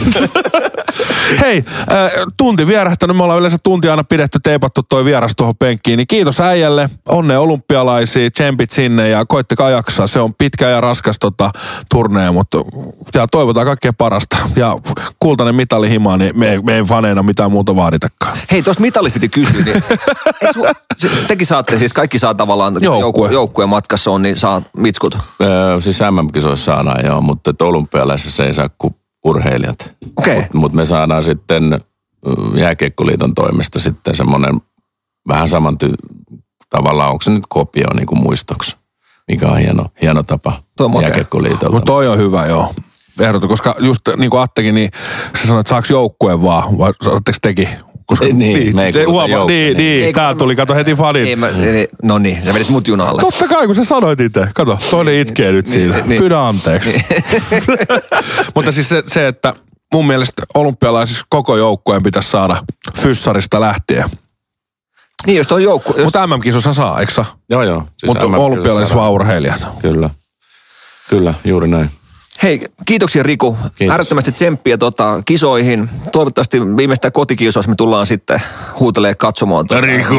Hei, äh, tunti vierähtänyt. Me ollaan yleensä tunti aina pidetty, teipattu toi vieras tuohon penkkiin. Niin kiitos äijälle. Onnea olympialaisia, tsempit sinne ja koittakaa jaksaa. Se on pitkä ja raskas tota, turnee, mutta ja toivotaan kaikkea parasta. Ja kultainen mitali himaa, niin me, me ei faneina mitään muuta vaaditakaan. Hei, tuosta mitallista piti kysyä, niin su, se, tekin saatte, siis kaikki saa tavallaan, Joukkue. joukkue. joukkueen matkassa on, niin saa mitskut. Öö, siis M M-kisoissa saadaan joo, mutta olympialaisissa ei saa kuin urheilijat. Okei. Mutta mut me saadaan sitten Jääkiekkoliiton toimesta sitten semmoinen vähän saman ty- tavallaan, onko se nyt kopio niin kuin muistoksi, mikä on hieno, hieno tapa Toi on makea. Jääkiekkoliitolta. Mutta toi on hyvä, joo. Ehdoton, koska just niin kuin Attekin, niin sä sanoit, että saako joukkueen vaan, vai saatteko teki? Koska, Ei, niin, me ei te kuuluta huomaa, joukkueen. niin, niin, Ei, tää kun- tuli, kato heti fanit. Ei, mä, ei, no niin, sä vedit mut junalle. Totta kai, kun sä sanoit itse. Kato, toinen itkee nyt niin, siinä. niin, niin. Pyydä anteeksi. Mutta siis se, se, että mun mielestä olympialaisissa koko joukkueen pitäisi saada fyssarista lähtien. Niin, jos toi joukku... Jos, Mutta M M-kisossa saa, eikö saa? Joo, joo. Siis Mutta M M-kisoissa olympialaisissa saadaan. vaan urheilijat. Kyllä. Kyllä, juuri näin. hei, kiitoksia Riku. Kiitos. Äärettömästi tsemppiä tota, kisoihin. Toivottavasti viimeistään kotikisoissa me tullaan sitten huutelee katsomaan. Tota. Riku.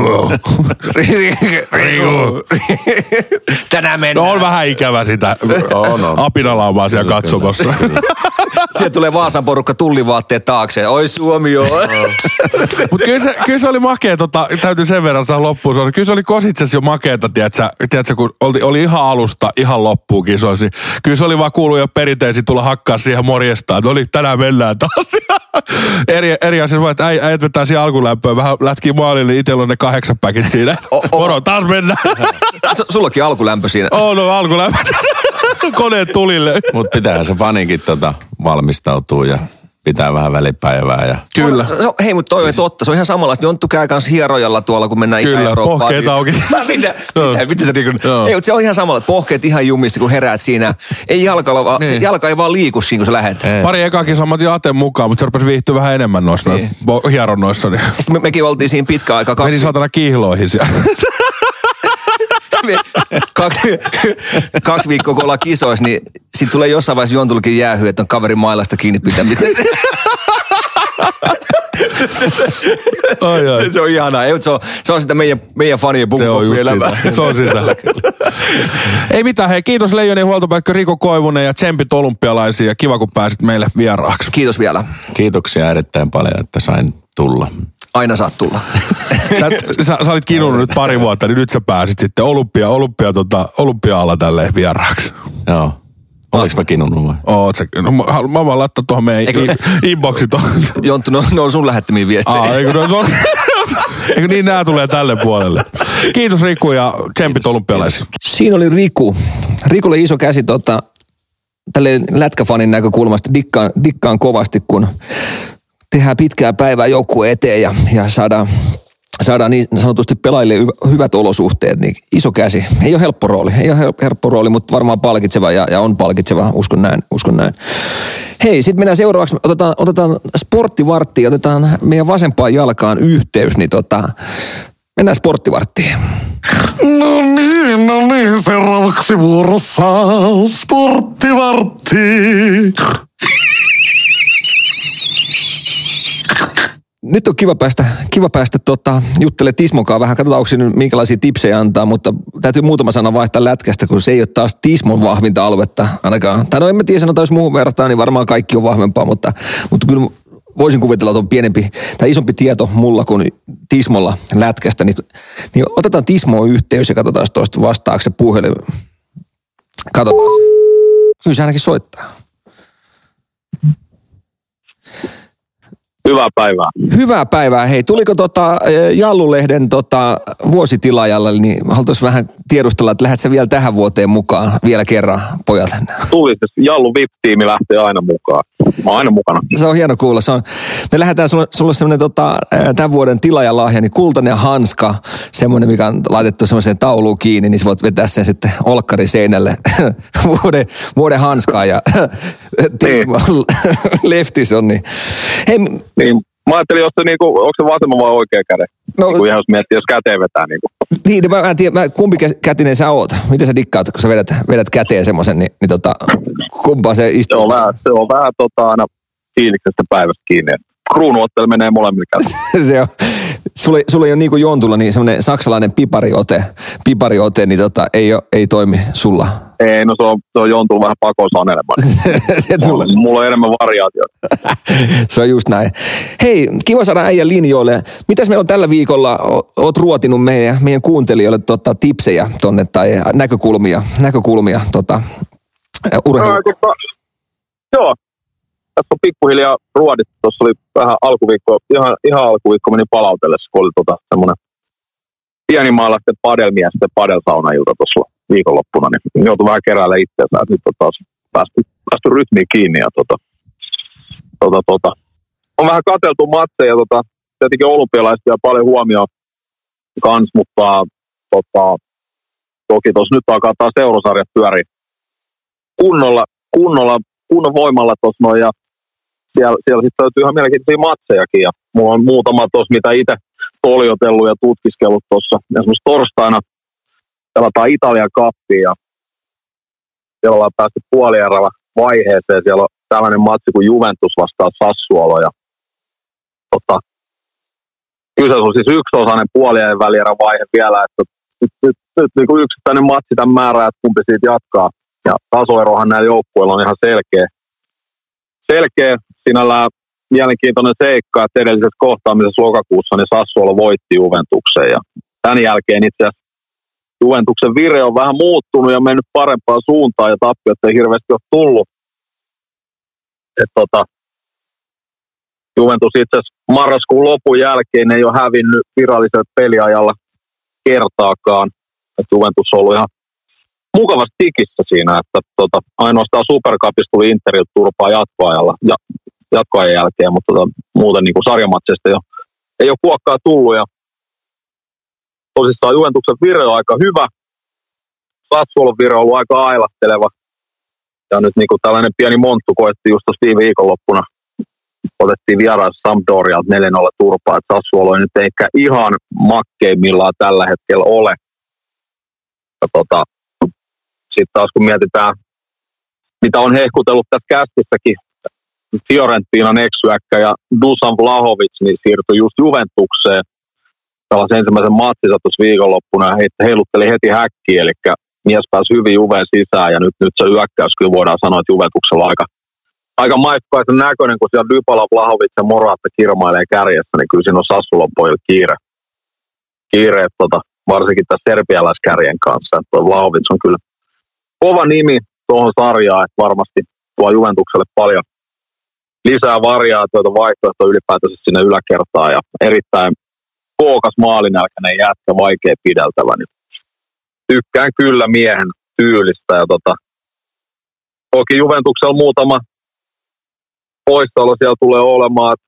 Riku. Tänään mennään. No on vähän ikävä sitä On, on. apinalaumaa siellä Kyllä, katsomossa. Sieltä tulee Vaasan porukka tullivaatteet taakse. Oi Suomi joo. Mutta kyllä se, kyllä se oli makea, tota, täytyy sen verran sanoa loppuun sanoa. Kyllä se oli Kositsessa jo makeeta, tiedätkö, tiedätkö kun oli, oli ihan alusta, ihan loppuun kisoissa. Niin kyllä se oli vaan kuulu jo perinteisiin tulla hakkaa siihen morjestaan. Että oli, tänään mennään taas. eri, eri asiassa vaan, että äi, äijät vetää siihen alkulämpöön, vähän lätkii maalille, niin itsellä on ne kahdeksan päkit siinä. O- o- Moro, taas mennään. S- Sullakin alkulämpö siinä. Oh no, alkulämpö. Koneet tulille. Mutta pitää se faninkin tota valmistautua ja pitää vähän välipäivää. Ja... Kyllä. No, se on- hei, mutta toi on totta. Se on ihan samanlaista. Jonttu käy kanssa hierojalla tuolla, kun mennään Kyllä, Itä-Eurooppaan. pohkeet auki. mitä? Joo. Mitä? Mitä? Mitä? Joo. Ei, mutta se on ihan samalla. Pohkeet ihan jumissa, kun heräät siinä. Ei jalka, ole vaan, Niin. se jalka ei vaan liiku siinä, kun sä lähet. Ei. Pari ekakin samatin Aten mukaan, mutta se rupesi viihtyä vähän enemmän noissa Niin. niin. hieronnoissa. Niin. Sitten me, mekin oltiin siinä pitkä aika. Kaksi, Meni saatana kihloihin siellä. kaksi, kaksi viikkoa, kun ollaan kisoissa, niin sitten tulee jossain vaiheessa Jontullekin jäähy, että on kaverin mailasta kiinni pitämistä. Ai, ai. se, se on ihanaa. Ei, mutta se, on, se on sitä meidän, meidän fanien Se on just elämää. sitä. Se on sitä. Ei mitään, hei. Kiitos Leijonin huoltopäällikkö Riku Koivunen ja tsempit olympialaisia. Ja kiva, kun pääsit meille vieraaksi. Kiitos vielä. Kiitoksia erittäin paljon, että sain tulla. Aina saat tulla. Tät, sä, sä olit kinunnut nyt pari vuotta, niin nyt sä pääsit sitten olympia, olympia, tota, olympia-alla tälleen vieraaksi. Joo. Oliko mä kinunnut vai? Oot sä, no, mä, haluan- mä vaan laittaa tuohon meidän Eikö- i- inboxin tuohon. Jonttu, no, ne on sun lähettämiä viestejä. Aa, eikö, no, se on, eikö niin nää tulee tälle puolelle. Kiitos Riku ja tsempit olympialaisiin. Siinä oli Riku. Rikulle iso käsi tota, tälle lätkäfanin näkökulmasta. Dikkaan, dikkaan kovasti, kun tehdään pitkää päivää joukkueen eteen ja, ja saadaan, saadaan niin sanotusti pelaajille hyvät olosuhteet, niin iso käsi. Ei ole helppo rooli, ei ole helppo rooli, mutta varmaan palkitseva ja, ja on palkitseva, uskon näin, uskon näin. Hei, sitten mennään seuraavaksi, otetaan, otetaan sporttivarttiin, otetaan meidän vasempaan jalkaan yhteys, niin tota, mennään sporttivarttiin. No niin, no niin, seuraavaksi vuorossa sporttivartti. Nyt on kiva päästä, kiva päästä tota, juttelemaan Tismonkaan vähän. Katsotaan, onko siinä minkälaisia tipsejä antaa, mutta täytyy muutama sana vaihtaa lätkästä, kun se ei ole taas Tismon vahvinta aluetta ainakaan. Tai no en mä tiedä, sanotaan, jos muuhun verrataan, niin varmaan kaikki on vahvempaa, mutta, mutta kyllä voisin kuvitella, että on pienempi tai isompi tieto mulla kuin Tismolla lätkästä. Niin, niin otetaan Tismoon yhteys ja katsotaan tuosta vastaako se puhelin. Katsotaan. Kyllä se ainakin soittaa. Hyvää päivää. Hyvää päivää. Hei, tuliko tota Jallulehden tota vuositilaajalle, niin haluaisin vähän tiedustella, että lähdet sä vielä tähän vuoteen mukaan vielä kerran, pojat? Tuli, Jallu V I P-tiimi lähtee aina mukaan. Mä oon aina mukana. Se on hieno kuulla. Se on, me lähdetään sulle, sulle semmoinen tota, tämän vuoden tilaajalahja, niin kultainen hanska, semmoinen, mikä on laitettu semmoiseen tauluun kiinni, niin sä voit vetää sen sitten olkkari seinälle vuoden, vuoden hanskaa ja Tismo leftis on. Niin. Hei, niin, mä ajattelin, jos se, niinku, onko se vasemman vai oikea käden? No, niin ihan jos miettii, jos käteen vetää. Niinku. Niin, mä en tiedä, mä, kumpi kätinen sä oot? Miten sä dikkaat, kun sä vedät, vedät käteen semmoisen, niin, niin tota, kumpaa se istuu? Se on vähän, se on vähän tota, aina fiiliksestä päivästä kiinni. Kruunuottelu menee molemmille käteen. Se on. Sulla, sulla ei ole niin kuin Jontulla niin semmoinen saksalainen pipariote, pipariote niin tota, ei, ole, ei toimi sulla. Ei, no se on, se on Jontulla vähän pakoon sanelemaan. se mulla, mulla on enemmän variaatioita. Se on just näin. Hei, kiva saada äijän linjoille. Mitäs meillä on tällä viikolla? Oot ruotinut meidän, meidän kuuntelijoille tota, tipsejä tonne tai näkökulmia, näkökulmia tota, urheilu. No, tota, joo. Tässä on pikkuhiljaa ruodittu. Tuossa oli vähän alkuviikko, ihan, ihan alkuviikko meni palautellessa, kun oli tota semmoinen pienimaalaisten padelmiesten padelsaunailta tuossa viikonloppuna, niin joutui vähän keräällä itseänsä, että nyt on taas päästy, päästy rytmiin kiinni. Ja tota, tota, tota. On vähän katseltu matseja, tota, tietenkin olympialaiset ja paljon huomioon kans, mutta tota, toki tuossa nyt alkaa taas eurosarjat pyöriä kunnolla, kunnolla, kunnon voimalla tuossa noin, ja siellä, siellä sitten löytyy ihan mielenkiintoisia matsejakin, ja mulla on muutama tuossa, mitä itse toljotellut ja tutkiskellut tuossa. Esimerkiksi torstaina pelataan Italian Cupia, ja siellä ollaan päästy puolierällä vaiheeseen. Siellä on tällainen matsi kuin Juventus vastaan Sassuolo, ja tota, kyseessä on siis yksiosainen puolierän välierän vaihe vielä, että nyt, nyt, nyt niin kuin yksittäinen matsi tämän määrää, että kumpi siitä jatkaa. Ja tasoerohan näillä joukkueilla on ihan selkeä. Selkeä, sinällään mielenkiintoinen seikka, että edellisessä kohtaamisessa lokakuussa niin Sassuolo voitti Juventuksen. Ja tämän jälkeen itse asiassa Juventuksen vire on vähän muuttunut ja mennyt parempaan suuntaan ja tappiot ei hirveästi ole tullut. Et tota, Juventus itse asiassa marraskuun lopun jälkeen ei ole hävinnyt virallisella peliajalla kertaakaan. Et Juventus on ollut ihan mukavasti tikissä siinä, että tota, ainoastaan Supercupissa tuli Interiltä turpaa jatkoajalla ja jatkoajan jälkeen, mutta tota, muuten niin kuin sarjamatseista ei ole, ei ole kuokkaa tullut. Ja tosissaan Juventuksen vire on aika hyvä. Sassuolon vire on ollut aika ailahteleva. Ja nyt niin kuin tällainen pieni monttu koettiin just tuossa viime viikonloppuna. Otettiin vieraissa Sampdorialta neljä nolla turpaa, että Sassuolo ei nyt ehkä ihan makkeimmillaan tällä hetkellä ole. Ja tota, sitten taas kun mietitään, mitä on hehkutellut tässä kästissäkin, Fiorentinan eksyäkkä ja Dusan Vlahovic niin siirtyi just Juventukseen. Tällaisen ensimmäisen matsinsa tuossa viikonloppuna ja heilutteli heti häkkiin, eli mies pääsi hyvin Juveen sisään ja nyt, nyt se yökkäys kyllä voidaan sanoa, että Juventuksella on aika, aika maikkaisen näköinen, kun siellä Dybala, Vlahovic ja Morata kirmailee kärjessä, niin kyllä siinä on Sassuolon pojilla kiire. Kiire, tota, varsinkin tässä serbialaiskärjen kanssa. Että Vlahovic on kyllä kova nimi tuohon sarjaan, että varmasti tuo Juventukselle paljon lisää variaatioita, vaihtoehtoja ylipäätänsä sinne yläkertaan ja erittäin kookas maalinälkäinen jätkä, vaikea pideltävä. Niin tykkään kyllä miehen tyylistä ja tota, toki Juventuksella muutama poissaolo siellä tulee olemaan.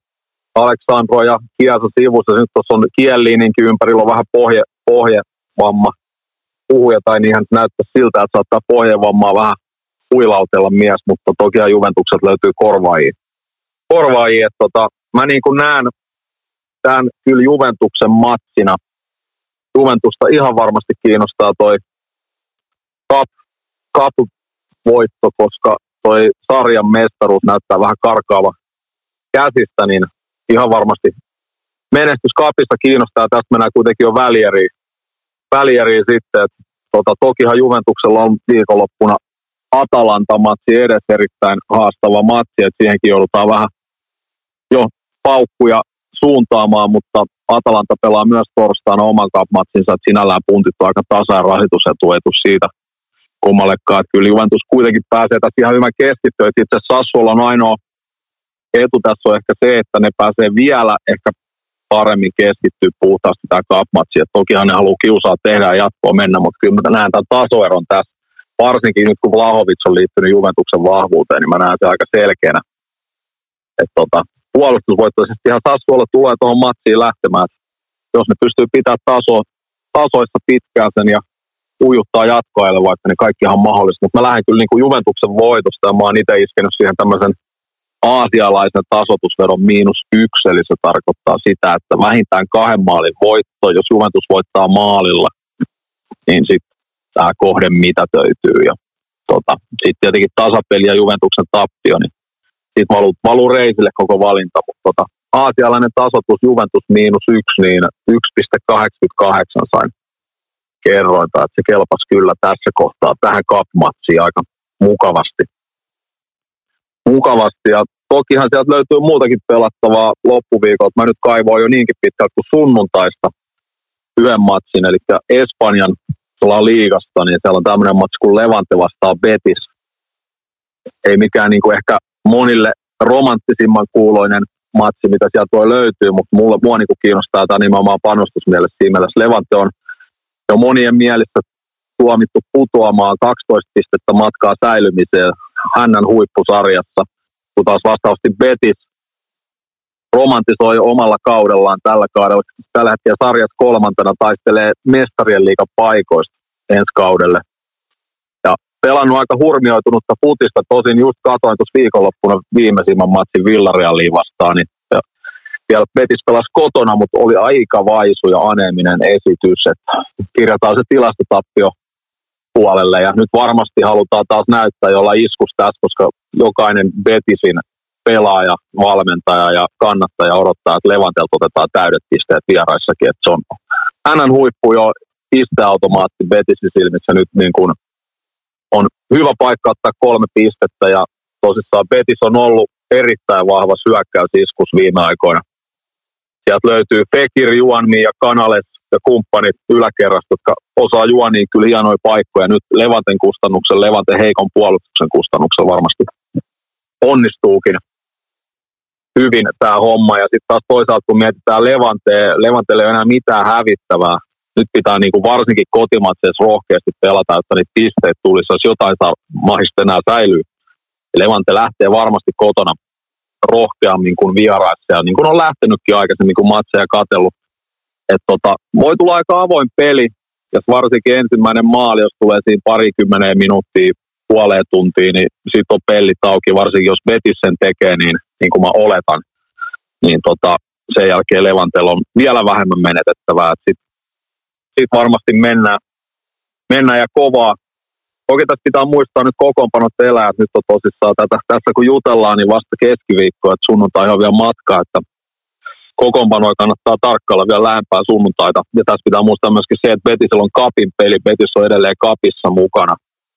Aleksandro ja Kiesa sivussa. Nyt tuossa on Kiellininkin ympärillä on vähän pohje, pohjevamma. Puhuja tai niinhän näyttää siltä, että saattaa pohjevammaa vähän huilautella mies, mutta toki Juventukset löytyy korvaajia. Korvaajia, että tota, mä niin kuin näen tämän kyllä Juventuksen matsina. Juventusta ihan varmasti kiinnostaa toi cup, cup-voitto, koska toi sarjan mestaruus näyttää vähän karkaava käsistä, niin ihan varmasti menestys cupissa kiinnostaa. Tästä mennään kuitenkin jo välieriin. Välieriin sitten, että tota, tokihan Juventuksella on viikonloppuna Atalanta-matsi edes erittäin haastava matsi, että siihenkin joudutaan vähän jo paukkuja suuntaamaan, mutta Atalanta pelaa myös torstaina oman cup-matsinsa, että sinällään puntit on aika tasa- ja rasitusetu siitä kummallekaan, että kyllä Juventus kuitenkin pääsee tässä ihan hyvän keskittyä, että itse asiassa Sassuolla on ainoa etu tässä on ehkä se, että ne pääsee vielä ehkä paremmin keskittyä puhtaasti tämä cup-matsi, että tokihan ne haluaa kiusaa tehdä ja jatkoa mennä, mutta kyllä mä näen tämän tasoeron tässä, varsinkin nyt kun Vlahovic on liittynyt Juventuksen vahvuuteen, niin mä näen se aika selkeänä, että tota, puolustusvoittoisesti ihan Sassuolla tulee tuohon matsiin lähtemään. Jos ne pystyy pitämään taso, tasoissa pitkään sen ja ujuttaa jatkoajalle, vaikka ne kaikki ihan mahdollista. Mutta mä lähden kyllä niin kuin Juventuksen voitosta ja mä oon itse iskenyt siihen tämmöisen aasialaisen tasoitusveron miinus yksi, eli se tarkoittaa sitä, että vähintään kahden maalin voitto, jos Juventus voittaa maalilla, niin sitten tämä kohde mitätöityy. Ja tota, sitten tietenkin tasapeli ja Juventuksen tappio, niin sitten valuu, valuu reisille koko valinta, mutta tota, aasialainen tasoitus Juventus miinus yksi, niin yksi pilkku kahdeksankymmentäkahdeksan sain kerrointa, että se kelpasi kyllä tässä kohtaa tähän cup-matsiin aika mukavasti. Mukavasti, ja tokihan sieltä löytyy muutakin pelattavaa loppuviikolta. Mä nyt kaivoin jo niinkin pitkältä kuin sunnuntaista yhden matsin, eli Espanjan liigasta, niin siellä on tämmöinen matsi kuin Levante vastaan Betis. Ei mikään niin kuin ehkä monille romanttisimman kuuloinen matsi, mitä sieltä voi löytyä, mutta mulla, mua niin kuin kiinnostaa tämä nimenomaan panostusmielessä siinä mielessä. Levante on jo monien mielestä tuomittu putoamaan kaksitoista pistettä matkaa säilymiseen hännän huippusarjassa, kun taas vastaavasti Betis romantisoi omalla kaudellaan tällä kaudella. Tällä hetkellä sarjassa kolmantena taistelee mestarien liigan paikoista ensi kaudelle. Ja pelannut aika hurmioitunutta futista, tosin just katoin tuossa viikonloppuna viimeisimmän matsin Villarrealiin vastaan, niin vielä Betis pelasi kotona, mutta oli aika vaisu ja aneeminen esitys, että kirjataan se tilastotappio puolelle, ja nyt varmasti halutaan taas näyttää jolla iskus tässä, koska jokainen Betisin pelaaja, valmentaja ja kannattaja odottaa, että Levantelta otetaan täydet pisteet vieraissakin, että se on hänen huippu jo pisteautomaatti Betisin silmissä nyt niin kuin on hyvä paikka ottaa kolme pistettä, ja tosissaan Betis on ollut erittäin vahva hyökkäysiskus viime aikoina. Sieltä löytyy Fekir, Juanmi ja Canales ja kumppanit yläkerrasta, jotka osaa juoniin kyllä hienoja paikkoja. Nyt Levanten kustannuksen, Levanten heikon puolustuksen kustannuksen varmasti onnistuukin hyvin tämä homma. Ja sitten taas toisaalta kun mietitään Levanteen, Levantelle ei ole enää mitään hävittävää. Nyt pitää niin kuin varsinkin kotimatseissa rohkeasti pelata, että niitä pisteitä tulisi, jos jotain saa mahdollisesti enää säilyy. Levante lähtee varmasti kotona rohkeammin kuin vieraissa, ja niin kuin on lähtenytkin aikaisemmin, kun matseja katsellut. Että tota, voi tulla aika avoin peli, ja varsinkin ensimmäinen maali, jos tulee siinä parikymmeneen minuuttia, puoleen tuntiin, niin sitten on pellit auki, varsinkin jos Betis sen tekee, niin, niin kuin mä oletan, niin tota, sen jälkeen Levantella on vielä vähemmän menetettävää. Sitten sit varmasti mennään, mennään ja kovaa. Toki tässä pitää muistaa nyt kokoonpanot elää, että nyt on tosissaan tätä, tässä kun jutellaan, niin vasta keskiviikko, että sunnuntai on vielä matka, että kokoonpanoja kannattaa tarkkailla vielä lähempää sunnuntaita. Ja tässä pitää muistaa myöskin se, että Betisellä on kapin peli, Betis on edelleen kapissa mukana.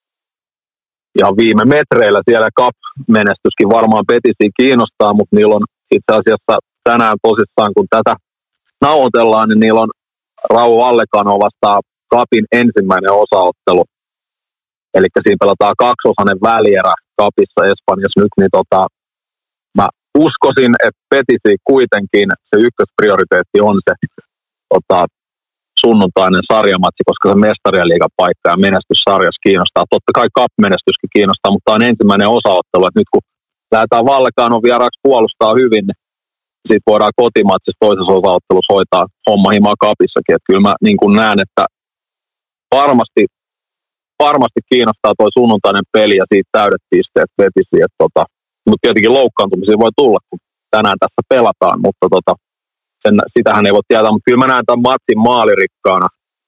Ja viime metreillä siellä kap-menestyskin varmaan Betisiä kiinnostaa, mutta niillä on itse asiassa tänään tosissaan, kun tätä nauhoitellaan, niin niillä on Raul Vallecano vastaan kapin ensimmäinen osaottelu. Eli siinä pelataan kaksiosainen välierä kapissa Espanjassa nyt, niin tota, mä uskoisin, että Betisi kuitenkin se ykkösprioriteetti on se tota, sunnuntainen sarjamatsi, koska se mestarien liigan paikka ja menestys sarjassa kiinnostaa. Totta kai cup-menestyskin kiinnostaa, mutta tämä on ensimmäinen osaottelu, että nyt kun lähdetään Vallecano vieraaksi puolustaa hyvin, niin Sitten voidaan kotimatsissa toisessa osaottelussa hoitaa homma himaa kapissakin. Et kyllä mä niin kuin näen, että varmasti, varmasti kiinnostaa toi sunnuntainen peli ja siitä täydet pisteet vetisi. Tota, mutta tietenkin loukkaantumisia voi tulla, kun tänään tässä pelataan, mutta tota, sen, sitähän ei voi tietää. Mutta kyllä mä näen tämän matsin maalirikkaana.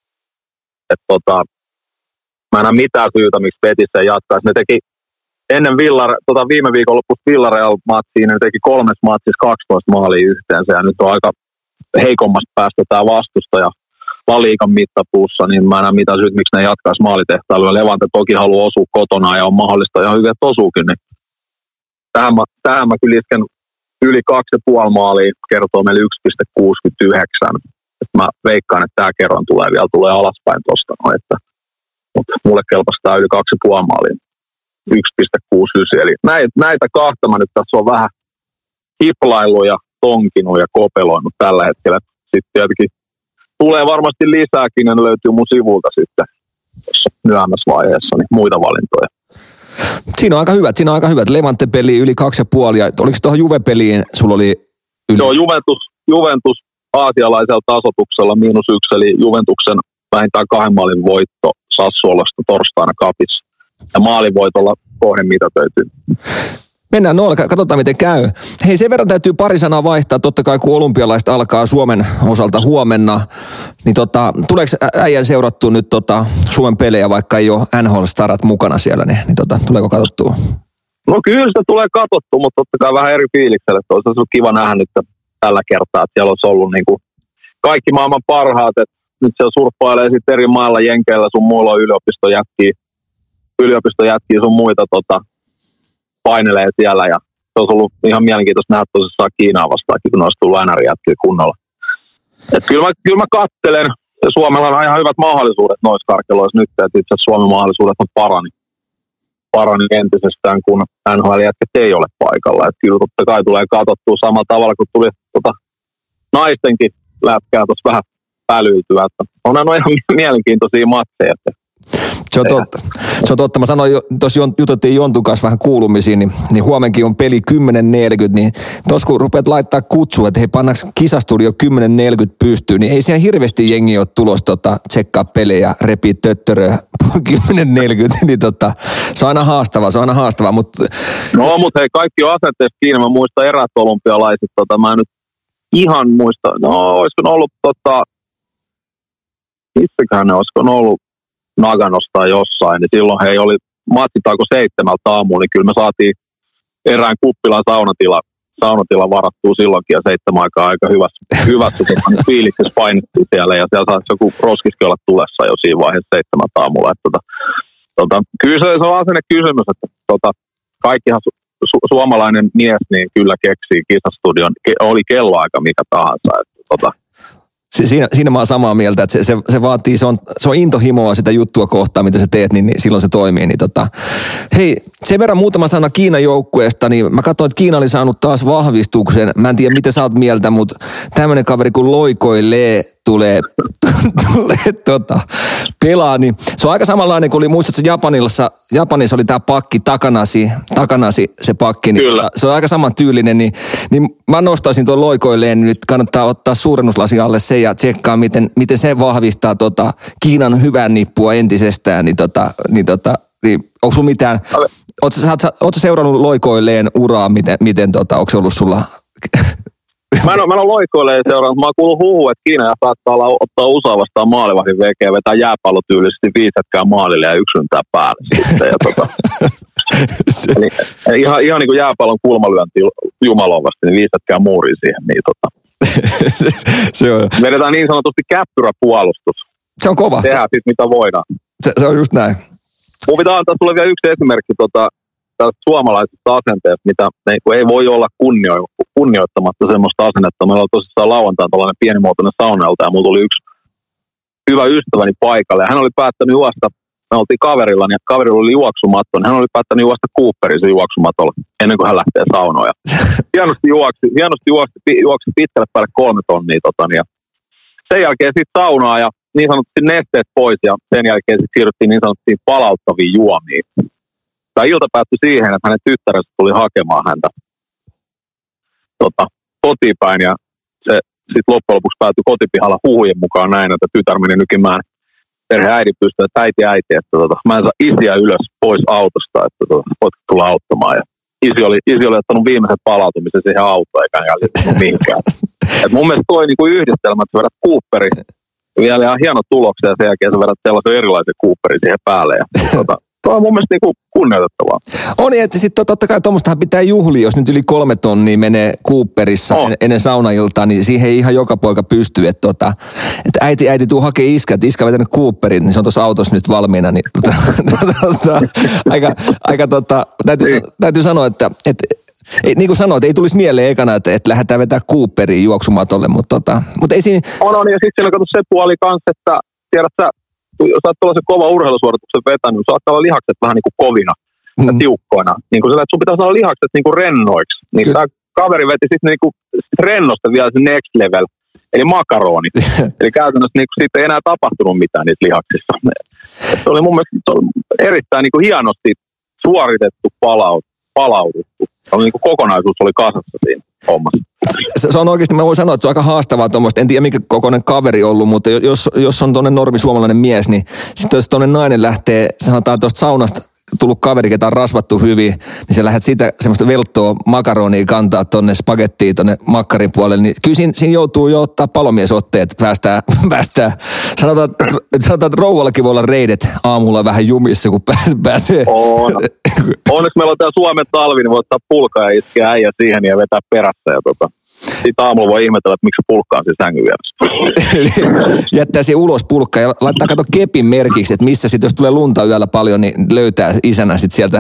Et tota, mä en näe mitään syytä, miksi Petisse jatkaisi. Ne teki ennen Villar, tota viime viikon lopussa Villarreal-matsiin, ne teki kolmes matsissa kaksitoista maalia yhteensä, ja nyt on aika heikommasta päästä tämä vastustaja La Ligan mittapuussa, niin mä en näe mitään syytä, miksi ne jatkaisi maalitehtailua. Levante toki haluaa osua kotona, ja on mahdollista ihan hyvin, että osuukin, niin tähän mä, tähän mä kyllä isken yli kaksi ja puoli maalia, kertoo meille yksi pilkku kuusikymmentäyhdeksän. Et mä veikkaan, että tämä kerran tulee vielä tulee alaspäin tuosta, no, että mutta mulle kelpastaa yli kaksi ja puoli maalia. yksi pilkku kuusikymmentäyhdeksän. Eli näitä, näitä kahta mä nyt tässä on vähän hiplailu ja tonkinut ja kopeloinut tällä hetkellä. Sitten tietenkin tulee varmasti lisääkin ja ne löytyy mun sivulta sitten tuossa myöhemmässä vaiheessa niin muita valintoja. Siinä on aika hyvät, siinä on aika hyvät. Levante-peli yli kaksi ja puoli. Oliko tuohon Juve-peliin sulla oli yli? Joo, Juventus, Juventus aasialaisella tasoituksella miinus yksi, eli Juventuksen vähintään kahden maalin voitto Sassuolosta torstaina kapissa. Ja maalivoitolla kohden mitätöityy. Mennään noilla, katsotaan miten käy. Hei, sen verran täytyy pari sanaa vaihtaa, totta kai kun olympialaiset alkaa Suomen osalta huomenna, niin tota, tuleeko äijän seurattua nyt tota Suomen pelejä, vaikka ei ole N H L-starat mukana siellä, niin, niin tota, tuleeko katsottua? No kyllä sitä tulee katsottua, mutta totta kai vähän eri fiiliksellä. Olisi ollut kiva nähdä nyt tällä kertaa, että siellä olisi ollut niin kuin kaikki maailman parhaat, että nyt siellä surffailee sitten eri mailla, Jenkeillä sun muilla on yliopistojätkiä, yliopistojätkiä sun muita tota, painelee siellä ja se olisi ollut ihan mielenkiintoista nähdä tosissaan Kiinaa vastaakin, kun ne olisi tullut N R-jätkiä kunnolla. Et kyllä, mä, kyllä mä katselen, ja Suomella on ihan hyvät mahdollisuudet noissa karkeloissa nyt, että itse asiassa Suomen mahdollisuudet on parani, parani entisestään, kun N H L-jätket ei ole paikalla. Et kyllä totta kai tulee katsottua samalla tavalla, kun tuli tota, naistenkin lätkää tuossa vähän pälyytyä, että onhan ihan mielenkiintoisia matseja. Se on totta. Se on totta. Mä sanoin, tuossa jututtiin Jontun kanssa vähän kuulumisiin, niin, niin huomenkin on peli kymmenen neljäkymmentä, niin tuossa kun rupeat laittaa kutsua, että hei pannaanko kisastudio kymmenen neljäkymmentä pystyyn, niin ei siellä hirveästi jengi ole tulossa tota, tsekkaa pelejä, repii töttöröä kymmenen neljäkymmentä, niin tota, se on aina haastavaa, se on aina haastavaa. Mutta... No, mutta hei, kaikki on asenteessa kiinni. Mä muistan erät olympialaiset, tota, mä en nyt ihan muista, no olisiko ne ollut, tota, missäkään ne olisiko ollut, Naganosta jossain, niin silloin hei oli matsit alkoi seitsemältä aamuun, niin kyllä me saatiin erään kuppilan saunatila, saunatila varattua silloinkin ja seitsemän aikaa aika hyvässä, hyvässä fiiliksessä painettiin siellä ja siellä saisi joku roskiski olla tulessa jo siinä vaiheessa seitsemältä aamulla. Että, tota, tota, kyllä se, se on asenne kysymys, että tota, kaikkihan su, su, suomalainen mies niin kyllä keksii kisastudion, ke, oli kelloaika mikä tahansa. Että, tota, Siinä, siinä mä oon samaa mieltä, että se, se, se vaatii, se on, se on intohimoa sitä juttua kohtaan, mitä sä teet, niin, niin silloin se toimii. Niin tota. Hei, sen verran muutama sana Kiinan joukkueesta, niin mä katsoin, että Kiina oli saanut taas vahvistuksen. Mä en tiedä, mitä sä oot mieltä, mutta tämmönen kaveri kuin Loikoi Lee tulee, tulee tota, pelaa, niin se on aika samanlainen kuin oli, muistatko Japanissa, Japanissa oli tää pakki Takanasi, Takanasi se pakki, niin Kyllä. Se on aika saman tyylinen, niin, niin mä nostaisin tuon Loikoi Leen, niin nyt kannattaa ottaa suurennuslasi alle se ja tsekkaa, miten, miten se vahvistaa tota Kiinan hyvän nippua entisestään, niin, tota, niin, tota, niin onko sulla mitään, ootko sä seurannut Loikoi Leen uraa, miten, miten tota, onko se ollut sulla? Mä en ole, ole Loikoille seurannut. Mä oon kuullut huhua, että Kiina saattaa olla, ottaa U S A vastaan maalivahdin V G ja vetää jääpallotyylisesti viisetkää maalille ja yksi yntää päälle sitten. Ja tota, eli, ihan, ihan niin kuin jääpallon kulmalyönti jumalovasti, niin viisetkää muuriin siihen. Niin tota. se on. Vedetään niin sanotusti käppyräpuolustus. Se on kova. Tehdään sitten mitä voidaan. Se, se on just näin. Mun pitää antaa sulle vielä yksi esimerkki tota, tästä suomalaisesta asenteesta, mitä ei voi olla kunnio- kunnioittamatta semmoista asennetta. Meillä oli tosissaan lauantaina tällainen pienimuotoinen saunailta ja mulla tuli yksi hyvä ystäväni paikalle. Ja hän oli päättänyt juosta, me oltiin kaverilla, niin kaverilla oli juoksumatto, niin hän oli päättänyt juosta Cooperin se juoksumatolla ennen kuin hän lähtee saunoon. Ja hienosti juoksi, hienosti juoksi, juoksi pitkälle päälle kolme tonnia. Tota, ja sen jälkeen sitten saunaa ja niin sanottiin nesteet pois ja sen jälkeen sitten siirryttiin niin sanottiin palauttaviin juomiin. Tämä ilta päättyi siihen, että hänen tyttärensä tuli hakemaan häntä tota, kotiin päin ja se sitten loppujen lopuksi päätyi kotipihalla huhujen mukaan näin, että tytär meni nykimään perheäidin pystyä, että äiti, äiti, että tota, mä en saa isiä ylös pois autosta, että tota, voitko tulla auttamaan. Ja isi oli, isi oli ottanut viimeisen palautumisen siihen autoon, eikä jäljittänyt mihinkään. Et mun mielestä toi niinku yhdistelmä, että sä vedät Cooperi, vielä ihan hieno tuloksia, ja sen jälkeen sä vedät sellaisen erilaisen Cooperin siihen päälle. Ja, tota, toi on mun mielestä niinku kunnioitettavaa. On, että sitten totta kai tuommoistahan pitää juhlia, jos nyt yli kolme tonnia menee Cooperissa oh. ennen saunailtaa, niin siihen ei ihan joka poika pysty. Että, tota, että äiti, äiti tuu hakee iskä, että iskä vetänyt Cooperin, niin se on tuossa autossa nyt valmiina. Niin, tota, tota, aika, aika tota, täytyy, täytyy sanoa, että, että ei, niin kuin sanoit, ei tulisi mieleen ekana, että, että lähdetään vetää Cooperiin juoksumatolle, mutta, tota, mutta ei siinä... On, on, ja sitten siellä kato se puoli kanssa, että tiedät sä, jos sä oot tuollaisen kova urheilusuorituksen vetänyt, niin saattaa olla lihakset vähän niin kuin kovina ja mm. tiukkoina. Niin kuin sillä, että sun pitää saada lihakset niin kuin rennoiksi. Niin tämä kaveri veti sitten niin kuin rennosta vielä se next level, eli makaronit. Eli käytännössä niin kuin siitä ei enää tapahtunut mitään niissä lihaksissa. Et se oli mun mielestä se oli erittäin niin kuin hienosti suoritettu palaut, palauduttu. Se oli niin kuin kokonaisuus oli kasassa siinä hommassa. Se, se on oikeasti, mä voin sanoa, että se on aika haastavaa tuommoista. En tiedä, mikä kokoinen kaveri ollut, mutta jos, jos on tuonne normi suomalainen mies, niin sitten jos tuonne nainen lähtee, sanotaan tuosta saunasta tullut kaveri, ketä on rasvattu hyvin, niin sä lähdet sitä semmoista velttoa makaronia kantaa tonne spagettiin tonne makkarin puolelle, niin kyllä siinä, siinä joutuu jo ottaa palomiesotteet, päästään, päästään. Sanotaan, että, sanotaan, että rouvallakin voi olla reidet aamulla vähän jumissa, kun pääsee. On. Onneksi meillä on tää Suomen talvi, niin voi ottaa pulkaa ja iskeä äijä siihen ja vetää perässä ja tota. Sitten aamulla voi ihmetellä, että miksi pulkka on siinä sängyn vieressä. Jättää siihen ulos pulkka ja laittaa kato kepin merkiksi, että missä sitten jos tulee lunta yöllä paljon, niin löytää isänä sitten sieltä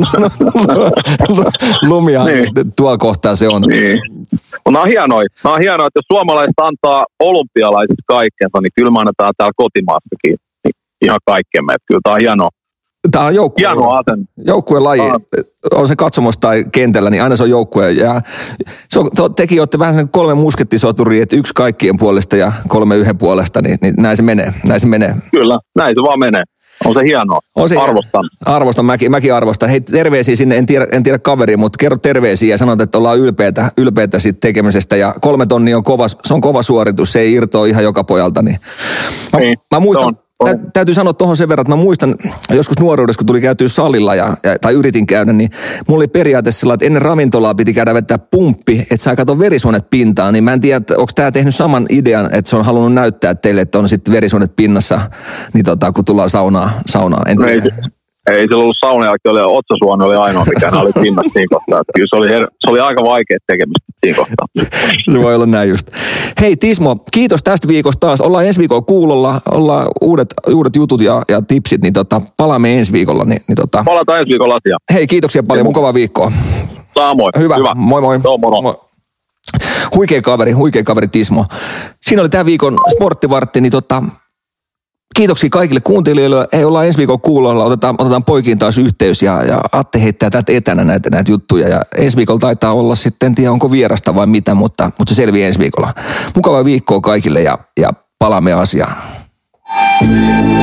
lumia, niin. Tuolla kohtaa se on. Niin. Nämä on hienoja. Nämä on hienoja, että jos suomalaiset antaa olympialaiset kaikkensa, niin kyllä me annetaan täällä kotimaassakin niin ihan kaikkemme. Että kyllä tämä on hienoa. Tämä on joukkue, joukkueen laji. On se katsomossa tai kentällä, niin aina se on joukkue. Ja se on, tekin olette vähän sellainen kolme muskettisoturia, että yksi kaikkien puolesta ja kolme yhden puolesta, niin, niin näin se menee. Näin se menee. Kyllä, näin se vaan menee. On se hienoa. On se, arvostan. Arvostan, mäkin, mäkin arvostan. Hei, terveisiä sinne, en tiedä, en tiedä kaveri, mutta kerro terveisiä ja sanot, että ollaan ylpeitä, ylpeitä siitä tekemisestä. Ja kolme tonnia on kova, se on kova suoritus, se ei irtoa ihan joka pojalta. Niin. Mä, niin, mä muistan... Tä, täytyy sanoa tuohon sen verran, että mä muistan joskus nuoruudessa, kun tuli käytyä salilla ja, ja, tai yritin käydä, niin mulla oli periaatteessa sellainen, että ennen ravintolaa piti käydä vetää pumppi, että saa katsoa verisuonet pintaan, niin mä en tiedä, onko tää tehnyt saman idean, että se on halunnut näyttää teille, että on sitten verisuonet pinnassa, niin tota, kun tullaan saunaan, saunaan. En tiedä. Ei sillä ollut saunan jälkeen, oli otsasuoni oli ainoa, mikä oli pinnassa siinä kohtaa. Kyllä se oli, her- se oli aika vaikea tekemistä siinä kohtaa. Se voi olla näin just. Hei Tismo, kiitos tästä viikosta taas. Ollaan ensi viikolla kuulolla, ollaan uudet, uudet jutut ja, ja tipsit, niin tota, palaamme ensi viikolla. Niin, niin tota. Palataan ensi viikolla asiaan. Hei, kiitoksia paljon, mukavaa viikkoa. Samoin. Hyvä, Hyvä. moi moi. Joo, moro. moi. Huikea kaveri, huikea kaveri Tismo. Siinä oli tämän viikon sporttivartti, niin tota... Kiitoksia kaikille kuuntelijoille. Hei, ollaan ensi viikolla kuulolla. Otetaan, otetaan poikiin taas yhteys ja, ja Atte heittää täältä etänä näitä, näitä juttuja. Ja ensi viikolla taitaa olla sitten, en tiedä onko vierasta vai mitä, mutta, mutta se selviää ensi viikolla. Mukavaa viikkoa kaikille ja, ja palaamme asiaan.